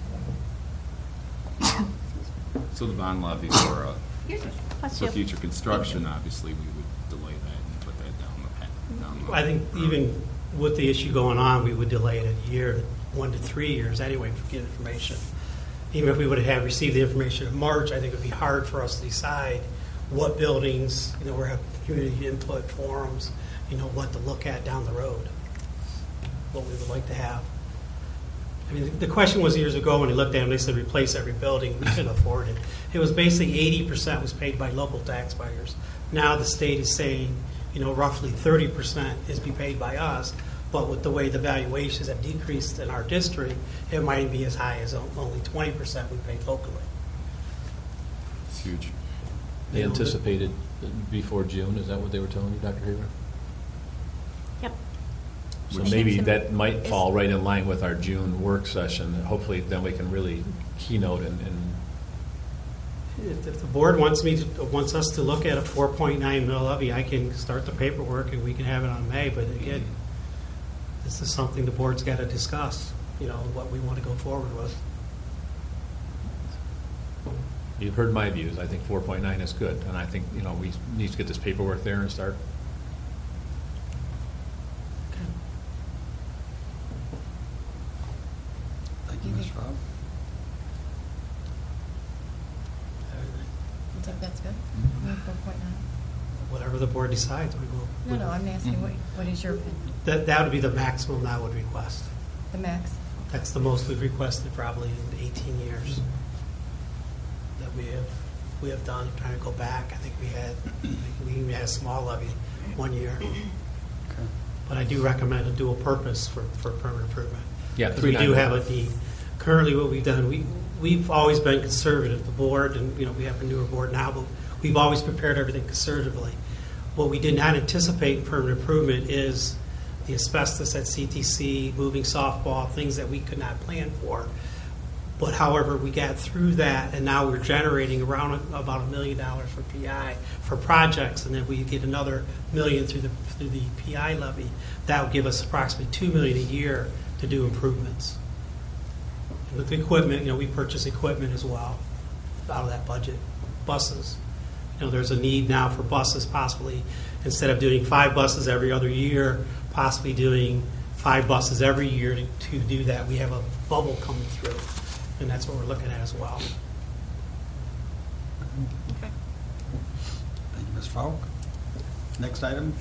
[SPEAKER 15] So the bond levy for, uh,
[SPEAKER 4] Bless
[SPEAKER 15] for
[SPEAKER 4] you.
[SPEAKER 15] future construction, obviously, we would delay that and put that down the path. down the
[SPEAKER 8] I think even with the issue going on, we would delay it a year, one to three years anyway to get information. Even if we would have received the information in March, I think it would be hard for us to decide what buildings, you know, we're having community input forums, you know, what to look at down the road, what we would like to have. I mean, the question was years ago when they looked at them, they said replace every building. We couldn't afford it. It was basically eighty percent was paid by local taxpayers. Now the state is saying, you know, roughly thirty percent is be paid by us. But with the way the valuations have decreased in our district, it might be as high as only twenty percent we pay locally.
[SPEAKER 15] It's huge.
[SPEAKER 7] They anticipated before June, is that what they were telling you, Doctor Haber?
[SPEAKER 4] Yep.
[SPEAKER 7] So maybe that might fall right in line with our June work session. Hopefully then we can really keynote and, and
[SPEAKER 8] If, if the board wants me to, wants us to look at a four point nine mil levy, I can start the paperwork and we can have it on May. But again, this is something the board's got to discuss, you know, what we want to go forward with.
[SPEAKER 7] you've heard my views. I think four point nine is good. And I think, you know, we need to get this paperwork there and start.
[SPEAKER 1] Thank you, Miz Rob.
[SPEAKER 9] You think that's good? four point nine?
[SPEAKER 8] Whatever the board decides, we will.
[SPEAKER 9] No, no, I'm asking, what, what is your opinion?
[SPEAKER 8] That, that would be the maximum I would request.
[SPEAKER 9] The max?
[SPEAKER 8] That's the most we've requested probably in eighteen years that we have, we have done. Trying to go back, I think we had, we even had a small levy one year. But I do recommend a dual purpose for, for permanent improvement.
[SPEAKER 7] Yeah,
[SPEAKER 8] Because we
[SPEAKER 7] three
[SPEAKER 8] do
[SPEAKER 7] nine.
[SPEAKER 8] have a need. Currently, what we've done, we, we've always been conservative, the board, and, you know, we have a newer board now, but we've always prepared everything conservatively. What we did not anticipate in permanent improvement is the asbestos at C T C, moving softball, things that we could not plan for. But however, we got through that, and now we're generating around about a million dollars for P I for projects, and then we get another million through the through the P I levy. That would give us approximately two million a year to do improvements. And with the equipment, you know, we purchase equipment as well out of that budget. Buses, you know, there's a need now for buses, possibly instead of doing five buses every other year, possibly doing five buses every year to, to do that. We have a bubble coming through, and that's what we're looking at as well.
[SPEAKER 1] Okay. Thank you, Miz Falk. Next item.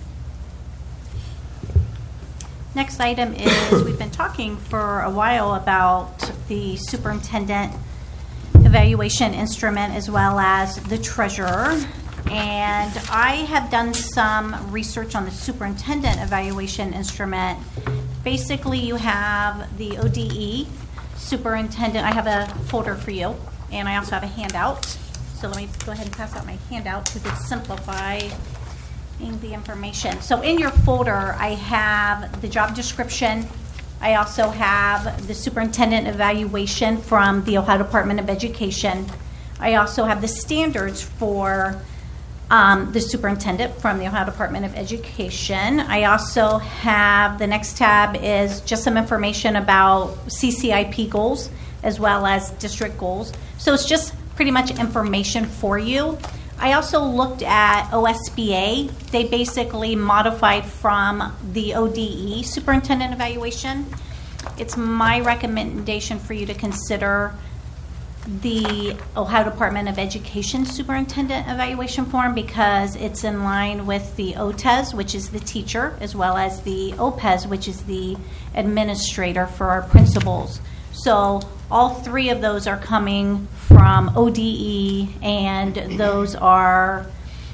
[SPEAKER 4] Next item is, we've been talking for a while about the superintendent evaluation instrument as well as the treasurer. And I have done some research on the superintendent evaluation instrument. Basically, you have the O D E superintendent. I have a folder for you, and I also have a handout. So let me go ahead and pass out my handout because it's simplifying the information. So in your folder, I have the job description. I also have the superintendent evaluation from the Ohio Department of Education. I also have the standards for um, the superintendent from the Ohio Department of Education. I also have, the next tab is just some information about C C I P goals as well as district goals. So it's just pretty much information for you. I also looked at O S B A. They basically modified from the O D E superintendent evaluation. It's my recommendation for you to consider the Ohio Department of Education superintendent evaluation form because it's in line with the O T E S, which is the teacher, as well as the O P E S, which is the administrator for our principals. So all three of those are coming from O D E, and those are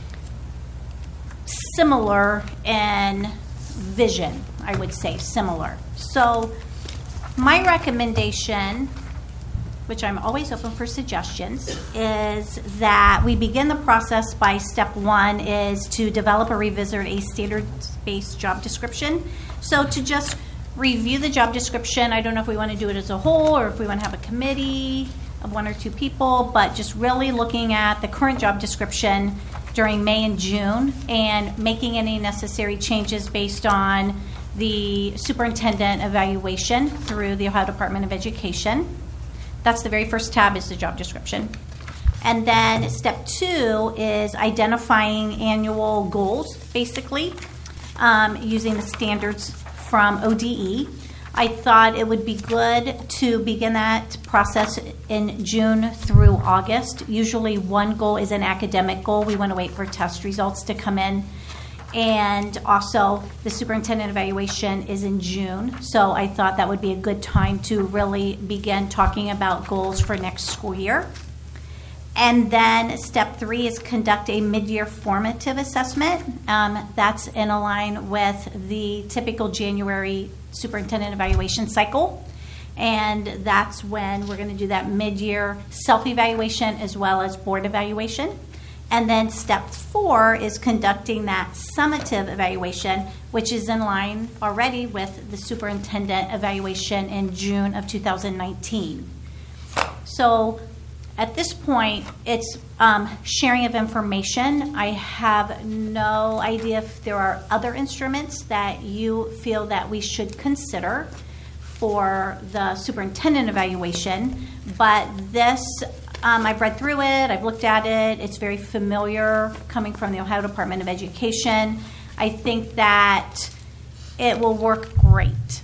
[SPEAKER 4] similar in vision, I would say, similar. So my recommendation, which I'm always open for suggestions, is that we begin the process by step one is to develop or revisit a standards-based job description. So to just review the job description, I don't know if we want to do it as a whole or if we want to have a committee of one or two people, but just really looking at the current job description during May and June and making any necessary changes based on the superintendent evaluation through the Ohio Department of Education. That's the very first tab, is the job description. And then step two is identifying annual goals, basically, um, using the standards from O D E. I thought it would be good to begin that process in June through August. Usually one goal is an academic goal. We want to wait for test results to come in. And also the superintendent evaluation is in June. So I thought that would be a good time to really begin talking about goals for next school year. And then step three is conduct a mid-year formative assessment. Um, that's in line with the typical January superintendent evaluation cycle. And that's when we're going to do that mid-year self-evaluation as well as board evaluation. And then step four is conducting that summative evaluation, which is in line already with the superintendent evaluation in June of two thousand nineteen. So at this point, it's um, sharing of information. I have no idea if there are other instruments that you feel that we should consider for the superintendent evaluation, but this, um, I've read through it, I've looked at it, it's very familiar coming from the Ohio Department of Education. I think that it will work great.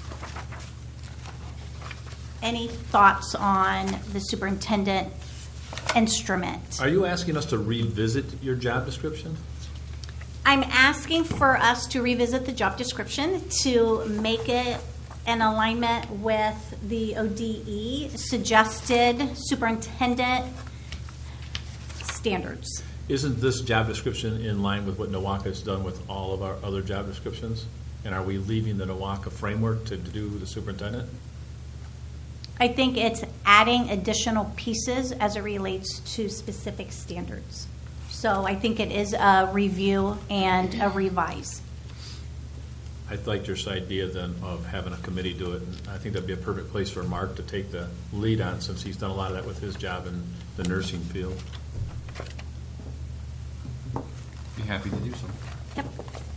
[SPEAKER 4] Any thoughts on the superintendent instrument?
[SPEAKER 7] Are you asking us to revisit your job description?
[SPEAKER 4] I'm asking for us to revisit the job description to make it in alignment with the O D E suggested superintendent standards.
[SPEAKER 7] Isn't this job description in line with what NOWACA has done with all of our other job descriptions? And are we leaving the NOWACA framework to do the superintendent?
[SPEAKER 4] I think it's adding additional pieces as it relates to specific standards. So I think it is a review and a revise.
[SPEAKER 7] I liked your idea then of having a committee do it. And I think that'd be a perfect place for Mark to take the lead on, since he's done a lot of that with his job in the nursing field.
[SPEAKER 15] Be happy to do so.
[SPEAKER 4] Yep.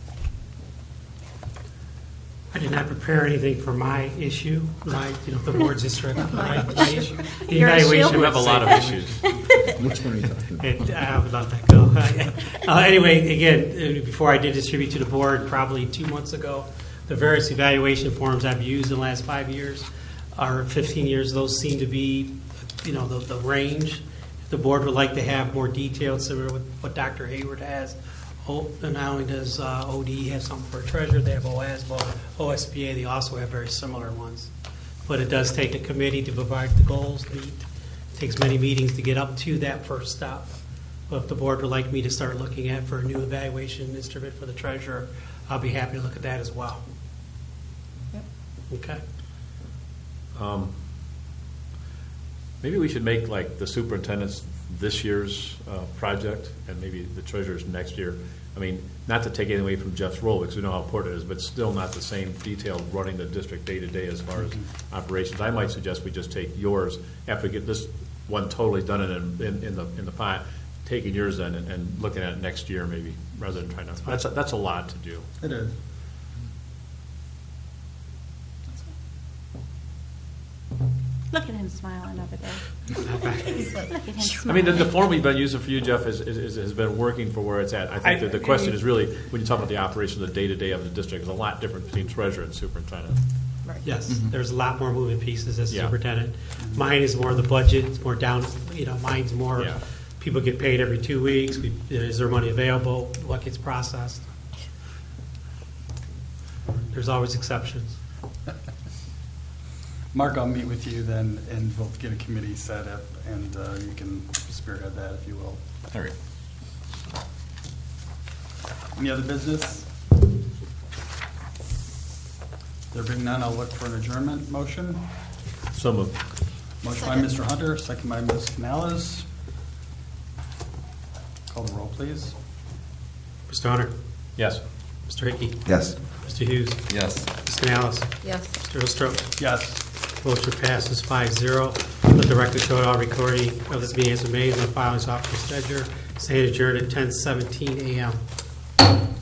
[SPEAKER 8] I did not prepare anything for my issue, my, you know, the board's district, my, my issue. The
[SPEAKER 4] Your
[SPEAKER 8] evaluation.
[SPEAKER 4] issue?
[SPEAKER 7] You have a lot of issues.
[SPEAKER 15] Which one are you talking about?
[SPEAKER 8] It, I would let that go. uh, anyway, again, before I did distribute to the board, probably two months ago, the various evaluation forms I've used in the last five years or fifteen years, those seem to be, you know, the, the range. If the board would like to have more details, similar with what Doctor Hayward has. Oh, and not only does uh, O D E have something for a treasurer, they have O S, but O S B A, they also have very similar ones. But it does take a committee to provide the goals, meet. It takes many meetings to get up to that first step. But if the board would like me to start looking at for a new evaluation instrument for the treasurer, I'll be happy to look at that as well.
[SPEAKER 9] Yep.
[SPEAKER 8] Okay.
[SPEAKER 7] Um, maybe we should make like the superintendent's this year's uh, project and maybe the treasurer's next year. I mean, not to take anything away from Jeff's role, because we know how important it is, but still not the same detail running the district day to day as far as mm-hmm. operations. I might suggest we just take yours after we get this one totally done in, in, in the in the pot. taking yours then and, and looking at it next year maybe, rather than trying to, that's, a- that's a lot to do.
[SPEAKER 1] It is.
[SPEAKER 4] Look at him smiling over there. Look at him
[SPEAKER 7] I
[SPEAKER 4] smiling.
[SPEAKER 7] mean, the, the form we've been using for you, Jeff, is, is, is- has been working for where it's at. I think
[SPEAKER 8] I-
[SPEAKER 7] that the question is really, when you talk about the operation, the day-to-day of the district, is a lot different between treasurer and superintendent.
[SPEAKER 8] Yes, there's a lot more moving pieces as
[SPEAKER 7] Yeah.
[SPEAKER 8] superintendent. Mine is more the budget, it's more down, you know, mine's more,
[SPEAKER 7] Yeah.
[SPEAKER 8] people get paid every two weeks, we, is there money available, what gets processed? There's always exceptions.
[SPEAKER 1] Mark, I'll meet with you then, and we'll get a committee set up, and uh, you can spearhead that if you will.
[SPEAKER 7] All right.
[SPEAKER 1] Any other business? There being none, I'll look for an adjournment motion.
[SPEAKER 7] So moved.
[SPEAKER 1] Motion by Mister Hunter, second by Miz Canales. Call the roll, please.
[SPEAKER 8] Mister Hunter?
[SPEAKER 7] Yes.
[SPEAKER 8] Mister Hickey?
[SPEAKER 6] Yes.
[SPEAKER 8] Mister Hughes?
[SPEAKER 15] Yes.
[SPEAKER 8] Miz Canales?
[SPEAKER 9] Yes.
[SPEAKER 8] Mister Ilstrope?
[SPEAKER 1] Yes.
[SPEAKER 8] Motion passes five zero. Let the record show all recording of this meeting has been made and the filings officer ledger. Stand adjourned at ten seventeen a.m.